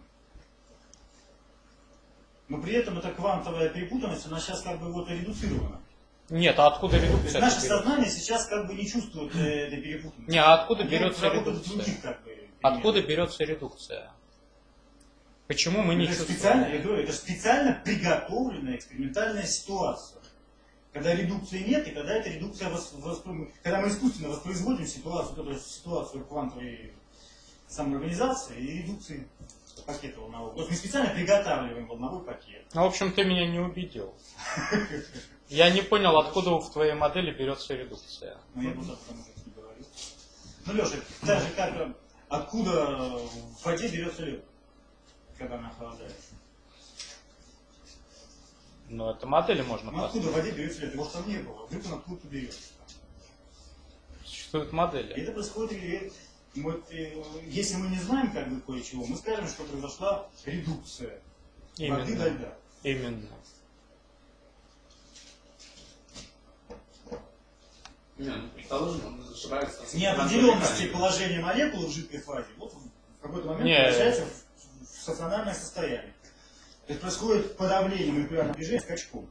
Но при этом эта квантовая перепутанность, она сейчас как бы вот редуцирована. Нет, а откуда То есть редукция? наше берется? сознание сейчас как бы не чувствует э, этой перепутанности. Не, а откуда Они берется работают в редукция? других, как бы, примерах. Откуда берется редукция? Почему мы не это чувствуем? специально, я говорю, это специально приготовленная экспериментальная ситуация, Когда редукции нет, и когда эта редукция вос, воспри... когда мы искусственно воспроизводим ситуацию, которую, ситуацию квантовой самоорганизации и редукции пакета волнового. То есть мы специально приготавливаем волновой пакет. Ну, в общем, ты меня не убедил. Я не понял, откуда в твоей модели берется редукция. Ну, я просто потому что не говорю. Ну, Леша, так же как откуда в воде берется лед, когда она охлаждается. Ну, это модели можно Ну, откуда в построить. воде берется лед? Может, там не было. Вдруг он откуда-то берется. Существуют И модели. это происходит, вот, э, если мы не знаем как бы кое-чего, мы скажем, что произошла редукция воды до Именно. льда. Именно. Не, ну, предположим, он зашибается... С неопределенности положения молекулы в жидкой фазе, вот в какой-то момент Не. превращается в, в стационарное состояние. То есть происходит подавление молекулярного движения скачком.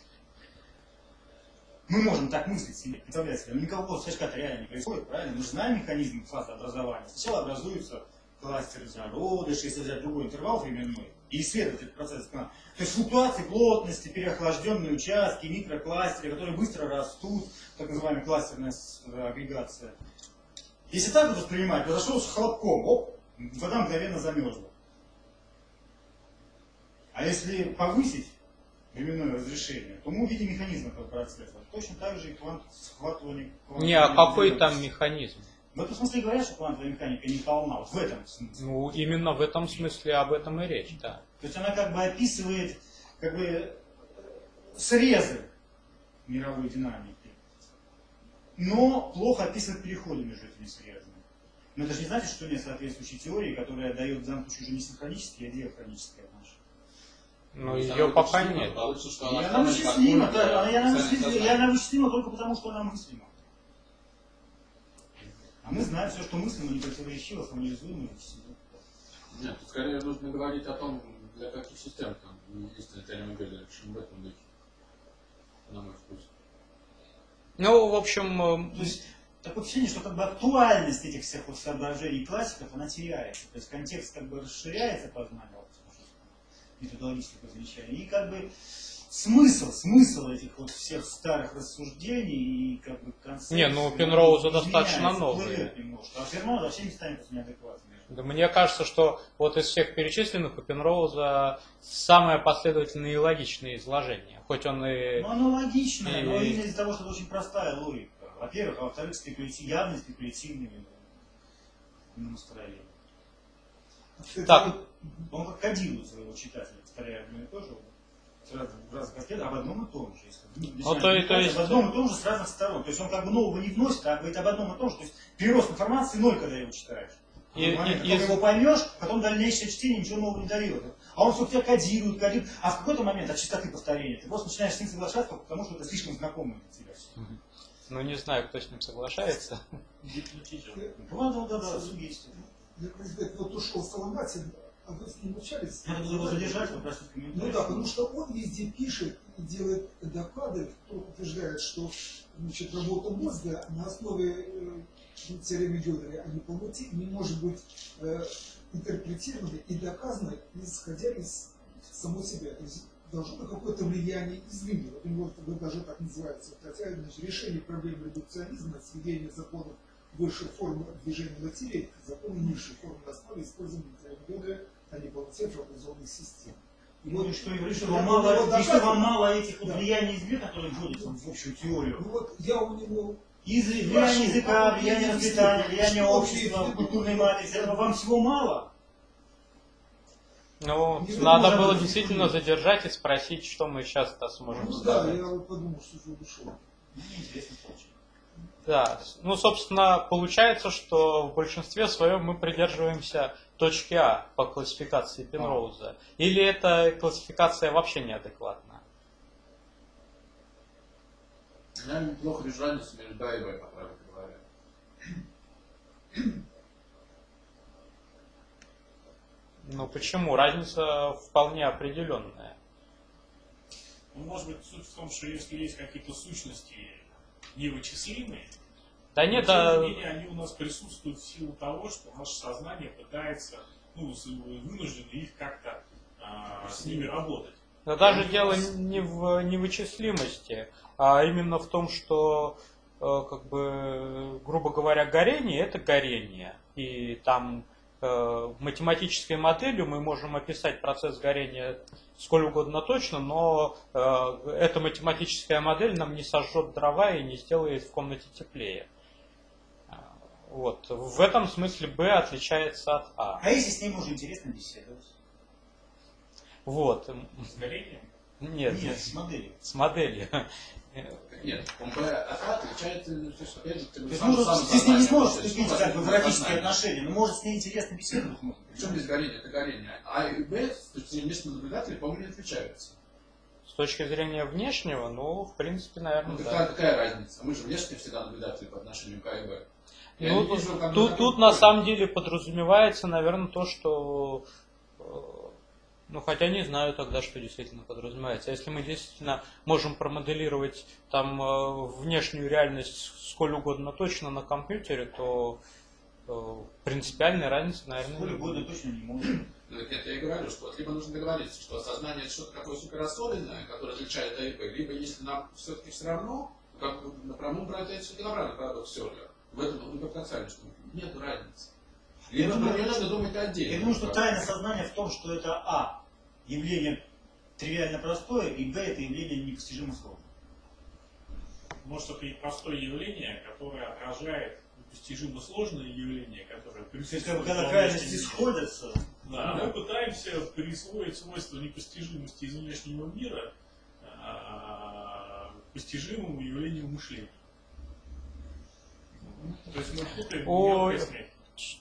Мы можем так мыслить себе, представлять себе, но никакого скачка реально не происходит, правильно? Мы же знаем механизм фазообразования. Сначала образуются кластеры зародышей, если взять другой интервал временной, и исследовать этот процесс. То есть флуктуации плотности, переохлажденные участки, микрокластеры, которые быстро растут, так называемая кластерная агрегация. Если так вот воспринимать, произошло с хлопком, оп, вода мгновенно замерзла. А если повысить временное разрешение, то мы увидим механизм этого процесса. Точно так же и квант схватывания. Не, а какой там механизм? В этом смысле говорят, что квантовая механика не полна. Вот в этом смысле. Ну, именно в этом смысле об этом и речь, да. То есть она как бы описывает как бы срезы мировой динамики, но плохо описывает переходы между этими срезами. Но это же не значит, что нет соответствующей теории, которая дает замкнутую уже не синхронические, а диахронические отношения. Но ее пока нет. Получится, что И она она вычислима, да, она, и она, сами вычислима, и создали. она вычислима только потому, что она мыслима. А мы знаем, все, что мыслимо, не противоречиво, формализуемо и вычислимо. Нет, тут скорее нужно говорить о том, для каких систем там есть теорема Гёделя, чем в этом духе. На мой вкус. Ну, в общем, То есть такое впечатление, что как бы актуальность этих всех вот соображений классиков, она теряется. То есть контекст как бы расширяется познание методологических замечаний. И как бы смысл, смысл этих вот всех старых рассуждений и как бы концепций... Не, ну, у Пенроуза достаточно изменяется, новые. плывет немножко. А Пенроуза вообще местами просто неадекватный. да мне кажется, что вот из всех перечисленных у Пенроуза самое последовательное и логичное изложение. Хоть он и... Ну, оно логичное, и- но именно из-за того, что это очень простая логика. Во-первых, а во-вторых, спекулятив... явно спекулятивными настроениями. Так. Он как кодирует своего читателя, повторяя одно и то же, сразу в разных ответах, об одном и том же. Если Ну, то и- то есть- об одном и том же с разных сторон. То есть он как бы нового не вносит, а говорит об одном и том же. То есть прирост информации ноль, когда его читаешь. И- В момент, и- как и- его поймешь, потом дальнейшее чтение ничего нового не дает. А он все тебя кодирует, кодирует. А в какой-то момент от частоты повторения ты просто начинаешь с ним соглашаться, только потому что это слишком знакомое для тебя. Ну, не знаю, кто с ним соглашается. Ну, да, да, да, сугестия. Я хочу сказать, вот ушел Соломатин, а вы с ним общались? Надо было его задержать, попросить Ну комментарий. да, потому что он везде пишет и делает доклады, кто утверждает, что значит, работа мозга на основе э, теоремы Гёделя о неполноте не может быть э, интерпретирована и доказана, исходя из самой себя. То есть должно быть какое-то влияние извне. Вот у него даже так называется статья, значит, решение проблемы редукционизма, сведение законов высшей формы движения материи к закону низшей формы на основе использования теоремы Гёделя о неполноте информационных систем. И Ну вот и что, и я что, его вам мало, и что доказываю. вам мало этих вот Да. влияний извне, которые вводятся в общую теорию? Ну вот я у него Из влияние языка, Хорошо, влияние а воспитания, что влияние он общества, имеет в виду? культурной матрицы, этого вам всего мало? Ну, Не надо знаю, было может, действительно быть. задержать и спросить, что мы сейчас-то сможем ну да, сказать. я вот подумал, что же он ушел. Ну, неинтересно получилось. Да, ну, собственно, получается, что в большинстве своем мы придерживаемся точки А по классификации Пенроуза. Или эта классификация вообще неадекватна? Я неплохо вижу разницу между Да и Б, по правде говоря. Ну, почему? Разница вполне определенная. Ну, может быть, суть в том, что если есть какие-то сущности невычислимые, Да но, нет, тем да, не менее, они у нас присутствуют в силу того, что наше сознание пытается, ну, с- вынуждено их как-то а, с ними работать. Да даже дело не в невычислимости, а именно в том, что, как бы, грубо говоря, горение – это горение. И там математической моделью мы можем описать процесс горения сколь угодно точно, но эта математическая модель нам не сожжет дрова и не сделает в комнате теплее. Вот. В этом смысле B отличается от А. А если с ней можно интересно беседовать? Вот. С горением? Нет, Нет, с моделью. С моделью. Нет, он B от А отличается, то есть, опять же, ты То есть, сам- может, сам ты с ней не сознание сможешь можешь вступить использовать как бы в как эротические сознание. отношения, но может с ней интересно беседовать. можно. Причем здесь горение? Это горение. А и Б, с точки зрения местного наблюдателя, по-моему, не отличаются. С точки зрения внешнего, ну, в принципе, наверное, Ну, да. какая, какая разница? Мы же внешне всегда наблюдатели по отношению к А и Б. Я Ну, не тут, вижу, как тут, мы тут такой на пользы. самом деле подразумевается, наверное, то, что... э, Ну, хотя не знаю тогда, что действительно подразумевается. Если мы действительно можем промоделировать там э, внешнюю реальность сколь угодно точно на компьютере, то э, принципиальной разницы, наверное, Сколько не года будет. точно не можем. Ну, так это я и говорю, что вот либо нужно договориться, что сознание это что-то такое суперособенное, которое отличает А и Б, либо если нам все-таки все равно, как бы напрямую брать это все-таки направленный парадокс Сёрля. В этом мы потенциально, что нет разницы. Я Либо думаю, не надо думать отдельно. Я думаю, что тайна сознания в том, что это А – явление тривиально простое, и Б – это явление непостижимо сложное. Может, это и простое явление, которое отражает непостижимо сложное явление, которое То есть, как присутствует бы, когда во крайности внешнем мире. сходятся, Да, мы пытаемся присвоить свойства непостижимости из внешнего мира а, постижимому явлению мышления. То есть мы путаем Ой. мелкое с мелким.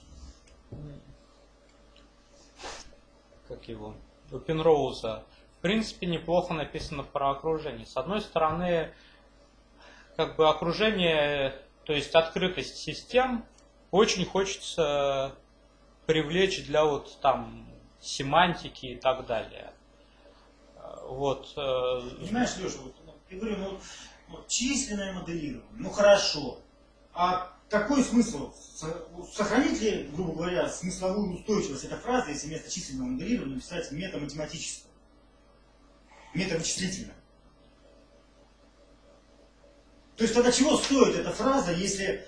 Как его? У Пенроуза. В принципе, неплохо написано про окружение. С одной стороны, как бы окружение, то есть открытость систем, очень хочется привлечь для вот там семантики и так далее. Вот. э, понимаешь, Леша, вот, ну, я говорю, ну, вот численное моделирование, ну хорошо, а какой смысл? Со- Сохранить ли, грубо говоря, смысловую устойчивость этой фразы, если вместо численного моделирования написать метаматематическое, метавычислительное? То есть тогда чего стоит эта фраза, если,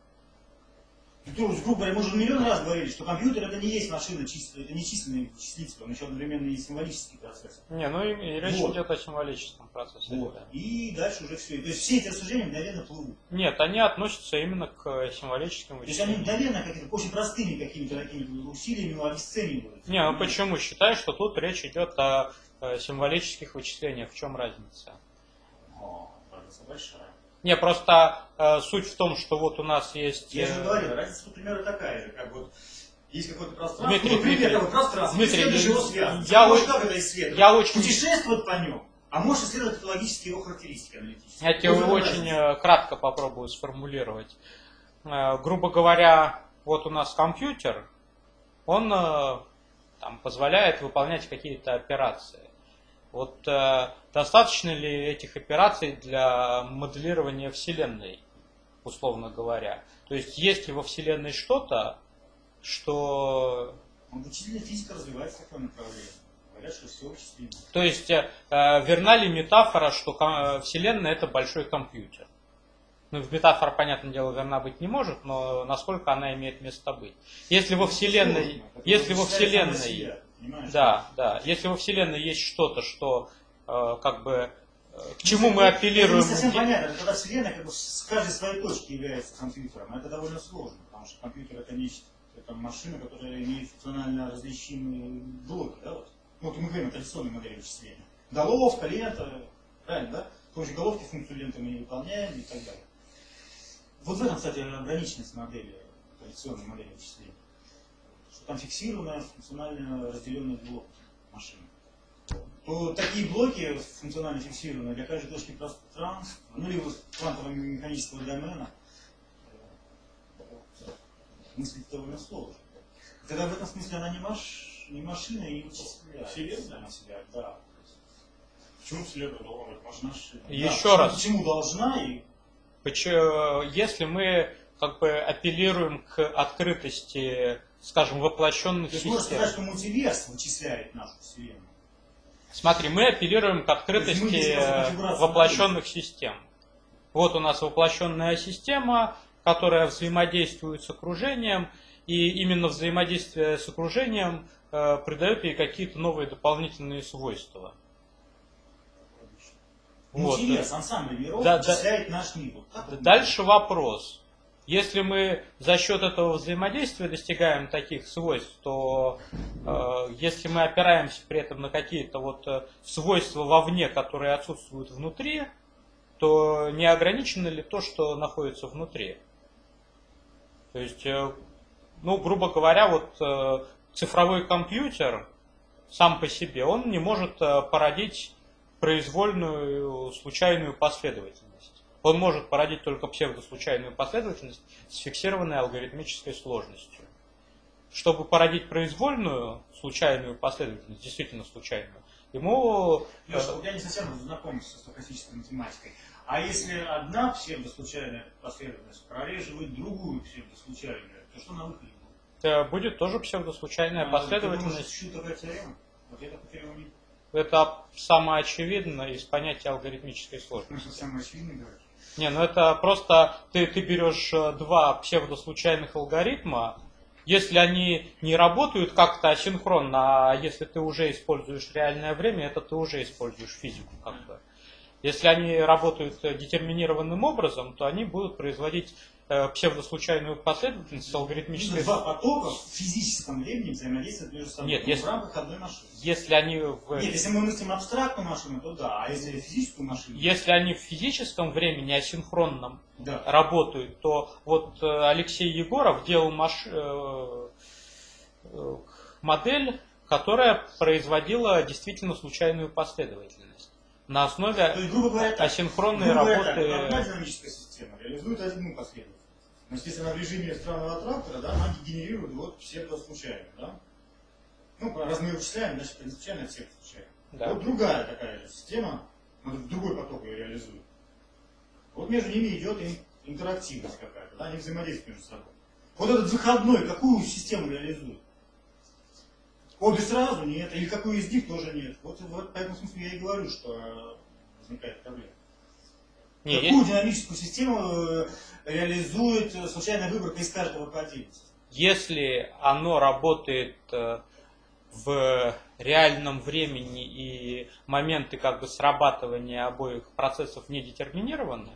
ну, грубо говоря, мы уже миллион раз говорили, что компьютер это не есть машина численная, это не численный вычислитель, он еще одновременно и символический процесс. Не, ну и, и речь Вот. идет о символическом процессе. Вот. да. И дальше уже все. То есть все эти рассуждения мгновенно плывут. Нет, они относятся именно к символическим То есть они вычислениям. мгновенно какими-то очень простыми какими-то такими усилиями обесцениваются. Не, ну почему? Считаю, что тут речь идет о э, символических вычислениях. В чем разница? О, разница большая. Не, просто э, суть в том, что вот у нас есть... Я же э, говорил, разница тут примерно такая же. Как вот есть какое-то пространство, Дмитрий, ну, например, Дмитрий, такое пространство, Дмитрий, исследуешь его я- связано. я Ты можешь очень- как это исследовать? я очень- Путешествовать по нем, а можешь исследовать логические его характеристики аналитические. Я тебе Вот в этом очень разница. э, кратко попробую сформулировать. Э, Грубо говоря, вот у нас компьютер, он э, там, позволяет выполнять какие-то операции. Вот э, достаточно ли этих операций для моделирования Вселенной, условно говоря? То есть есть ли во Вселенной что-то, что... Вычислительная физика развивается в таком направлении. Говорят, что все вычислимо. То есть э, э, верна ли метафора, что ко- Вселенная это большой компьютер? Ну, метафора, понятное дело, верна быть не может, но насколько она имеет место быть. Если во Вселенной, Сложно. Это если во вычисляет само Вселенной, себя, понимаешь? да, да, если во Вселенной есть что-то, что э, как бы э, к чему мы апеллируем, Это не совсем понятно, это когда Вселенная как бы с каждой своей точки является компьютером. Это довольно сложно, потому что компьютер это нечто, это машина, которая имеет функционально различимые блоки, да, вот. Ну, вот мы говорим о традиционной модели вычисления. Головка, лента, правильно, да? С помощью головки функцию ленты мы не выполняем и так далее. Вот в этом, кстати, ограниченность модели, традиционной модели вычисления. Что там фиксированная, функционально разделенный блок машины. То такие блоки функционально фиксированные для каждой точки пространства, ну либо квантового механического домена, мыслить довольно сложно. Тогда в этом смысле она не, маш... не машина и не вычисляет. Вселенная? Сама себя, да. Почему Вселенная должна быть машиной? Машина. Еще Да, почему- раз. Почему должна и Почему- если мы как бы апеллируем к открытости, скажем, воплощенных то есть можно систем. сказать, что мультиверс вычисляет нашу Вселенную. Смотри, мы апеллируем к открытости воплощенных систем. Вот у нас воплощенная система, которая взаимодействует с окружением, и именно взаимодействие с окружением э, придает ей какие-то новые дополнительные свойства. Вот. Интерес, ансамбль миров Да, вычисляет да. наш мир. Вот так Дальше вопрос. Если мы за счет этого взаимодействия достигаем таких свойств, то э, если мы опираемся при этом на какие-то вот э, свойства вовне, которые отсутствуют внутри, то не ограничено ли то, что находится внутри? То есть, э, ну, грубо говоря, вот э, цифровой компьютер сам по себе, он не может э, породить произвольную случайную последовательность. Он может породить только псевдослучайную последовательность с фиксированной алгоритмической сложностью. Чтобы породить произвольную случайную последовательность, действительно случайную, ему... Леша, вот я не совсем знаком со стохастической математикой. А если одна псевдослучайная последовательность прореживает другую псевдослучайную, то что на выходе будет? Будет тоже псевдослучайная а, последовательность. Ты думаешь, такая теорема? Вот я такую теорему не... Это самое очевидное из понятия алгоритмической сложности. Ну, самое очевидное говоришь. Не, ну это просто ты, ты берешь два псевдослучайных алгоритма, если они не работают как-то асинхронно, а если ты уже используешь реальное время, это ты уже используешь физику как бы. Если они работают детерминированным образом, то они будут производить э, псевдослучайную последовательность с алгоритмической... Два потока в физическом времени взаимодействуют между собой. Нет, если, в рамках одной машины. Если они в... Нет, если мы мыслим абстрактную машину, то да, а если физическую машину... Если они в физическом времени асинхронном да. работают, то вот Алексей Егоров делал маш... э, э, модель, которая производила действительно случайную последовательность. На основе то есть, грубо говоря, асинхронной грубо работы... Говоря, одна динамическая система реализует одну последовательность. Но если она в режиме странного трактора, да, она генерирует вот псевдослучайно, да? Ну, раз мы ее вычисляем, значит, принципиально псевдослучайно. Да. Вот другая такая же система, в другой поток ее реализует. Вот между ними идет интерактивность какая-то, да, они взаимодействуют между собой. Вот этот выходной, какую систему реализует? Обе сразу нет, или какую из них тоже нет. Вот, вот по этому смыслу я и говорю, что возникает проблема. Не, какую есть... динамическую систему реализует случайная выборка из каждого по отдельности? Если оно работает в реальном времени и моменты как бы срабатывания обоих процессов не детерминированы,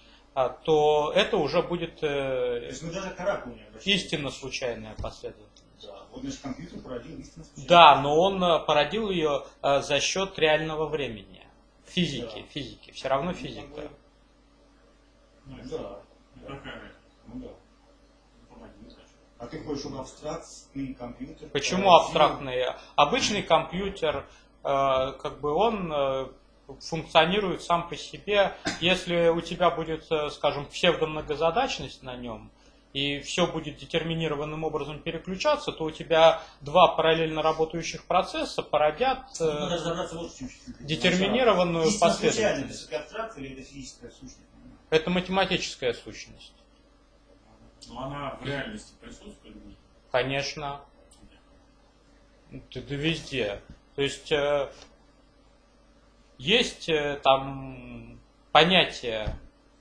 то это уже будет то есть мы даже к не истинно случайная последовательность. Да, вот наш компьютер породил истинно случайную. Да, но он породил ее за счет реального времени. Физики, да. физики. Все равно ну, физика. Ну, да. да. Ну да. А ты хочешь, чтобы абстрактный компьютер... Почему абстрактный? Обычный компьютер, как бы он функционирует сам по себе. Если у тебя будет, скажем, псевдомногозадачность на нем, и все будет детерминированным образом переключаться, то у тебя два параллельно работающих процесса породят ну, вот детерминированную последовательность. Это абстракция или это физическая сущность? Это математическая сущность. Но она в реальности присутствует? Конечно. Это везде. То есть э, есть э, там понятие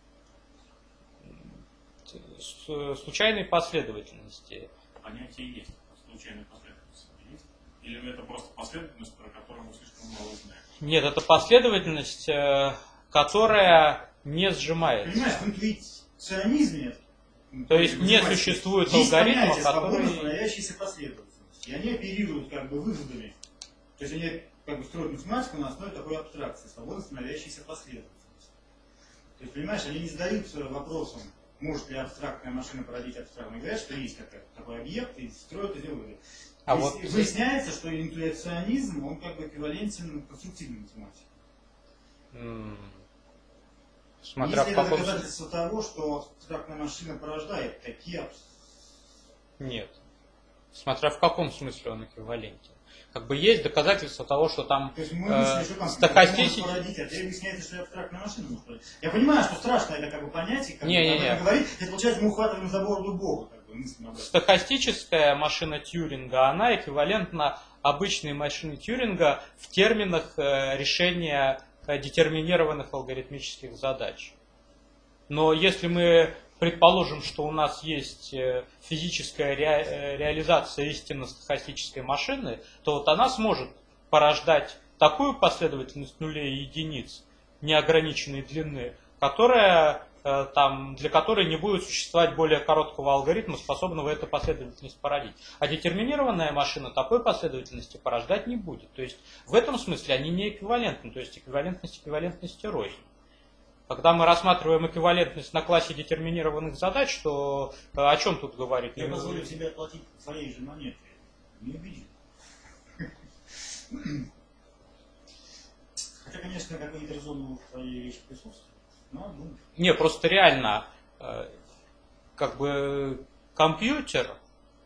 случайной последовательности. Понятие есть. Случайной последовательности есть? Или это просто последовательность, про которую мы слишком мало знаем? Нет, это последовательность, э, которая не сжимается. Понимаешь, в интуиционизме То есть не существует алгоритма, который... становящиеся последовательности. И они оперируют как бы выводами. То есть они как бы строят математику на основе такой абстракции, свободно становящейся последовательности. То есть, понимаешь, они не задаются вопросом, может ли абстрактная машина породить абстрактную. Говорят, что есть такой объект, и строят из него выводы. А вот... Выясняется, что интуиционизм, он как бы эквивалентен конструктивной математике. Mm. Смотря Если в каком... это доказательство того, что абстрактная машина порождает такие абстракции. Нет. Смотря в каком смысле он эквивалентен. Как бы есть доказательства того, что там, То есть мы мыслим, э, что там стохастически... может породить, а теперь выясняется, что абстрактная машина может породить. Я понимаю, что страшно это как бы понятие, как не, бы, не, не. говорить, это получается мы ухватываем за бороду Бога. Как бы, мыслим об этом. Стохастическая машина Тьюринга, она эквивалентна обычные машины Тьюринга в терминах решения детерминированных алгоритмических задач. Но если мы предположим, что у нас есть физическая ре, реализация истинно стохастической машины, то вот она сможет порождать такую последовательность нулей и единиц неограниченной длины, которая, там, для которой не будет существовать более короткого алгоритма, способного эту последовательность породить. А детерминированная машина такой последовательности порождать не будет. То есть в этом смысле они не эквивалентны, то есть эквивалентность эквивалентности рознь. Когда мы рассматриваем эквивалентность на классе детерминированных задач, то о чем тут говорить? Я позволю себе отплатить своей же монетой. Не убедит. Хотя, конечно, какой-то резон в твоей речи присутствует. Но, ну... Не, просто реально, как бы компьютер...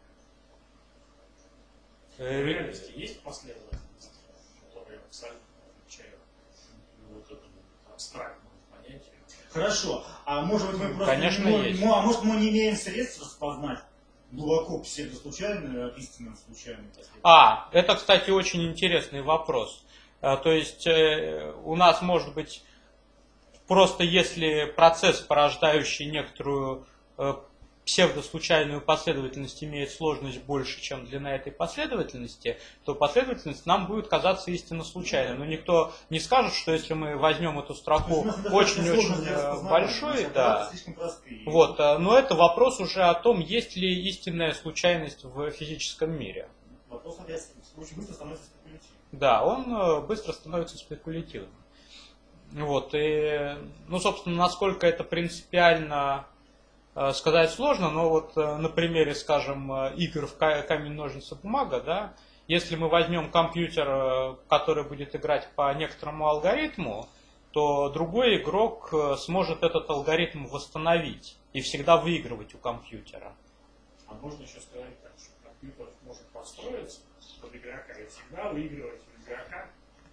В реальности есть последовательность, которая абсолютно отвечает вот этому абстрактному. Хорошо. А может быть мы просто Конечно, не, есть. Ну, а может мы не имеем средств распознать глубоко псевдослучайную от истинно случайную? А, это, кстати, очень интересный вопрос. То есть у нас может быть просто если процесс, порождающий некоторую псевдослучайную последовательность, имеет сложность больше, чем длина этой последовательности, то последовательность нам будет казаться истинно случайной. Но никто не скажет, что если мы возьмем эту строку очень-очень большой, да, вот, но это вопрос уже о том, есть ли истинная случайность в физическом мире. Вопрос очень быстро становится спекулятивным. Да, он быстро становится спекулятивным. Вот, и, ну, собственно, насколько это принципиально сказать сложно, но вот на примере, скажем, игр в камень, ножницы, бумага, да, если мы возьмем компьютер, который будет играть по некоторому алгоритму, то другой игрок сможет этот алгоритм восстановить и всегда выигрывать у компьютера. А можно еще сказать так, что компьютер может подстроиться под игрока и всегда выигрывать у игрока,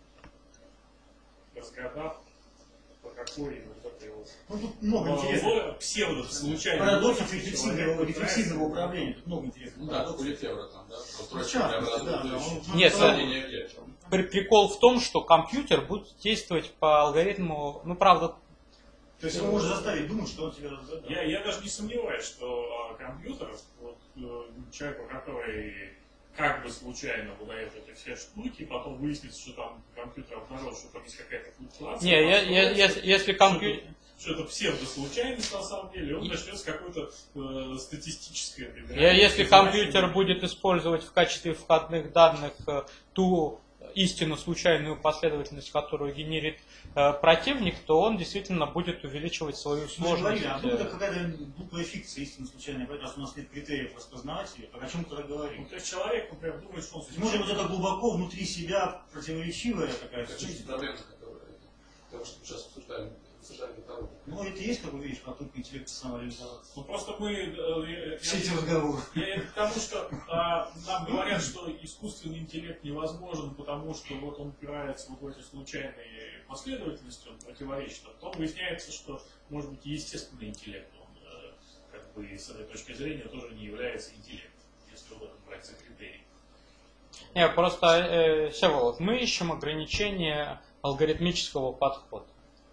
разгадав, по какой вот этой вот... Ну, тут много интересных. Псевдо-случайно. Парадоксов рефлексивного, рефлексивного управления. Тут много интересных. Ну да, Кулифевра там, да? Ну, Нет, прикол в том, что компьютер будет действовать по алгоритму, ну, правда... То есть его можно заставить думать, что он тебя разгадал. Я, я даже не сомневаюсь, что а, компьютер, вот, э, человеку, который как бы случайно выдает эти все штуки, потом выяснится, что там компьютер обнаружил, что там есть какая-то флуктуация. Не, я, я, я, если компьютер... Что это псевдослучайность на самом деле, он начнет с какой-то э, статистической... Я, если компьютер будет использовать в качестве входных данных э, ту истинно случайную последовательность, которую генерит э, противник, то он действительно будет увеличивать свою сложность. А вдруг это какая-то глупая фикция истинно случайная, поэтому у нас нет критериев распознавать ее, о чем кто-то говорит. Ну, то есть человек, например, думает, что он... Может быть, это глубоко внутри себя противоречивая какая-то Это жизнь. проблема, потому что мы сейчас обсуждаем. Ну, это есть, как вы видите, попытка интеллекта самореализоваться. Ну, просто мы... Э, Все эти разговоры. Я, я к тому, что а, нам говорят, что искусственный интеллект невозможен, потому что вот он упирается вот в эти случайные последовательности, он противоречит. А потом выясняется, что, может быть, и естественный интеллект, он, э, как бы, с этой точки зрения тоже не является интеллектом, если в этом брать за критерий. Нет, просто, э, Всеволод, мы ищем ограничения алгоритмического подхода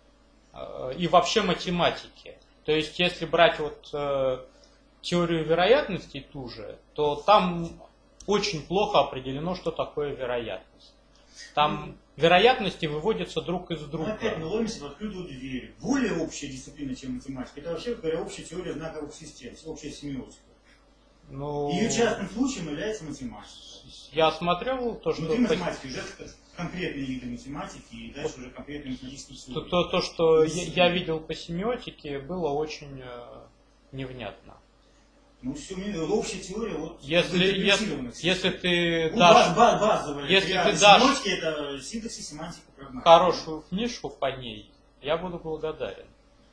и вообще математики. То есть, если брать вот э, теорию вероятностей ту же, то там очень плохо определено, что такое вероятность. Там mm-hmm. вероятности выводятся друг из друга. Мы опять мы ломимся в открытую дверь. Более общая дисциплина, чем математика, это вообще, говоря, общая теория знаковых систем, общая семиотика. Ну... Ее частным случаем является математика. Я смотрел то, что... Внутри математики уже конкретные виды математики и дальше уже конкретные математические теории. То, то, то, что я, я видел по семиотике, было очень э, невнятно. Ну, все, общая теория, вот... Если, если, если ты ну, дашь... Баз, базовая, если ты дашь это синтаксис, семантика, прагматика. Хорошую книжку по ней, я буду благодарен.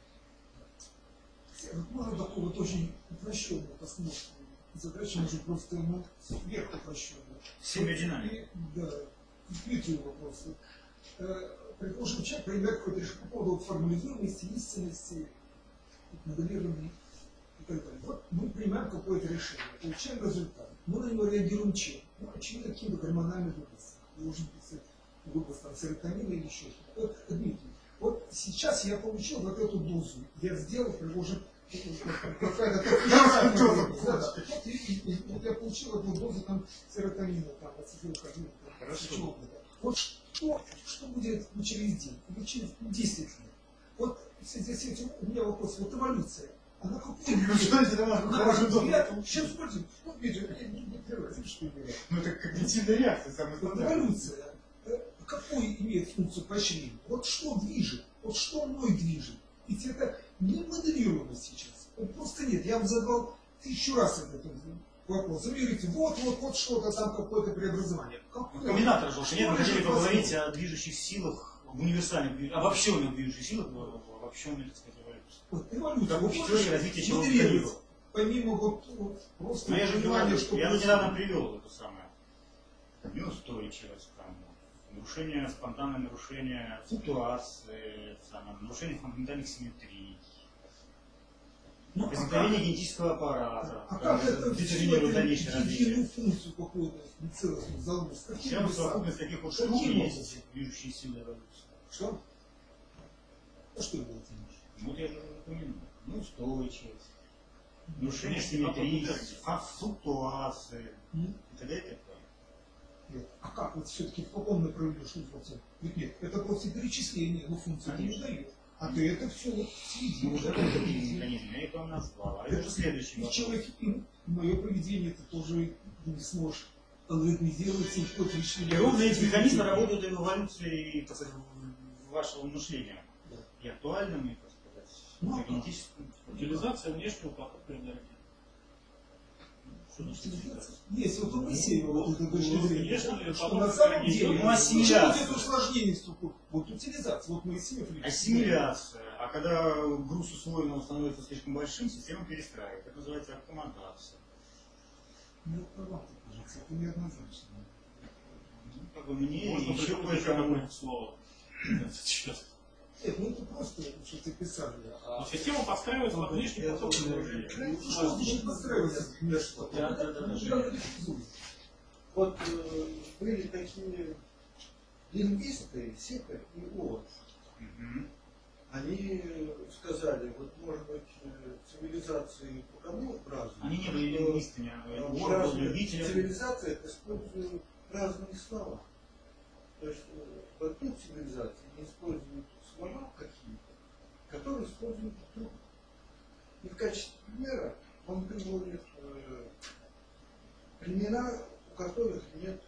Можно такой вот очень упрощенный посмотрим. Задача может просто ну, вверх упрощенная. Семидинамика. Да. Третий вопрос. Предположим, человек проявляет какое-то решение по поводу формализуемости, истинности, моделированной и так далее. Вот мы принимаем какое-то решение, получаем результат. Мы на него реагируем чем? ну, очевидно, какие-то гормональные выбросы. Может быть, выброс там серотонина или еще что-то. Вот, Дмитрий, вот сейчас я получил вот эту дозу. Я сделал, уже какая-то вот я получил эту дозу там серотонина, там, ацетилхолина, хорошо. Вот что, что будет через день, или через десять лет? Вот здесь этим у меня вопрос, вот эволюция. Она какой? Сейчас смотрим. Ну, Дмитрий, не, не прерывайте, что я говорю. Ну, это когнитивная реакция, самая Вот стандартная. эволюция, какой имеет функцию поощрения? Вот что движет? Вот что мной движет? Ведь это не моделируемо сейчас. Вот просто нет. Я вам задал тысячу раз этот вопрос. Вы говорите, вот, вот, вот что-то там, какое-то преобразование. Вот комбинатор же, нет, мы хотели поговорить о движущих силах, в универсальных, обобщенных движущих силах, обобщенных, так сказать, эволюции. Вот эволюция. Как общей теории развития чего моделировать. Помимо вот, вот просто Но я же понимания, говорю, что я происходит. недавно привел это самое. Неустойчивость, там, нарушение, спонтанное нарушение флуктуации, самое, нарушение фундаментальных симметрий, Ну, возникновение генетического аппарата, А как это детерминирует дальнейшее единую развитие. функцию какую-то целостную заложить? Вся совокупность таких вот штук Каким есть образом? движущие силы эволюции. Что? А что было? Вот я же упомянул. Ну, устойчивость, нарушение симметрии, флуктуации М? и так далее. и так далее. Нет. А как вот все-таки в каком направлении что функция? Ведь нет, это просто перечисление, но функция не Конечно. дает. А ты это все вот Ну, следишь. вот это такие механизмы, я их вам назвал. А это уже следующий И вопрос. человек, и мое поведение ты тоже не сможешь алгоритмизировать и отлично. И ровно эти механизмы работают и в эволюции, так сказать, вашего мышления. Да. И актуальным, и, так сказать, Ну, и генетическим. Утилизация внешнего потока энергии. Что значит утилизация? Есть вот у Моисеева вот эта точка Ну, зрения, конечно, да, что потом на самом они деле, идут, ну, ассимиляция. почему это усложнение структур? Вот утилизация, вот Моисеев. Ассимиляция. А когда груз усвоенного становится слишком большим, система перестраивает. Это называется аккомодация. Ну, правда, кажется, это неоднозначно. Ну, как бы мне Можно еще придумать еще кое-кому. какое-нибудь слово. Сейчас. Нет, ну это просто что-то писали. Но система подстраивается под внешний поток энергии. Ну, что значит подстраиваться? Что? Да, да, да, да. Вот э, были такие лингвисты, Сипер и Уорд. Мгм. Они сказали, вот может быть э, цивилизации потому разные. Они не были что, лингвистами, а э, Уорд в был разных любителем. цивилизациях используют разные слова. То есть э, в одной цивилизации не используют слова какие-то, которые используют в другой. И в качестве примера он приводит э, племена, у которых нет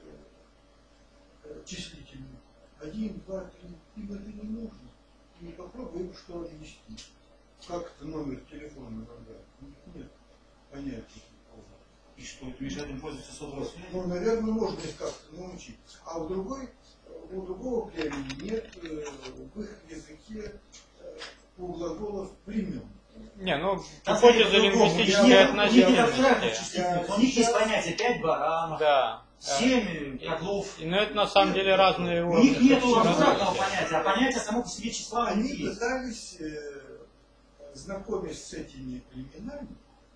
э, числительных. Один, два, три. Им это не нужно. И попробуем что объяснить. Как это номер телефона набрать? У них нет понятия такого. И что, это мешает им пользоваться сотовой связью? Ну, наверное, можно их как-то научить. А у другой, у другого племени нет э, в их языке э, глаголов племен. Не, ну, Там гипотеза по-другому. лингвистической Я- У них нет абстрактных относительности. числительных. У них есть понятие пять баранов, Да. семь котлов. И, ну, это на самом деле разные У уровни. них нет совершенно абстрактного разные. понятия, а понятие само по себе числа у них Они есть. пытались, э, знакомясь с этими племенами,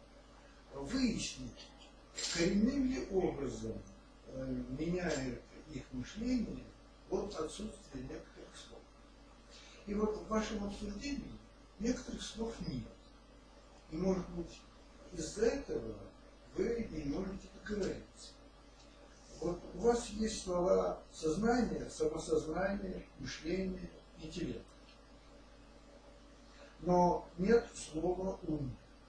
выяснить, коренным ли образом э, меняет их мышление от отсутствия некоторых слов. И вот в вашем обсуждении некоторых слов нет. И, может быть, из-за этого вы не можете договориться. Вот у вас есть слова сознание, самосознание, мышление, интеллект. Но нет слова ум.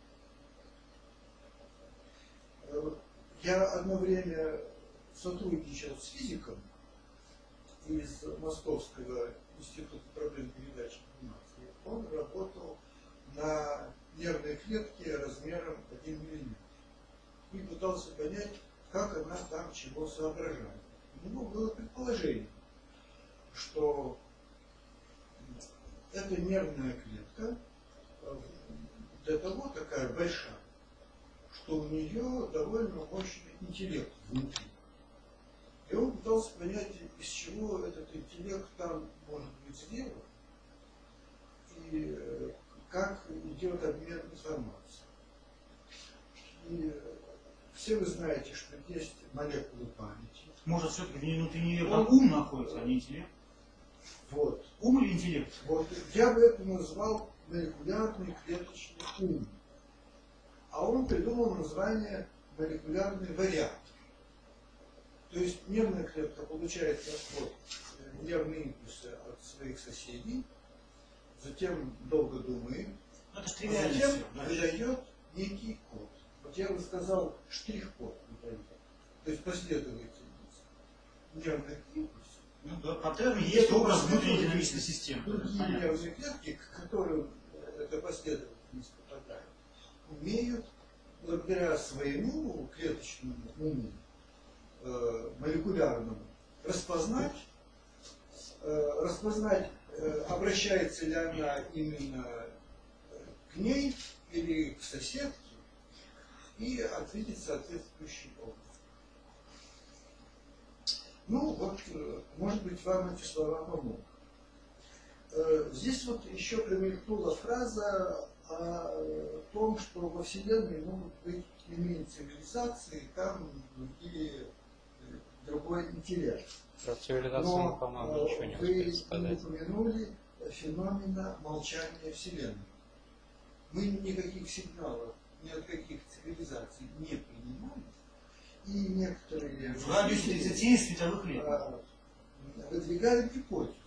Я одно время сотрудничал с физиком из Московского института проблем передачи информации. Он работал на нервной клетке размером один миллиметр. И пытался понять, как она там чего соображает. У него было предположение, что эта нервная клетка для того такая большая, что у нее довольно мощный интеллект внутри. И он пытался понять, из чего этот интеллект там может быть сделан, и как идет обмен информацией. И в все вы знаете, что есть молекулы памяти. Может, все-таки внутри нее Ну, там ум находится, а не интеллект? Вот. Ум или интеллект? Вот. Я бы это назвал молекулярный клеточный ум. А он придумал название молекулярный вариант. То есть нервная клетка получает расход нервные импульсы от своих соседей, затем долго думает, Ну, это ж а тривиально затем всё, да. выдает некий код. Вот я бы сказал штрих-код выдает. То есть последовательность нервных импульсов. Ну да, паттерн есть образ внутренней динамической Есть системы. Другие Понятно. нервные клетки, к которым эта последовательность попадает, умеют благодаря своему клеточному уму, э, молекулярному, распознать, э, распознать, э, обращается ли она именно к ней или к соседке, и ответить соответствующий образ. Ну, вот, э, может быть, вам эти слова помогут. Э, Здесь вот еще промелькнула фраза о том, что во Вселенной могут быть иные цивилизации, там другие, другой интеллект. Про цивилизацию Но мы, по-моему, ничего не э, успели вы не сказать. упомянули феномена молчания Вселенной. Мы никаких сигналов ни от каких цивилизаций не принимаем, и некоторые В радиусе тридцати световых лет. а, выдвигают гипотезу,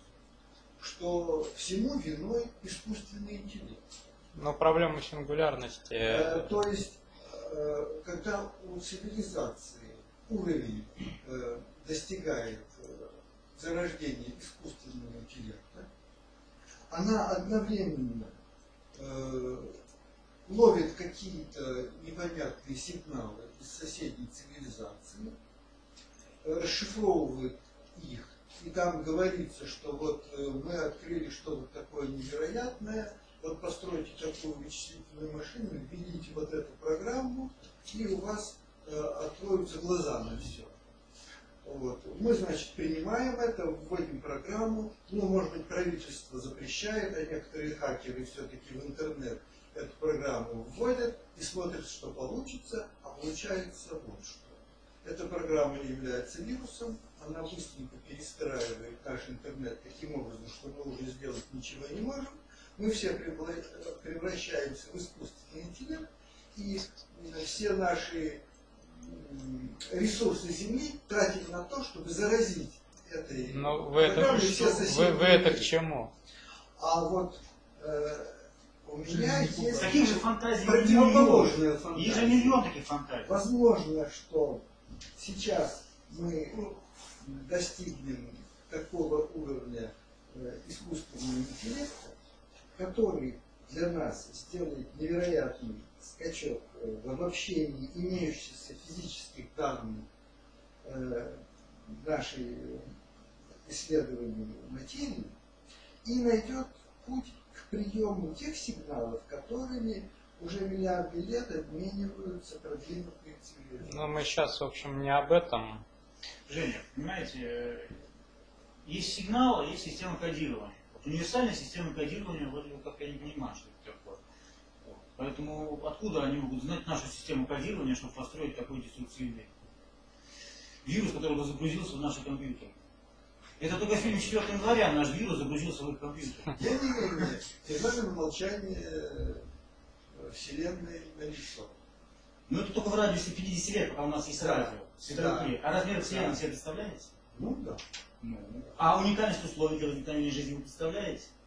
что всему виной искусственный интеллект. Но проблема сингулярности... Э, То есть, э, когда у цивилизации уровень э, достигает э, зарождения искусственного интеллекта, она одновременно э, ловит какие-то непонятные сигналы из соседней цивилизации, э, расшифровывает их, и там говорится, что вот э, мы открыли что-то такое невероятное, вот постройте такую вычислительную машину, введите вот эту программу, и у вас э, откроются глаза на все. Вот. Мы, значит, принимаем это, вводим программу, ну, может быть, правительство запрещает, а некоторые хакеры все-таки в интернет эту программу вводят и смотрят, что получится, а получается вот что. Эта программа является вирусом, она быстренько перестраивает наш интернет таким образом, что мы уже сделать ничего не можем. Мы все превращаемся в искусственный интеллект, и все наши ресурсы Земли тратим на то, чтобы заразить этой Но вы это, программой все вы, соседние вы это к миры. чему? А вот э, у меня есть Таких же фантазий противоположная миллион. фантазия. Есть же миллион таких фантазий. Возможно, что сейчас мы достигнем такого уровня э, искусственного интеллекта, который для нас сделает невероятный скачок э, в обобщении имеющихся физических данных э, нашей исследований материи и найдет путь к приему тех сигналов, которыми уже миллиарды лет обмениваются продвинутые цивилизации. Но мы сейчас, в общем, не об этом. Женя, понимаете, есть сигнал, а есть система кодирования. Вот универсальная система кодирования, вроде бы как я не понимаю, что это такое. Вот. Поэтому откуда они могут знать нашу систему кодирования, чтобы построить такой деструктивный вирус, который загрузился в наши компьютеры? Это только в фильме четвёртого января наш вирус загрузился в их компьютер. Тем не менее, феномен молчания Вселенной налицо. Но это только в радиусе пятидесяти лет, пока у нас есть Да. радио. Световых Да. лет. А размер Вселенной Да. себе представляете? Ну да. Ну. А уникальность условий для возникновения жизни вы представляете?